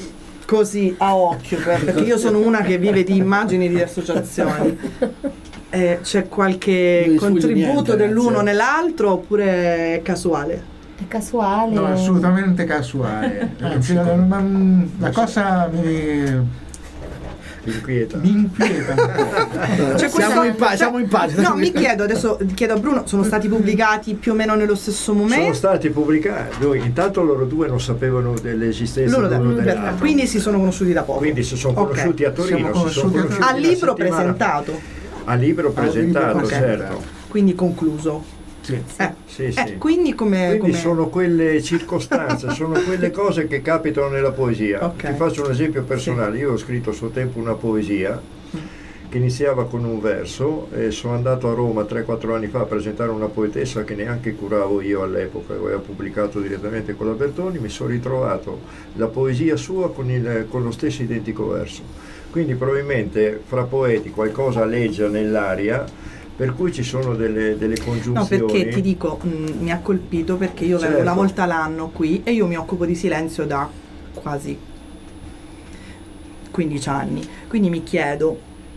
così a occhio, perché io sono una che vive di immagini di associazioni. Eh, c'è qualche contributo niente, dell'uno nell'altro oppure è casuale? È casuale? No, assolutamente casuale. Ma, la cosa mi... inquieta. Mi inquieta. Cioè, siamo, in pa- siamo in pace. No, mi chiedo adesso, chiedo a Bruno, sono stati pubblicati più o meno nello stesso momento? Sono stati pubblicati. Noi, intanto loro due non sapevano dell'esistenza loro l'uno da, dell'altro. Quindi si sono conosciuti da poco. Quindi si sono okay. conosciuti a Torino. Siamo si sono conosciuti conosciuti a libro presentato. A libro presentato, okay. certo. Quindi concluso. Sì, eh, sì, sì. Eh, quindi come, quindi come... sono quelle circostanze, sono quelle cose che capitano nella poesia. Okay. Ti faccio un esempio personale. Sì. Io ho scritto a suo tempo una poesia che iniziava con un verso e sono andato a Roma tre quattro anni fa a presentare una poetessa che neanche curavo io all'epoca, aveva pubblicato direttamente con la Bertoni. Mi sono ritrovato la poesia sua con, il, con lo stesso identico verso, quindi probabilmente fra poeti qualcosa leggia nell'aria, per cui ci sono delle, delle congiunzioni. No, perché ti dico, mh, mi ha colpito perché io vengo certo. una volta l'anno qui e io mi occupo di silenzio da quasi quindici anni, quindi mi chiedo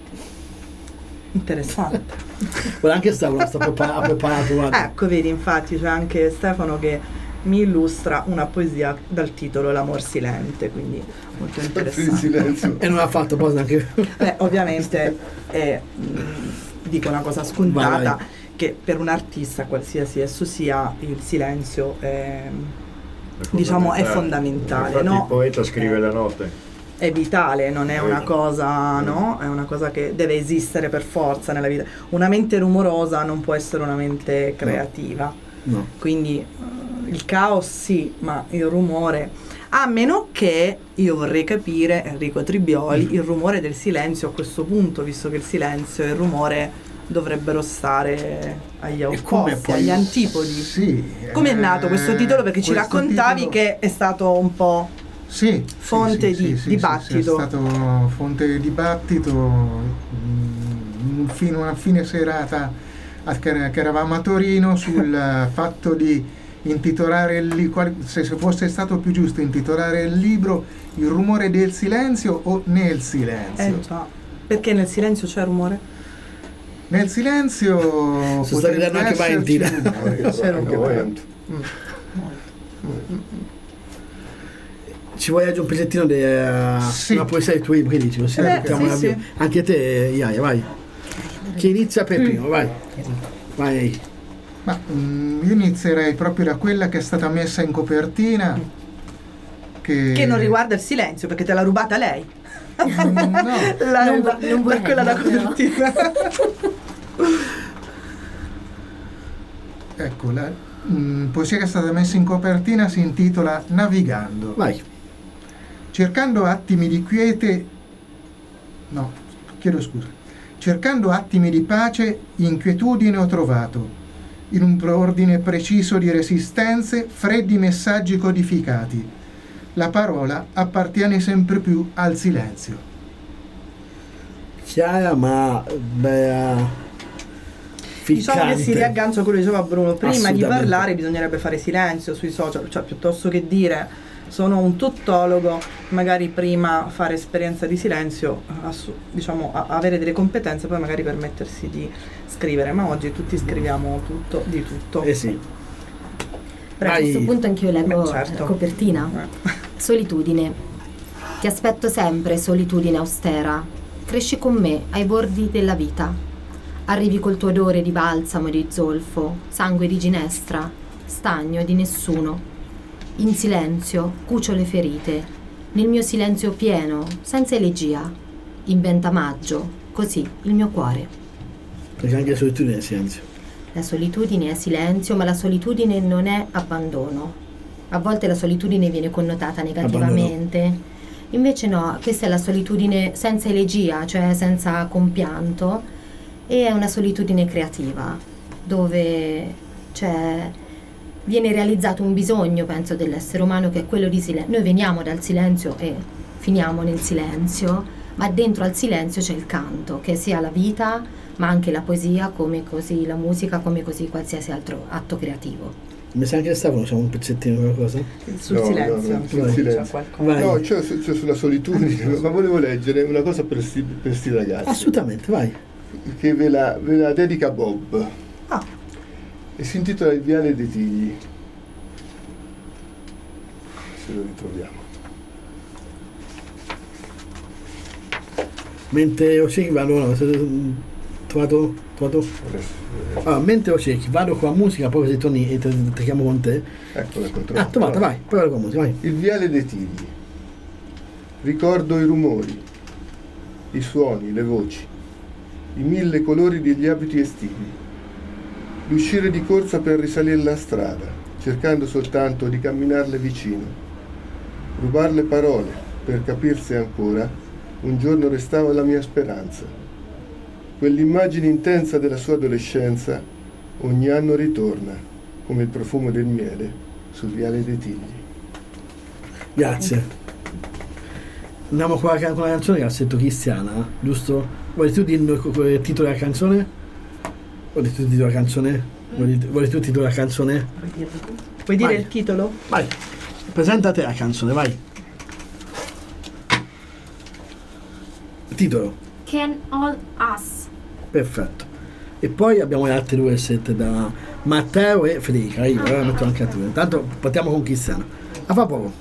Interessante. Guarda, anche Stefano sta prepa- ha preparato, guarda. Ecco, vedi, infatti c'è anche Stefano che mi illustra una poesia dal titolo L'amor silente, quindi molto interessante. E non ha fatto poi neanche. Eh, ovviamente è, mh, dico una cosa scontata, Vai, vai. che per un artista, qualsiasi esso sia, il silenzio è, diciamo, è fondamentale. Infatti No? il poeta scrive la notte. È vitale, non è una cosa, no? È una cosa che deve esistere per forza nella vita. Una mente rumorosa non può essere una mente creativa. No. Quindi uh, il caos sì, ma il rumore, a meno che, io vorrei capire, Enrico Tribioli, il rumore del silenzio a questo punto, visto che il silenzio e il rumore dovrebbero stare agli opposti, poi- agli antipodi. Sì. Come è nato questo titolo? Perché ci questo raccontavi titolo- che è stato un po' Sì, fonte sì, di sì, sì, dibattito. sì, è stato fonte di dibattito mm, fino a una fine serata a- che che eravamo a Torino sul fatto di intitolare il li- qual- se se fosse stato più giusto intitolare il libro Il rumore del silenzio o Nel silenzio. Eh già, perché nel silenzio c'è rumore? Nel silenzio Sono stati potrebbe danno anche esserci Valentina. rumore. C'è Anche rumore. tanto. Ci vuoi aggiungere un pezzettino di eh, Sì. una poesia dei tuoi libri, dici, così Eh, mettiamo sì, la sì. via. Anche te, Iaia, vai. Chi inizia per primo, vai. Vai. Ma mm, io inizierei proprio da quella che è stata messa in copertina, che, Che non riguarda il silenzio, perché te l'ha rubata lei. No, La, Non la- vo- non da quella da vorrei, però. copertina. ecco, la mm, poesia che è stata messa in copertina si intitola Navigando. Vai. Cercando attimi di quiete, no, chiedo scusa. Cercando attimi di pace, inquietudine ho trovato, in un ordine preciso di resistenze, freddi messaggi codificati. La parola appartiene sempre più al silenzio. Chiara, ma beh, Diciamo che si ficcante. riaggancia a quello che diceva Bruno, prima di Assolutamente. parlare bisognerebbe fare silenzio sui social, cioè piuttosto che dire sono un tuttologo, magari prima fare esperienza di silenzio, assu- diciamo a- avere delle competenze, poi magari permettersi di scrivere, ma oggi tutti scriviamo tutto di tutto. Eh sì. Però a Vai. questo punto anch'io leggo Beh, certo. la copertina. Eh. Solitudine. Ti aspetto sempre, solitudine austera. Cresci con me ai bordi della vita. Arrivi col tuo odore di balsamo e di zolfo, sangue di ginestra, stagno di nessuno. In silenzio cucio le ferite, nel mio silenzio pieno, senza elegia. Inventa maggio, così il mio cuore. Perché anche la solitudine è silenzio. La solitudine è silenzio, ma la solitudine non è abbandono. A volte la solitudine viene connotata negativamente. Invece no, questa è la solitudine senza elegia, cioè senza compianto, e è una solitudine creativa, dove c'è, viene realizzato un bisogno, penso, dell'essere umano, che è quello di silenzio. Noi veniamo dal silenzio e finiamo nel silenzio, ma dentro al silenzio c'è il canto, che sia la vita, ma anche la poesia, come così la musica, come così qualsiasi altro atto creativo. Mi sa anche Stefano, c'è un pezzettino di qualcosa? Sul No, silenzio, no, no, sul c'è silenzio. qualcosa. Vai. No, c'è, c'è sulla solitudine, ma volevo leggere una cosa per sti, per sti ragazzi. Assolutamente, vai. Che ve la, ve la dedica Bob. Ah. E si intitola Il viale dei tigli. Se lo ritroviamo. Mentre ho cerchi vado, no, se- trovato, trovato? Adesso, Allora, mentre ho cerchi vado con la musica, poi se torni e te, te chiamo con te. eccola Ah, trovata, vai, poi vado con la musica, vai. Il viale dei tigli. Ricordo i rumori, i suoni, le voci, i mille colori degli abiti estivi. L'uscire di corsa per risalire la strada, cercando soltanto di camminarle vicino. Rubarle parole per capirsi ancora, un giorno restava la mia speranza. Quell'immagine intensa della sua adolescenza ogni anno ritorna, come il profumo del miele sul viale dei tigli. Grazie. Andiamo qua con la canzone che ha scritto Cristiana, giusto? Vuoi tu dire il titolo della canzone? Vuoi tu il titolo della canzone? Vuoi vuoi tu il titolo della canzone? Puoi dire Vai. il titolo? Vai, presentate la canzone, vai. Il titolo. Can All Us. Perfetto. E poi abbiamo le altre due set da Matteo e Federica. Io eh, metto anche a tu. Intanto partiamo con Cristiano. A fra poco.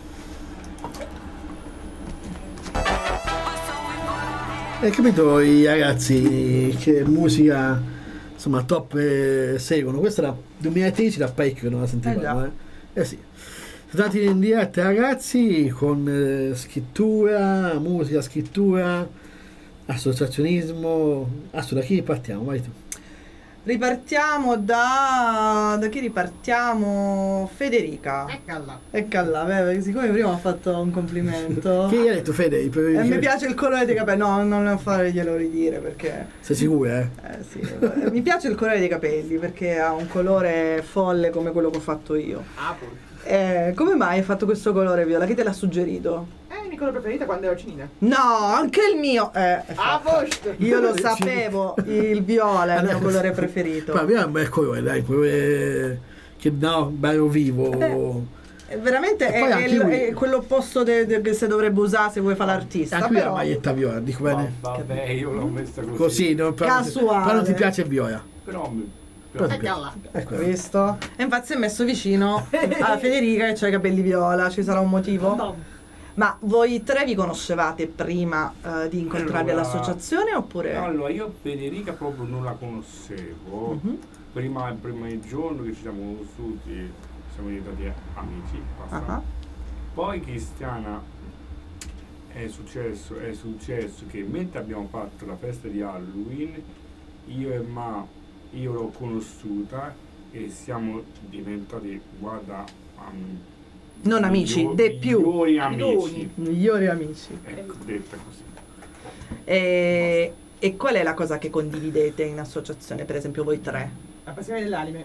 Hai capito i ragazzi che musica insomma top eh, seguono? Questa era duemilatredici, da parecchio che non la sentivamo. Eh, eh sì. Siamo stati in diretta ragazzi con eh, scrittura, musica, scrittura, associazionismo. Adesso da chi partiamo? Vai tu. Ripartiamo da... da chi ripartiamo? Federica. Eccola. Eccola, beh, siccome prima ho fatto un complimento. Chi ha detto Fede? Eh, mi piace il colore dei capelli. No, non lo farglielo ridire perché... Sei sicura, eh? Eh sì. eh, mi piace il colore dei capelli perché ha un colore folle come quello che ho fatto io. Ah, poi. Eh, come mai hai fatto questo colore viola? Chi te l'ha suggerito? È il mio colore preferito quando ero cinina. No, anche il mio. Eh, Ah, posto. io lo sapevo, il viola è il mio colore preferito. Ma via un bel colore, dai, colore che no, bello vivo. Eh, veramente E è, poi è, anche il- lui- è quello posto de- de- che si dovrebbe usare se vuoi fare l'artista. Anche lui ha la Però maglietta viola, dico bene. Ma vabbè, io l'ho messa così. Così, no, però, Casuale. però non ti piace il viola. Però mi- Però ti Eccola. piace. Ecco. hai visto? E infatti si è messo vicino a Federica che ha i capelli viola, ci sarà un motivo? Ma voi tre vi conoscevate prima eh, di incontrarvi Allora- all'associazione oppure? Allora, io Federica proprio non la conoscevo. Mhm. Prima, prima il giorno che ci siamo conosciuti, siamo diventati amici. basta. Ah. Poi Cristiana è successo, è successo che mentre abbiamo fatto la festa di Halloween, io e Ma, io l'ho conosciuta e siamo diventati, guarda, am- Non amici, miglior- de più. migliori Amigoni. amici. Migliori amici. Ecco, detta così. E, e qual è la cosa che condividete in associazione, per esempio voi tre? La passione dell'anime.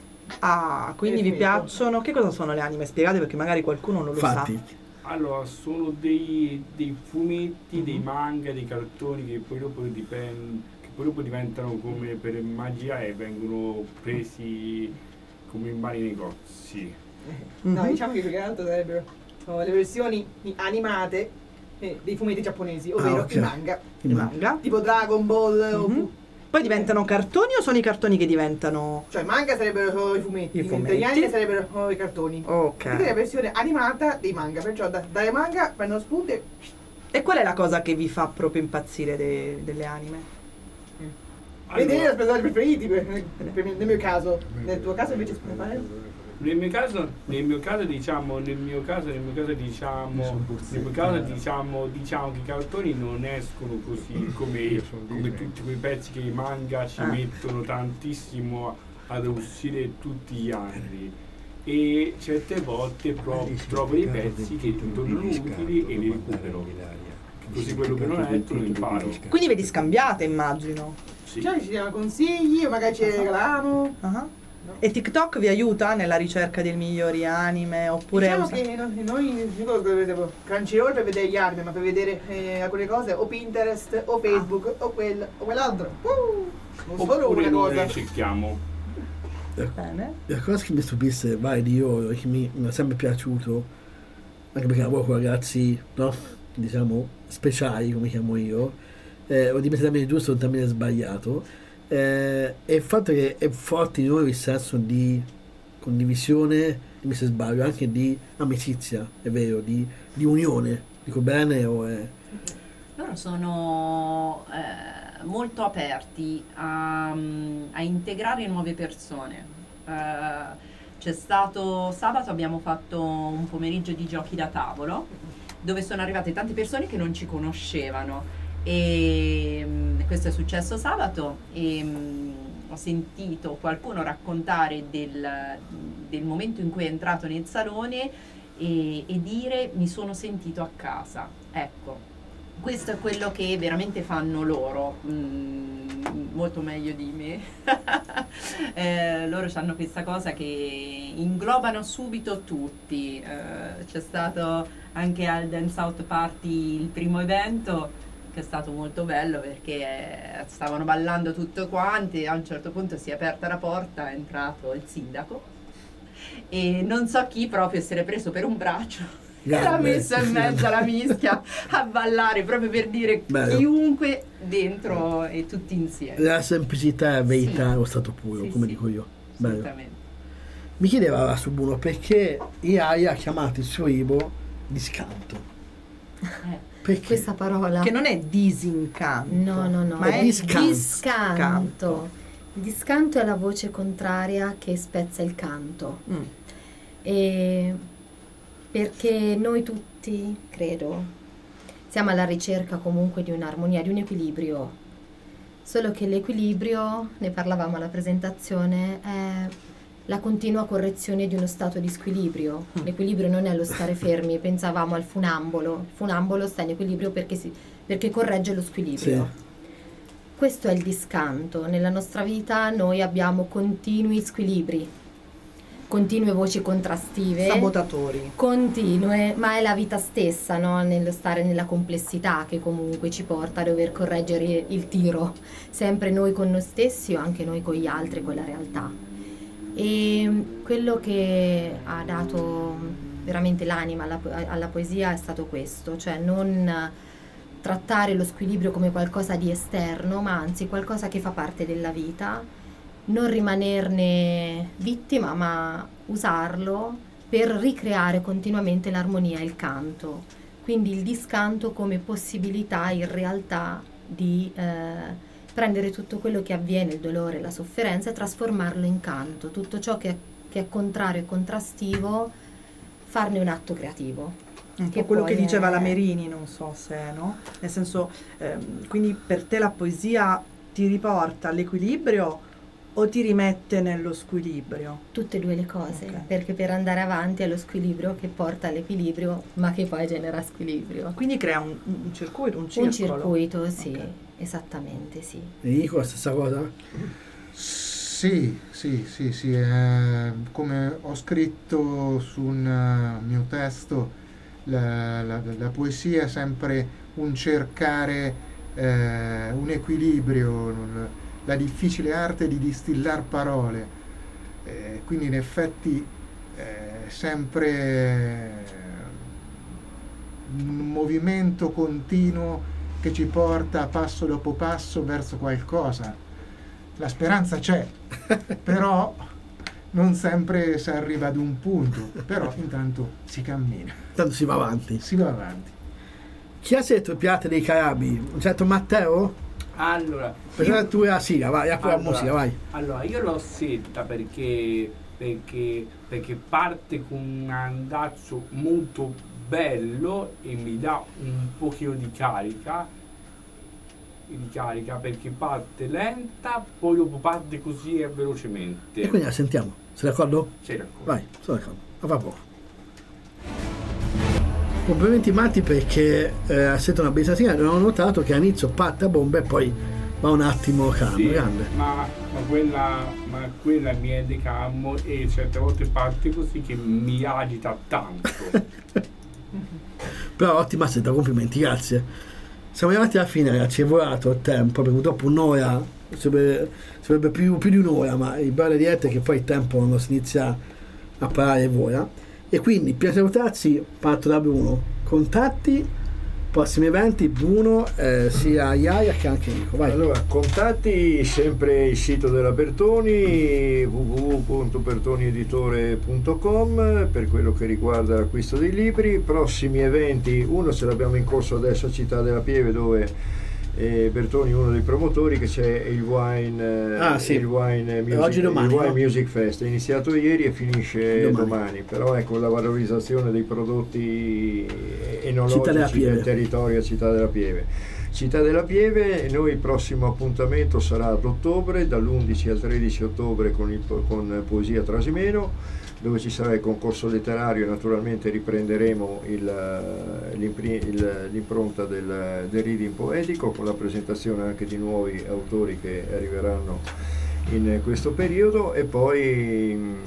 Ah, quindi vi Perfetto. piacciono? Che cosa sono le anime? Spiegate perché magari qualcuno non lo Infatti, Allora, sono dei, dei fumetti, Mhm. dei manga, dei cartoni che poi dopo dipen- che poi dopo diventano come per magia e vengono presi come in vari negozi. No, Mhm. diciamo che più che altro sarebbero oh, le versioni animate eh, dei fumetti giapponesi, ovvero Ah, ok. i manga. il Il manga. manga. Tipo Dragon Ball, Mhm. oppu- Poi diventano cartoni o sono i cartoni che diventano... cioè manga sarebbero solo i fumetti, I mentre fumetti. gli anime sarebbero solo i cartoni. Questa è la Ok. versione animata dei manga, perciò da, dalle manga prendono spunti. E qual è la cosa che vi fa proprio impazzire de- delle anime? Vedere Allora, i personaggi preferiti, per, per- nel mio caso. Nel tuo caso invece come fare? nel mio caso, nel mio caso diciamo, nel mio caso, nel mio caso diciamo, nel mio caso diciamo, diciamo che i cartoni non escono così come, come tutti quei pezzi che i manga ci Ah. mettono tantissimo ad uscire tutti gli anni. E certe volte pro- trovo dei pezzi che tornano utili e li recupero. Così quello che non ho letto lo imparo. Quindi ve li scambiate, immagino. Sì. Cioè ci diamo consigli, o magari ci regaliamo. Ah. E TikTok vi aiuta nella ricerca dei migliori anime? Oppure Diciamo usa- che noi, noi io per esempio, Crunchyroll per vedere gli anime, ma per vedere eh, alcune cose o Pinterest o Facebook o quello o quell'altro. Uh, non solo Oppure una noi cosa. le cerchiamo. Bene. La cosa che mi stupisce vai di io e che mi, mi è sempre piaciuto, anche perché lavoro con ragazzi, no? Diciamo speciali come chiamo io, eh, ho dimenticato il termine giusto, un termine sbagliato, eh, è il fatto che è forte in noi il senso di condivisione, dimmi se sbaglio, anche di amicizia, è vero, di, di unione, dico bene o è... Loro sono eh, molto aperti a, a integrare nuove persone. Eh, c'è stato sabato, abbiamo fatto un pomeriggio di giochi da tavolo dove sono arrivate tante persone che non ci conoscevano e mh, questo è successo sabato e mh, ho sentito qualcuno raccontare del, del momento in cui è entrato nel salone e, e dire mi sono sentito a casa. Ecco, questo è quello che veramente fanno loro, mm, molto meglio di me. eh, loro hanno questa cosa che inglobano subito tutti. Eh, c'è stato anche al Dance Out Party il primo evento che è stato molto bello perché eh, stavano ballando tutto quanti e a un certo punto si è aperta la porta, è entrato il sindaco e non so chi proprio si era preso per un braccio e l'ha messa in mezzo alla mischia a ballare, proprio per dire Bello. chiunque dentro e tutti insieme. La semplicità è verità Sì. allo stato puro, Sì, come sì, dico io. Bello. assolutamente. Mi chiedeva su Bruno perché Iaia ha chiamato il suo libro Discanto. Eh. Perché? Questa parola. Che non è disincanto. No, no, no. Ma è è discanto. discanto. Il discanto è la voce contraria che spezza il canto. Mm. E perché noi tutti, credo, siamo alla ricerca comunque di un'armonia, di un equilibrio. Solo che l'equilibrio, ne parlavamo alla presentazione, è la continua correzione di uno stato di squilibrio. L'equilibrio non è lo stare fermi, pensavamo al funambolo. Il funambolo sta in equilibrio perché, si, perché corregge lo squilibrio. Sì. Questo è il discanto. Nella nostra vita noi abbiamo continui squilibri, continue voci contrastive, Sabotatori. continue, ma è la vita stessa, no? Nello stare nella complessità che comunque ci porta a dover correggere il tiro, sempre noi con noi stessi o anche noi con gli altri, con la realtà. E quello che ha dato veramente l'anima alla, alla poesia è stato questo, cioè non trattare lo squilibrio come qualcosa di esterno, ma anzi qualcosa che fa parte della vita, non rimanerne vittima, ma usarlo per ricreare continuamente l'armonia e il canto. Quindi il discanto come possibilità in realtà di eh, prendere tutto quello che avviene, il dolore, la sofferenza, e trasformarlo in canto. Tutto ciò che è, che è contrario e contrastivo, farne un atto creativo. Un Che po' quello poi che diceva è- la Merini, non so se, no? Nel senso, ehm, quindi per te la poesia ti riporta all'equilibrio o ti rimette nello squilibrio? Tutte e due le cose, Ok. perché per andare avanti è lo squilibrio che porta all'equilibrio, ma che poi genera squilibrio. Quindi crea un, un circuito, un circolo. Un circuito, sì, Ok. esattamente, sì. E Nico la stessa cosa? Sì, sì, sì, sì, eh, come ho scritto su un eh, mio testo, la, la- la poesia è sempre un cercare eh, un equilibrio, l- la difficile arte di distillar parole. Eh, quindi in effetti è sempre un movimento continuo che ci porta passo dopo passo verso qualcosa. La speranza c'è, però non sempre si arriva ad un punto, però intanto si cammina, Tanto si va avanti. si va avanti. Chi ha sentito il Pirata dei Caraibi? Un certo Matteo? Allora, Perché io- tu la sigla, vai, a quella Allora, musica, vai. Allora, io l'ho scelta perché, perché, perché parte con un andazzo molto bello e mi dà un pochino di carica, di carica perché parte lenta, poi dopo parte così e velocemente. E quindi la sentiamo. Sei d'accordo? Sei d'accordo? Vai, sono d'accordo. A fra poco. Complimenti Matti perché eh, ha sentito una bellissima sigla, non ho notato che all'inizio parte a bomba e poi va un attimo calmo, Sì, grande. ma, ma quella, ma quella mi è di calmo e certe volte parte così che mi agita tanto. Però ottima scelta, complimenti, grazie. Siamo arrivati alla fine, ragazzi, è volato il tempo, perché dopo un'ora, sarebbe, sarebbe più, più di un'ora, ma il bello di diretta è che poi il tempo quando si inizia a parlare vola. E quindi, per salutarsi, parto da Bruno. Contatti, prossimi eventi, Bruno, eh, sia Iaia che anche Nico. Vai. Allora, contatti sempre il sito della Bertoni, w w w punto bertoni editore punto com, per quello che riguarda l'acquisto dei libri. Prossimi eventi, uno ce l'abbiamo in corso adesso a Città della Pieve, dove eh, Bertoni è uno dei promotori, che c'è il Wine, eh, Ah, sì. il Wine Music, Oggi e domani, il Wine no? Music Fest. È iniziato ieri e finisce Domani. domani. Però ecco, la valorizzazione dei prodotti Città della enologici Pieve. del territorio a Città della Pieve. Città della Pieve, noi il prossimo appuntamento sarà ad ottobre, dall'undici al tredici ottobre con, il, con Poesia Trasimeno, dove ci sarà il concorso letterario e naturalmente riprenderemo il, l'impri- il, l'impronta del, del reading poetico, con la presentazione anche di nuovi autori che arriveranno in questo periodo. E poi mh,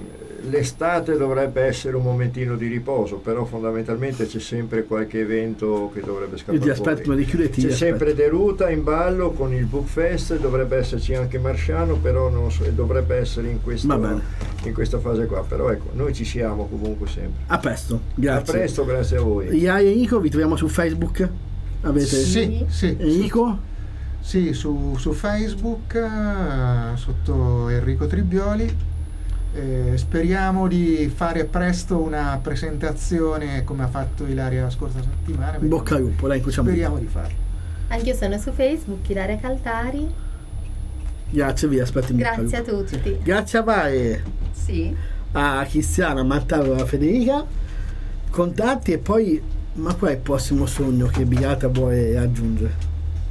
l'estate dovrebbe essere un momentino di riposo, però fondamentalmente c'è sempre qualche evento che dovrebbe scappare. Io ti aspetto, ma di chiuditi. C'è sempre Deruta in ballo con il Book Fest, dovrebbe esserci anche Marciano, però non so, dovrebbe essere in, questo, in questa fase qua. Però ecco, noi ci siamo comunque sempre. A presto, grazie. A presto, grazie a voi. Iaia e Nico, vi troviamo su Facebook? Avete? Sì, sì. E Nico? Sì, su, su Facebook uh, sotto Enrico Tribbioli. Eh, speriamo di fare presto una presentazione come ha fatto Ilaria la scorsa settimana. Bocca al lupo, dai, speriamo di farlo. Anch'io sono su Facebook, Ilaria Caltari. Grazie, vi aspetto in Grazie a tutti. Grazie a Vae. Sì. A Cristiana, a Matteo e a Federica. Contatti e poi, ma qual è il prossimo sogno che Bigata vuole aggiungere?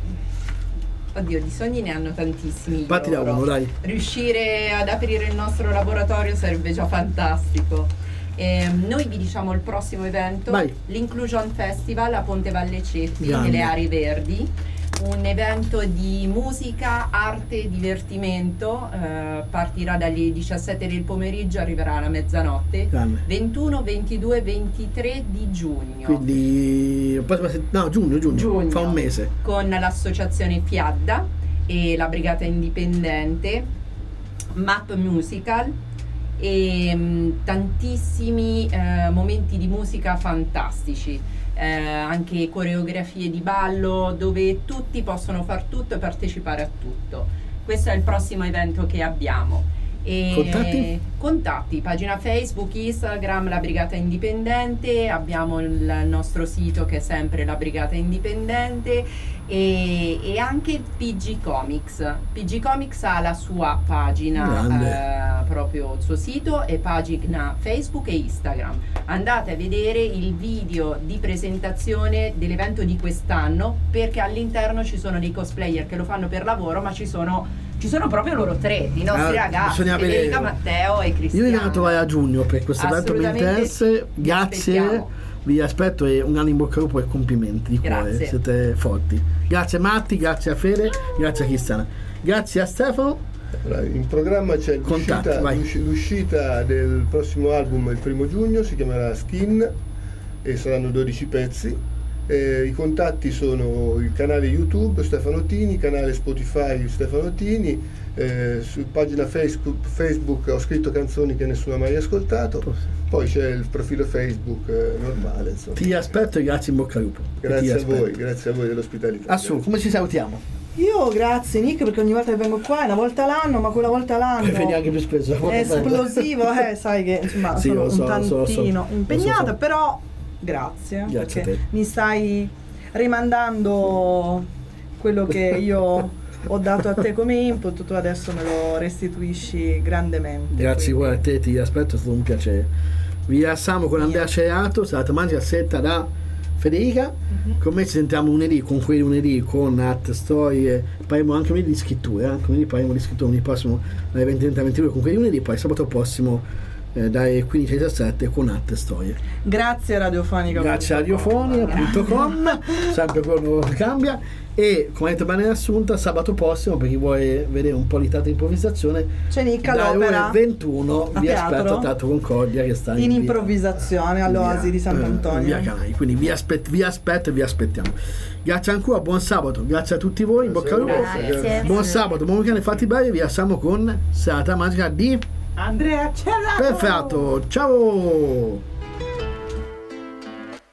Oddio, di sogni ne hanno tantissimi. Fatti da uno, dai. Riuscire ad aprire il nostro laboratorio sarebbe già fantastico. Eh, noi vi diciamo il prossimo evento, Vai. l'Inclusion Festival a Ponte Valle Ceppi, Grande. nelle aree verdi. Un evento di musica, arte e divertimento, eh, partirà dalle diciassette del pomeriggio, arriverà alla mezzanotte. Grande. ventuno, ventidue, ventitré di giugno. Quindi no, giugno, giugno, Giugno. fa un mese. Con l'associazione Fiadda e la Brigata Indipendente, Map Musical e mh, tantissimi eh, momenti di musica fantastici. Eh, anche coreografie di ballo dove tutti possono far tutto e partecipare a tutto. Questo è il prossimo evento che abbiamo. E Contatti? Contatti, pagina Facebook, Instagram, La Brigata Indipendente, abbiamo il nostro sito che è sempre La Brigata Indipendente e, e anche P G Comics. P G Comics ha la sua pagina, eh, proprio il suo sito e pagina Facebook e Instagram. Andate a vedere il video di presentazione dell'evento di quest'anno, perché all'interno ci sono dei cosplayer che lo fanno per lavoro, ma ci sono Ci sono proprio loro tre, i nostri Ah, ragazzi, bisogna vedere. Federica, Matteo e Cristiano. Io vi devo trovare a giugno per questo evento mi Assolutamente interessa. sì, Grazie, aspettiamo. vi aspetto e un anno in bocca al lupo e complimenti di cuore, Grazie. siete forti. Grazie Matti, grazie a Fede, grazie a Cristiana. Grazie a Stefano. Allora, in programma c'è l'uscita, Contatti, vai. l'usci- l'uscita del prossimo album il primo giugno, si chiamerà Skin e saranno dodici pezzi. Eh, I contatti sono il canale YouTube Stefano Tini, canale Spotify Stefano Tini, eh, su pagina Facebook, Facebook ho scritto canzoni che nessuno ha mai ascoltato, poi c'è il profilo Facebook eh, normale, insomma. Ti aspetto e grazie in bocca al lupo. Grazie Ti a aspetto. voi, grazie a voi dell'ospitalità. Assu, come ci salutiamo? Io grazie Nick, perché ogni volta che vengo qua è una volta l'anno, ma quella volta l'anno Vedi anche più spesso. è esplosivo, eh, sai che insomma Sì, sono lo so, un lo so, lo so. tantino impegnata, Lo so, so. però grazie, Grazie perché a te. mi stai rimandando quello che io ho dato a te come input, tu adesso me lo restituisci grandemente. Grazie quindi. a te, ti aspetto, è stato un piacere. Vi lasciamo con Andrea Cerato, Salata Magica setta da Federica. Mhm. Con me ci sentiamo lunedì, con quei lunedì, con At Storie, parliamo anche lunedì di scrittura, eh? Lunedì parliamo di scrittura, lunedì prossimo dalle venti trenta ventidue con quei lunedì, poi sabato prossimo eh, dalle quindici alle diciassette con At Storie. Grazie radiofonica. Grazie a radiofonia punto com, sempre quello che cambia. E come ha detto bene Assunta, sabato prossimo, per chi vuole vedere un po' di teatro di improvvisazione, C'è Nick dalle ore all'opera ventuno a vi teatro? aspetto a Teatro Concordia che sta in in via- improvvisazione all'Oasi via, di Sant'Antonio. eh, via Canai. Quindi vi, aspet- vi aspetto e vi aspettiamo. Grazie ancora, buon sabato, grazie a tutti voi, in bocca al lupo. Grazie. Buon sabato, buon weekend, fatti bravi, vi lasciamo con Serata Magica di Andrea Cerato. Perfetto, ciao.